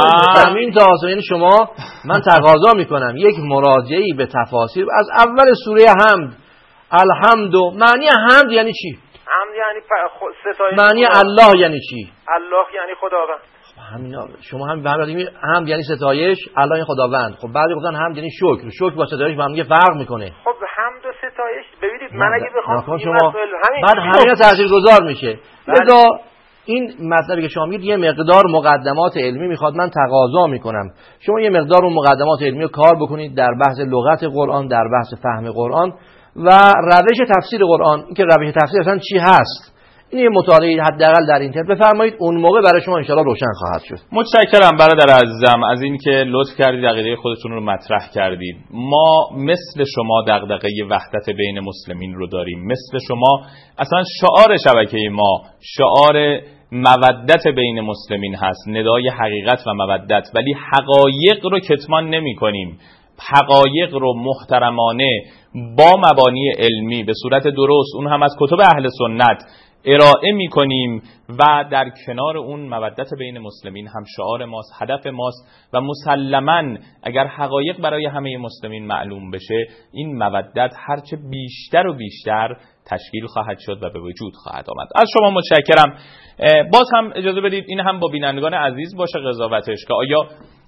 نه همین تاسو، یعنی شما من تقاضا میکنم یک مراجعه‌ای به تفاسیر از اول سوره حمد، الحمد، معنی حمد یعنی چی؟ حمد یعنی ستایش. معنی الله یعنی چی؟ الله یعنی خداوند. همینا شما هم ببینید حمد یعنی ستایش، الله یعنی خداوند. خب بعضی گفتن حمد یعنی شکر، شکر با ستایش با هم دیگه فرق میکنه. خب حمد و ستایش ببینید من اگه بخوام شما بعد همین تاثیرگذار میشه. لذا این مطلبی که شما میگید یه مقدار مقدمات علمی میخواد، من تقاضا میکنم شما یه مقدار اون مقدمات علمی رو کار بکنید در بحث لغت قرآن، در بحث فهم قرآن و روش تفسیر قرآن. این که روش تفسیر اصلا چی هست، این یه مطالعه حداقل در اینترنت بفرمایید، اون موقع برای شما ان شاءالله روشن خواهد شد. متشکرم برادر عزیزم از اینکه لطف کردید عقیده خودتون رو مطرح کردید. ما مثل شما دغدغه وحدت بین مسلمین رو داریم، مثل شما اصلا شعار شبکه ما شعار مودت بین مسلمین هست، ندای حقیقت و مودت، ولی حقایق رو کتمان نمی کنیم. حقایق رو محترمانه با مبانی علمی به صورت درست، اون هم از کتب اهل سنت ارائه می کنیم و در کنار اون مودت بین مسلمین هم شعار ماست، هدف ماست و مسلماً اگر حقایق برای همه مسلمین معلوم بشه این مودت هرچه بیشتر و بیشتر تشکیل خواهد شد و به وجود خواهد آمد. از شما متشکرم. باز هم اجازه بدید این هم با بینندگان عزیز باشه قضاوتش که آیا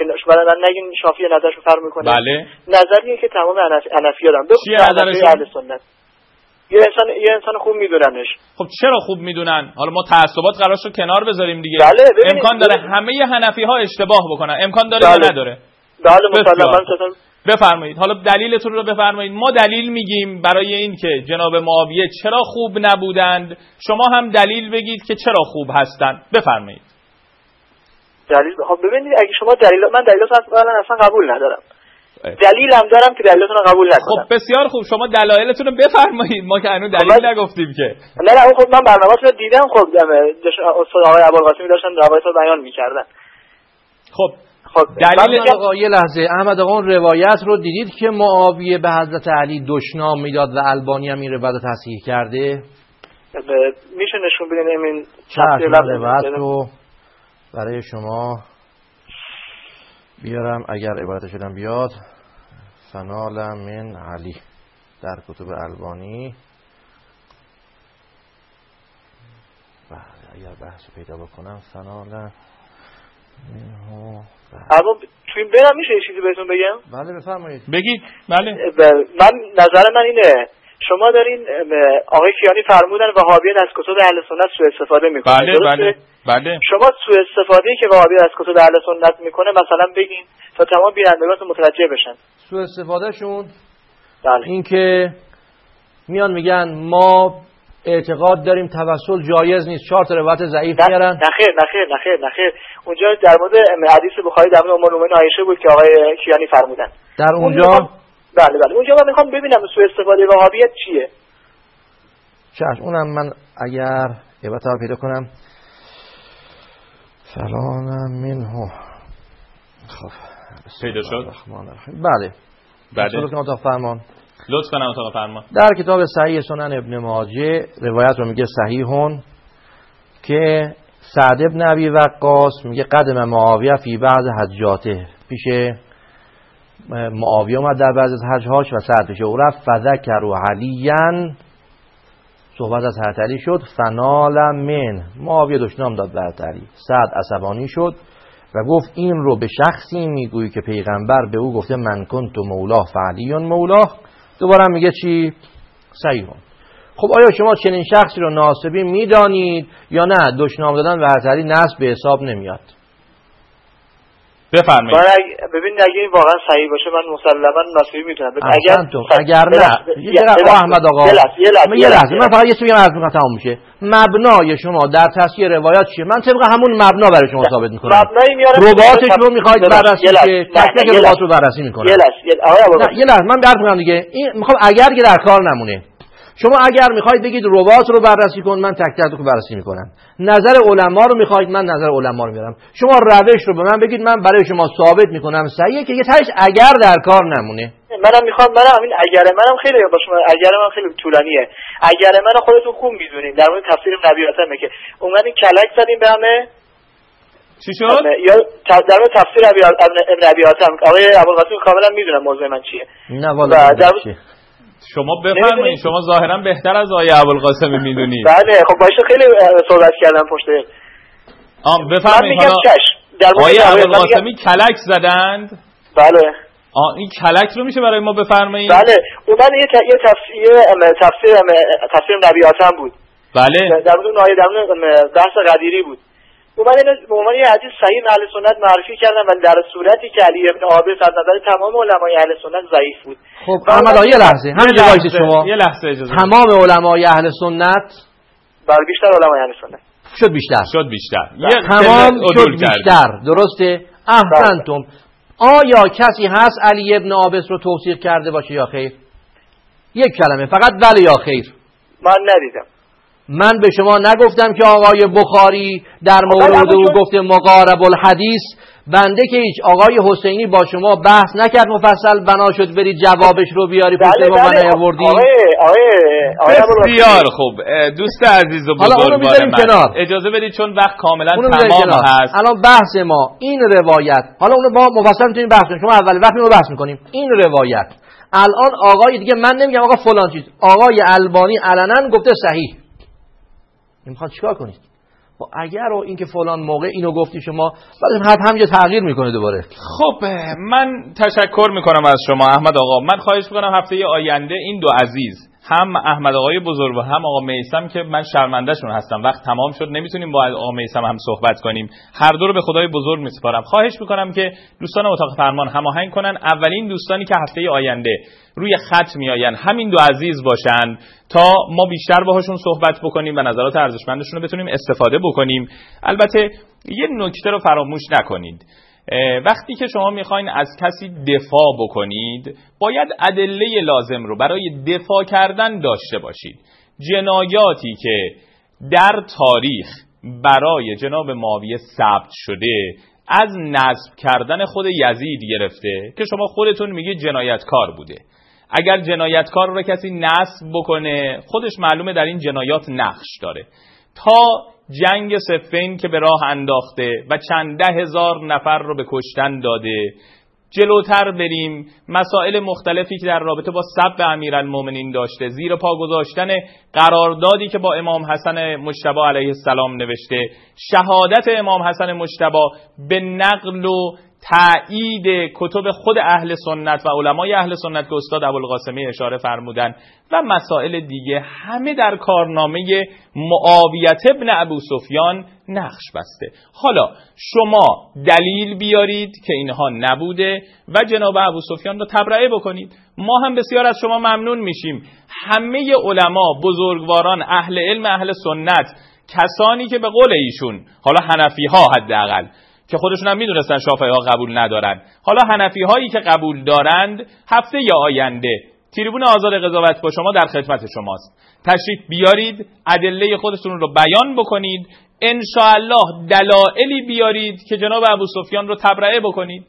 که برای من نگین شافعی نظرشو فرق میکنه. بله. نظریه که تمام حنفی‌ها دارن. چیه نظرشون؟ اهل سنت. یه انسان خوب میدوننش. خب چرا خوب میدونن؟ حالا ما تعصبات قرار شد کنار بذاریم دیگه. بله امکان داره همه حنفی‌ها اشتباه بکنن. امکان داره بله. یا نداره؟ بله مسلماً. بفرمایید. حالا دلیلتون رو بفرمایید. ما دلیل میگیم برای این که جناب معاویه چرا خوب نبودند، شما هم دلیل بگید که چرا خوب هستند. بفرمایید. دلیل خب ببینید اگه شما من دلیلاتون اصلا قبول ندارم. دلیلم دارم که دلیلاتون رو قبول نکنم. خب بسیار خوب، شما دلایلتون رو بفرمایید. ما که هنوز دلیل نگفتیم که. نه خب من برنامه‌تون رو دیدم. خب استاد آقای ابوالقاسمی داشتن روایت رو بیان می‌کردن. خب دلیل یه لحظه احمد آقا اون روایت رو دیدید که معاویه به حضرت علی دشنام میداد و البانی هم این روایت تصحیح کرده؟ میشه نشون بدین این روایت رو برای شما بیارم اگر عبارتش شدم بیاد. فنال من علی در کتب البانی. اگر بحث پیدا بکنم فنال الان تو این برم میشه یه چیزی بهتون بگم؟ بله بفرمایید. بگید. بله. من نظر من اینه شما دارین آقای کیانی فرمودن وهابیان از کتب اهل سنت سوء استفاده میکنه. بله. شما سوء استفاده‌ای که وهابی از کتب اهل سنت میکنه مثلا بگین تا تمام بینندگان متوجه بشن. سوء استفادهشون بله. این که میان میگن ما اعتقاد داریم توسل جایز نیست، 4 تا روایت ضعیف میارن. نخیر اونجا در مورد حدیث بخاری در مورد ام المؤمنین عایشه بود که آقای کیانی فرمودن در اونجا. بله اونجا من میخوام ببینم سوء استفاده وهابیت چیه. چشم اونم من اگر عبارت رو پیدا کنم فلان منه. خب پیدا شد. بله لطفاً اتاق فرمان. اتاق فرمان در کتاب صحیح سنن ابن ماجه روایت رو میگه صحیحون که سعد ابن ابی وقاص میگه قدم معاویه فی بعض حجاته، پیش معاویه اومد در بعض از حجهاش و سعد پیش او رفت. فذکروا علیاً، صحبت از حضرت علی شد. فنال من، معاویه دشنام داد به حضرت علی. سعد عصبانی شد و گفت این رو به شخصی میگویی که پیغمبر به او گفته من کنت مولاه فعلی مولاه. دوباره میگه چی؟ صحیحون. خب آیا شما چنین شخصی رو ناسبی میدانید یا نه؟ دشنام دادن به حضرت علی نسب به حساب نمیاد. بفرمایید. ببین اگه این واقعا صحیح باشه من مسلما ناسبی میدونم. اگر نه یه احمد آقا یه لحظه من فقط یه چیزی عرض میکنم تمام میشه. مبنای شما در تصحیح روایات چیه؟ من طبق همون مبنا برای شما ثابت میکنم. مبنایی میارم رباطش رو میخواید بررسی که تک رباط رو بررسی میکنم. یه لحظه من عرض میکنم دیگه. این میخوام اگر که در کار نمونه. شما اگر میخواید بگید رباط رو بررسی کن، من تک تک رو بررسی میکنم. نظر علما رو میخواید، من نظر علما رو میارم. شما روش رو به من بگید، من برای شما ثابت میکنم صحیحه که یه تاش اگر در کار نمونه. منم همین اگر منم خیلی با شما اگر من خیلی طولانیه. اگر من خودتون خوب میدونید در مورد تفسیر نبی حاتمه که اومدین کلک زدیم به همه. چی شد؟ یا در مورد تفسیر ابن ابی حاتم آقای ابوالقاسم کاملا میدونم موضوع من چیه. نه والا شما بفرمایید. شما ظاهرا بهتر از آقای ابوالقاسم میدونید. بله خب باشه خیلی صحبت کردم پشت. بفرمایید. آقای ابوالقاسمی کلک زدند. بله. این کلک رو میشه برای ما بفرمایید؟ بله اون یه تفسیر نبی حاتم بود. بله. در مورد آیه بحث قدیری بود. به عنوان یه حدیث صحیح اهل سنت معرفی کردن و در صورتی که علی ابن عابس از نظر تمام علمای اهل سنت ضعیف بود. خب احمد یه لحظه همین جوایز شما یه لحظه اجازه تمام علمای اهل سنت بر بیشتر علمای اهل سنت شد بیشتر تمام شد بیشتر. درسته؟ احسنتم. آیا کسی هست علی ابن عابس رو توصیف کرده باشه یا خیر؟ یک کلمه فقط بله یا خیر. من ندیدم. من به شما نگفتم که آقای بخاری در مورد او گفته مقارب الحدیث. بنده که هیچ آقای حسینی با شما بحث نکرد مفصل، بنا شد برید جوابش رو بیاری پشت با من آوردی. بسیار خوب دوست عزیز و بزرگوار من اجازه بدید چون وقت کاملا تمام هست. الان بحث ما این روایت، حالا اونو با مفصل میتونیم بحث کنیم. شما اول وقت رو بحث میکنیم این روایت. الان آقای دیگه من نمیگم آقا فلان چیز، آقای البانی علنا گفته صحیح. میخواد چیکار کنید؟ اگر و اینکه فلان موقع اینو گفتی شما، بعد حرف همینجا تغییر میکنه دوباره. خب من تشکر میکنم از شما احمد آقا. من خواهش میکنم هفته آینده این دو عزیز، هم احمد آقای بزرگ و هم آقا میثم، که من شرمندهشون هستم، وقت تمام شد نمیتونیم با آقا میثم هم صحبت کنیم، هر دو رو به خدای بزرگ میسپارم. خواهش میکنم که دوستان اتاق فرمان هماهنگ کنن اولین دوستانی که هفته آینده روی خط میآین همین دو عزیز باشن تا ما بیشتر باهاشون صحبت بکنیم و نظرات ارزشمندشون رو بتونیم استفاده بکنیم. البته یه نکته رو فراموش نکنید، وقتی که شما میخواین از کسی دفاع بکنید باید ادله لازم رو برای دفاع کردن داشته باشید. جنایاتی که در تاریخ برای جناب معاویه ثبت شده از نصب کردن خود یزید گرفته که شما خودتون میگید جنایتکار بوده. اگر جنایتکار رو کسی نصب بکنه خودش معلومه در این جنایات نقش داره. تا جنگ صفین که به راه انداخته و چند 10,000 نفر رو به کشتن داده. جلوتر بریم، مسائل مختلفی که در رابطه با سب امیرالمومنین داشته، زیر پا گذاشتن قراردادی که با امام حسن مجتبی علیه السلام نوشته، شهادت امام حسن مجتبی به نقل و تایید کتب خود اهل سنت و علمای اهل سنت که استاد ابوالقاسمی اشاره فرمودن و مسائل دیگه، همه در کارنامه معاویه ابن ابو سفیان نقش بسته. حالا شما دلیل بیارید که اینها نبوده و جناب ابو سفیان رو تبرئه بکنید. ما هم بسیار از شما ممنون میشیم. همه علما، بزرگواران، اهل علم، اهل سنت، کسانی که به قول ایشون، حالا حنفی ها حداقل که خودشون هم میدونستن شافعی ها قبول ندارن، حالا حنفی هایی که قبول دارند، هفته آینده تریبون آزاد قضاوت با شما در خدمت شماست. تشریف بیارید، ادله خودتون رو بیان بکنید، انشاءالله دلایلی بیارید که جناب ابو سفیان رو تبرئه بکنید.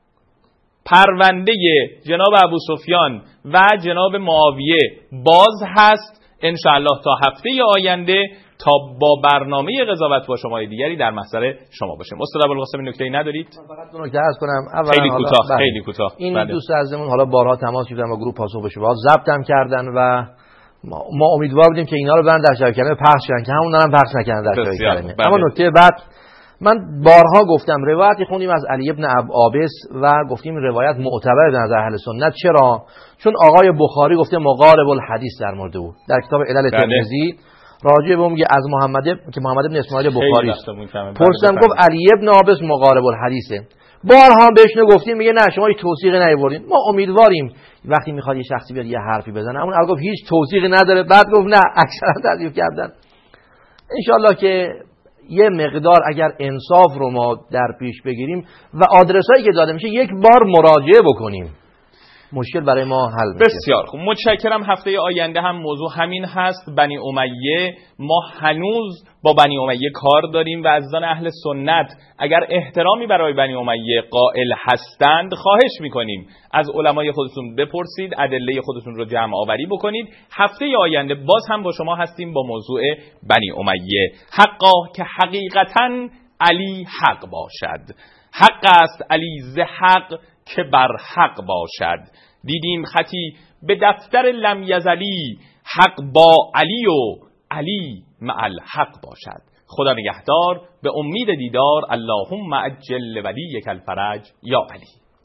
پرونده جناب ابو سفیان و جناب معاویه باز هست انشاءالله تا هفته آینده تا با برنامه قضاوت با شما دیگری در محضر شما باشیم. استاد ابوالقاسم نکته‌ای ندارید؟ فقط دو نکته عرض کنم. خیلی کوتاه. این دوست عزیزمون حالا بارها تماس گرفتن با گروه پاسخ به شبهات، ضبطم کردن و ما امیدوار بودیم که اینا رو برن در شبکه کلمه پخش کنن که همون هم پخش نکردن در شبکه کلمه. اما نکته بعد، من بارها گفتم روایتی خوندیم از علی ابن عابس و گفتیم روایت معتبر به نظر اهل سنت. چرا؟ چون آقای بخاری گفته مقارب الحدیث در مورد او در کتاب علل ترمذی راجع به اون میگه از محمد ابن اسماعیل بخاری پرسیدم، گفت علی ابن عابس مقارب الحدیثه. بارها بهش گفتیم، میگه نه شما هیچ توثیقی نیاوردین. ما امیدواریم وقتی میخواد یه شخصی بیاد یه حرفی بزنه، اون اول گفت هیچ توثیقی نداره، بعد گفت نه اکثرا تضعیف کردن. انشالله که یه مقدار اگر انصاف رو ما در پیش بگیریم و آدرسایی که داده میشه یک بار مراجعه بکنیم، مشکل برای ما حل میشه. بسیار خوب، متشکرم. هفته آینده هم موضوع همین هست، بنی امیه. ما هنوز با بنی امیه کار داریم و عزیزان اهل سنت اگر احترامی برای بنی امیه قائل هستند، خواهش میکنیم از علمای خودتون بپرسید، ادله خودتون رو جمع آوری بکنید. هفته آینده باز هم با شما هستیم با موضوع بنی امیه. حقا که حقیقتاً علی حق باشد، حق است علی ز حق که بر حق باشد. دیدیم خطی به دفتر لم یزلی، حق با علی و علی مع الحق باشد. خدا نگهدار، به امید دیدار. اللهم عجل ولیک الفرج یا علی.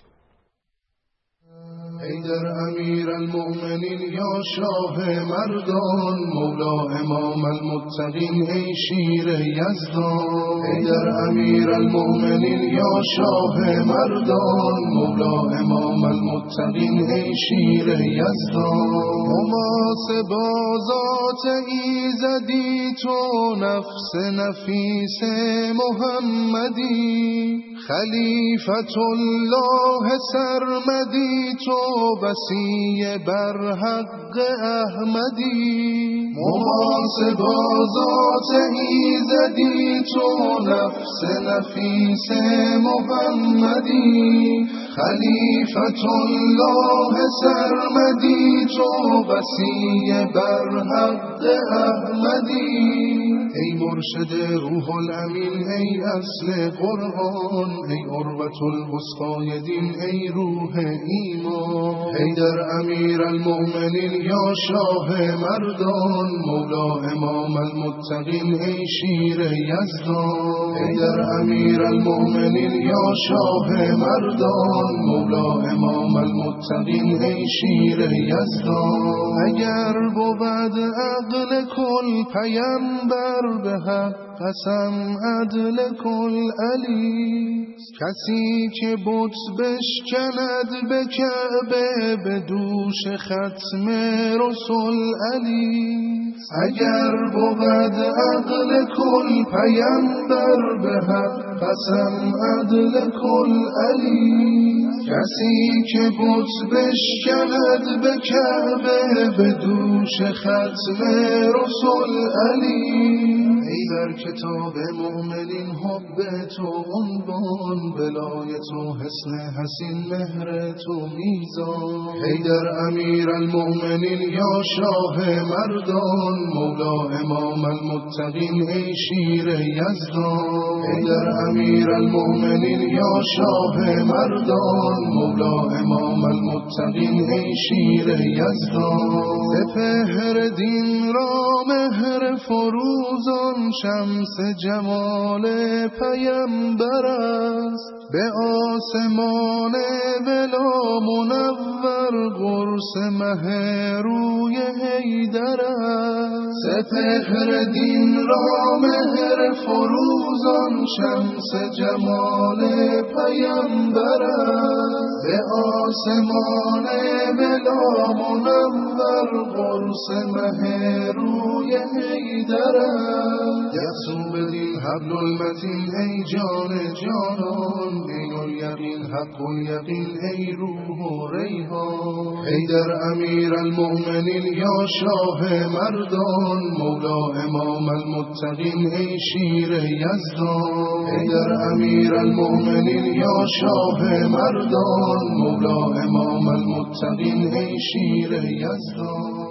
ای در امیر المؤمنین یا شاه مردان، مولا امام المتقین ای شیر یزدان. ای در امیر المؤمنین یا شاه مردان، مولا امام المتقین ای شیر یزدان. محاسبات ایزدی تو نفس نفیس محمدی، خلیفت الله سرمدی تو وصی بر حق احمدی. محاسبات ایزدی تو نفس نفیس محمدی، خلیفت الله سرمدی تو وصی بر حق احمدی. ای مرشد روح الامین، ای اصل قرآن، ای عروة الوثقی دین، ای روح ایمان. حیدر امیر المؤمنین یا شاه مردان، مولا امام المتقین، ای شیر یزدان. حیدر امیر المؤمنین یا شاه مردان، مولا امام المتقین، ای شیر یزدان. اگر بود عقل کل پیمبر، به حق قسم عدل کل علی. کسی که بت بشکند به کعبه، به دوش ختم رسول علی. اگر بود عقل کل پیمبر، به حق قسم عدل کل علی. کسی که بت بشکند به کعبه، به دوش ختم رسول علی. ای در کتاب مؤمنین حب تو عنوان، ولایت و حسن حسین مهر تو میزان. حیدر امیر المؤمنین یا شاه مردان، مولا امام المتقین، ای شیر یزدان. حیدر امیر المؤمنین یا شاه مردان، مولا امام المتقین، ای شیر یزدان. سپهر دین را مهر فروزان، شمس جمال پیمبر است. به آسمان ولا منور، قرص مه روی حیدر است. سپهر دین را مهر فروزان، شمس جمال پیمبر است. به آسمان ولا منور، قرص مه روی حیدر است. یقصو بدین حبل المتین، ای جان جانان، عین الیقین حق الیقین، ای روح و ریحان. حیدر امیر المؤمنین یا شاه مردان، مولا امام المتقین، ای شیر یزدان. حیدر امیر المؤمنین یا شاه مردان، مولا امام المتقین، ای شیر یزدان.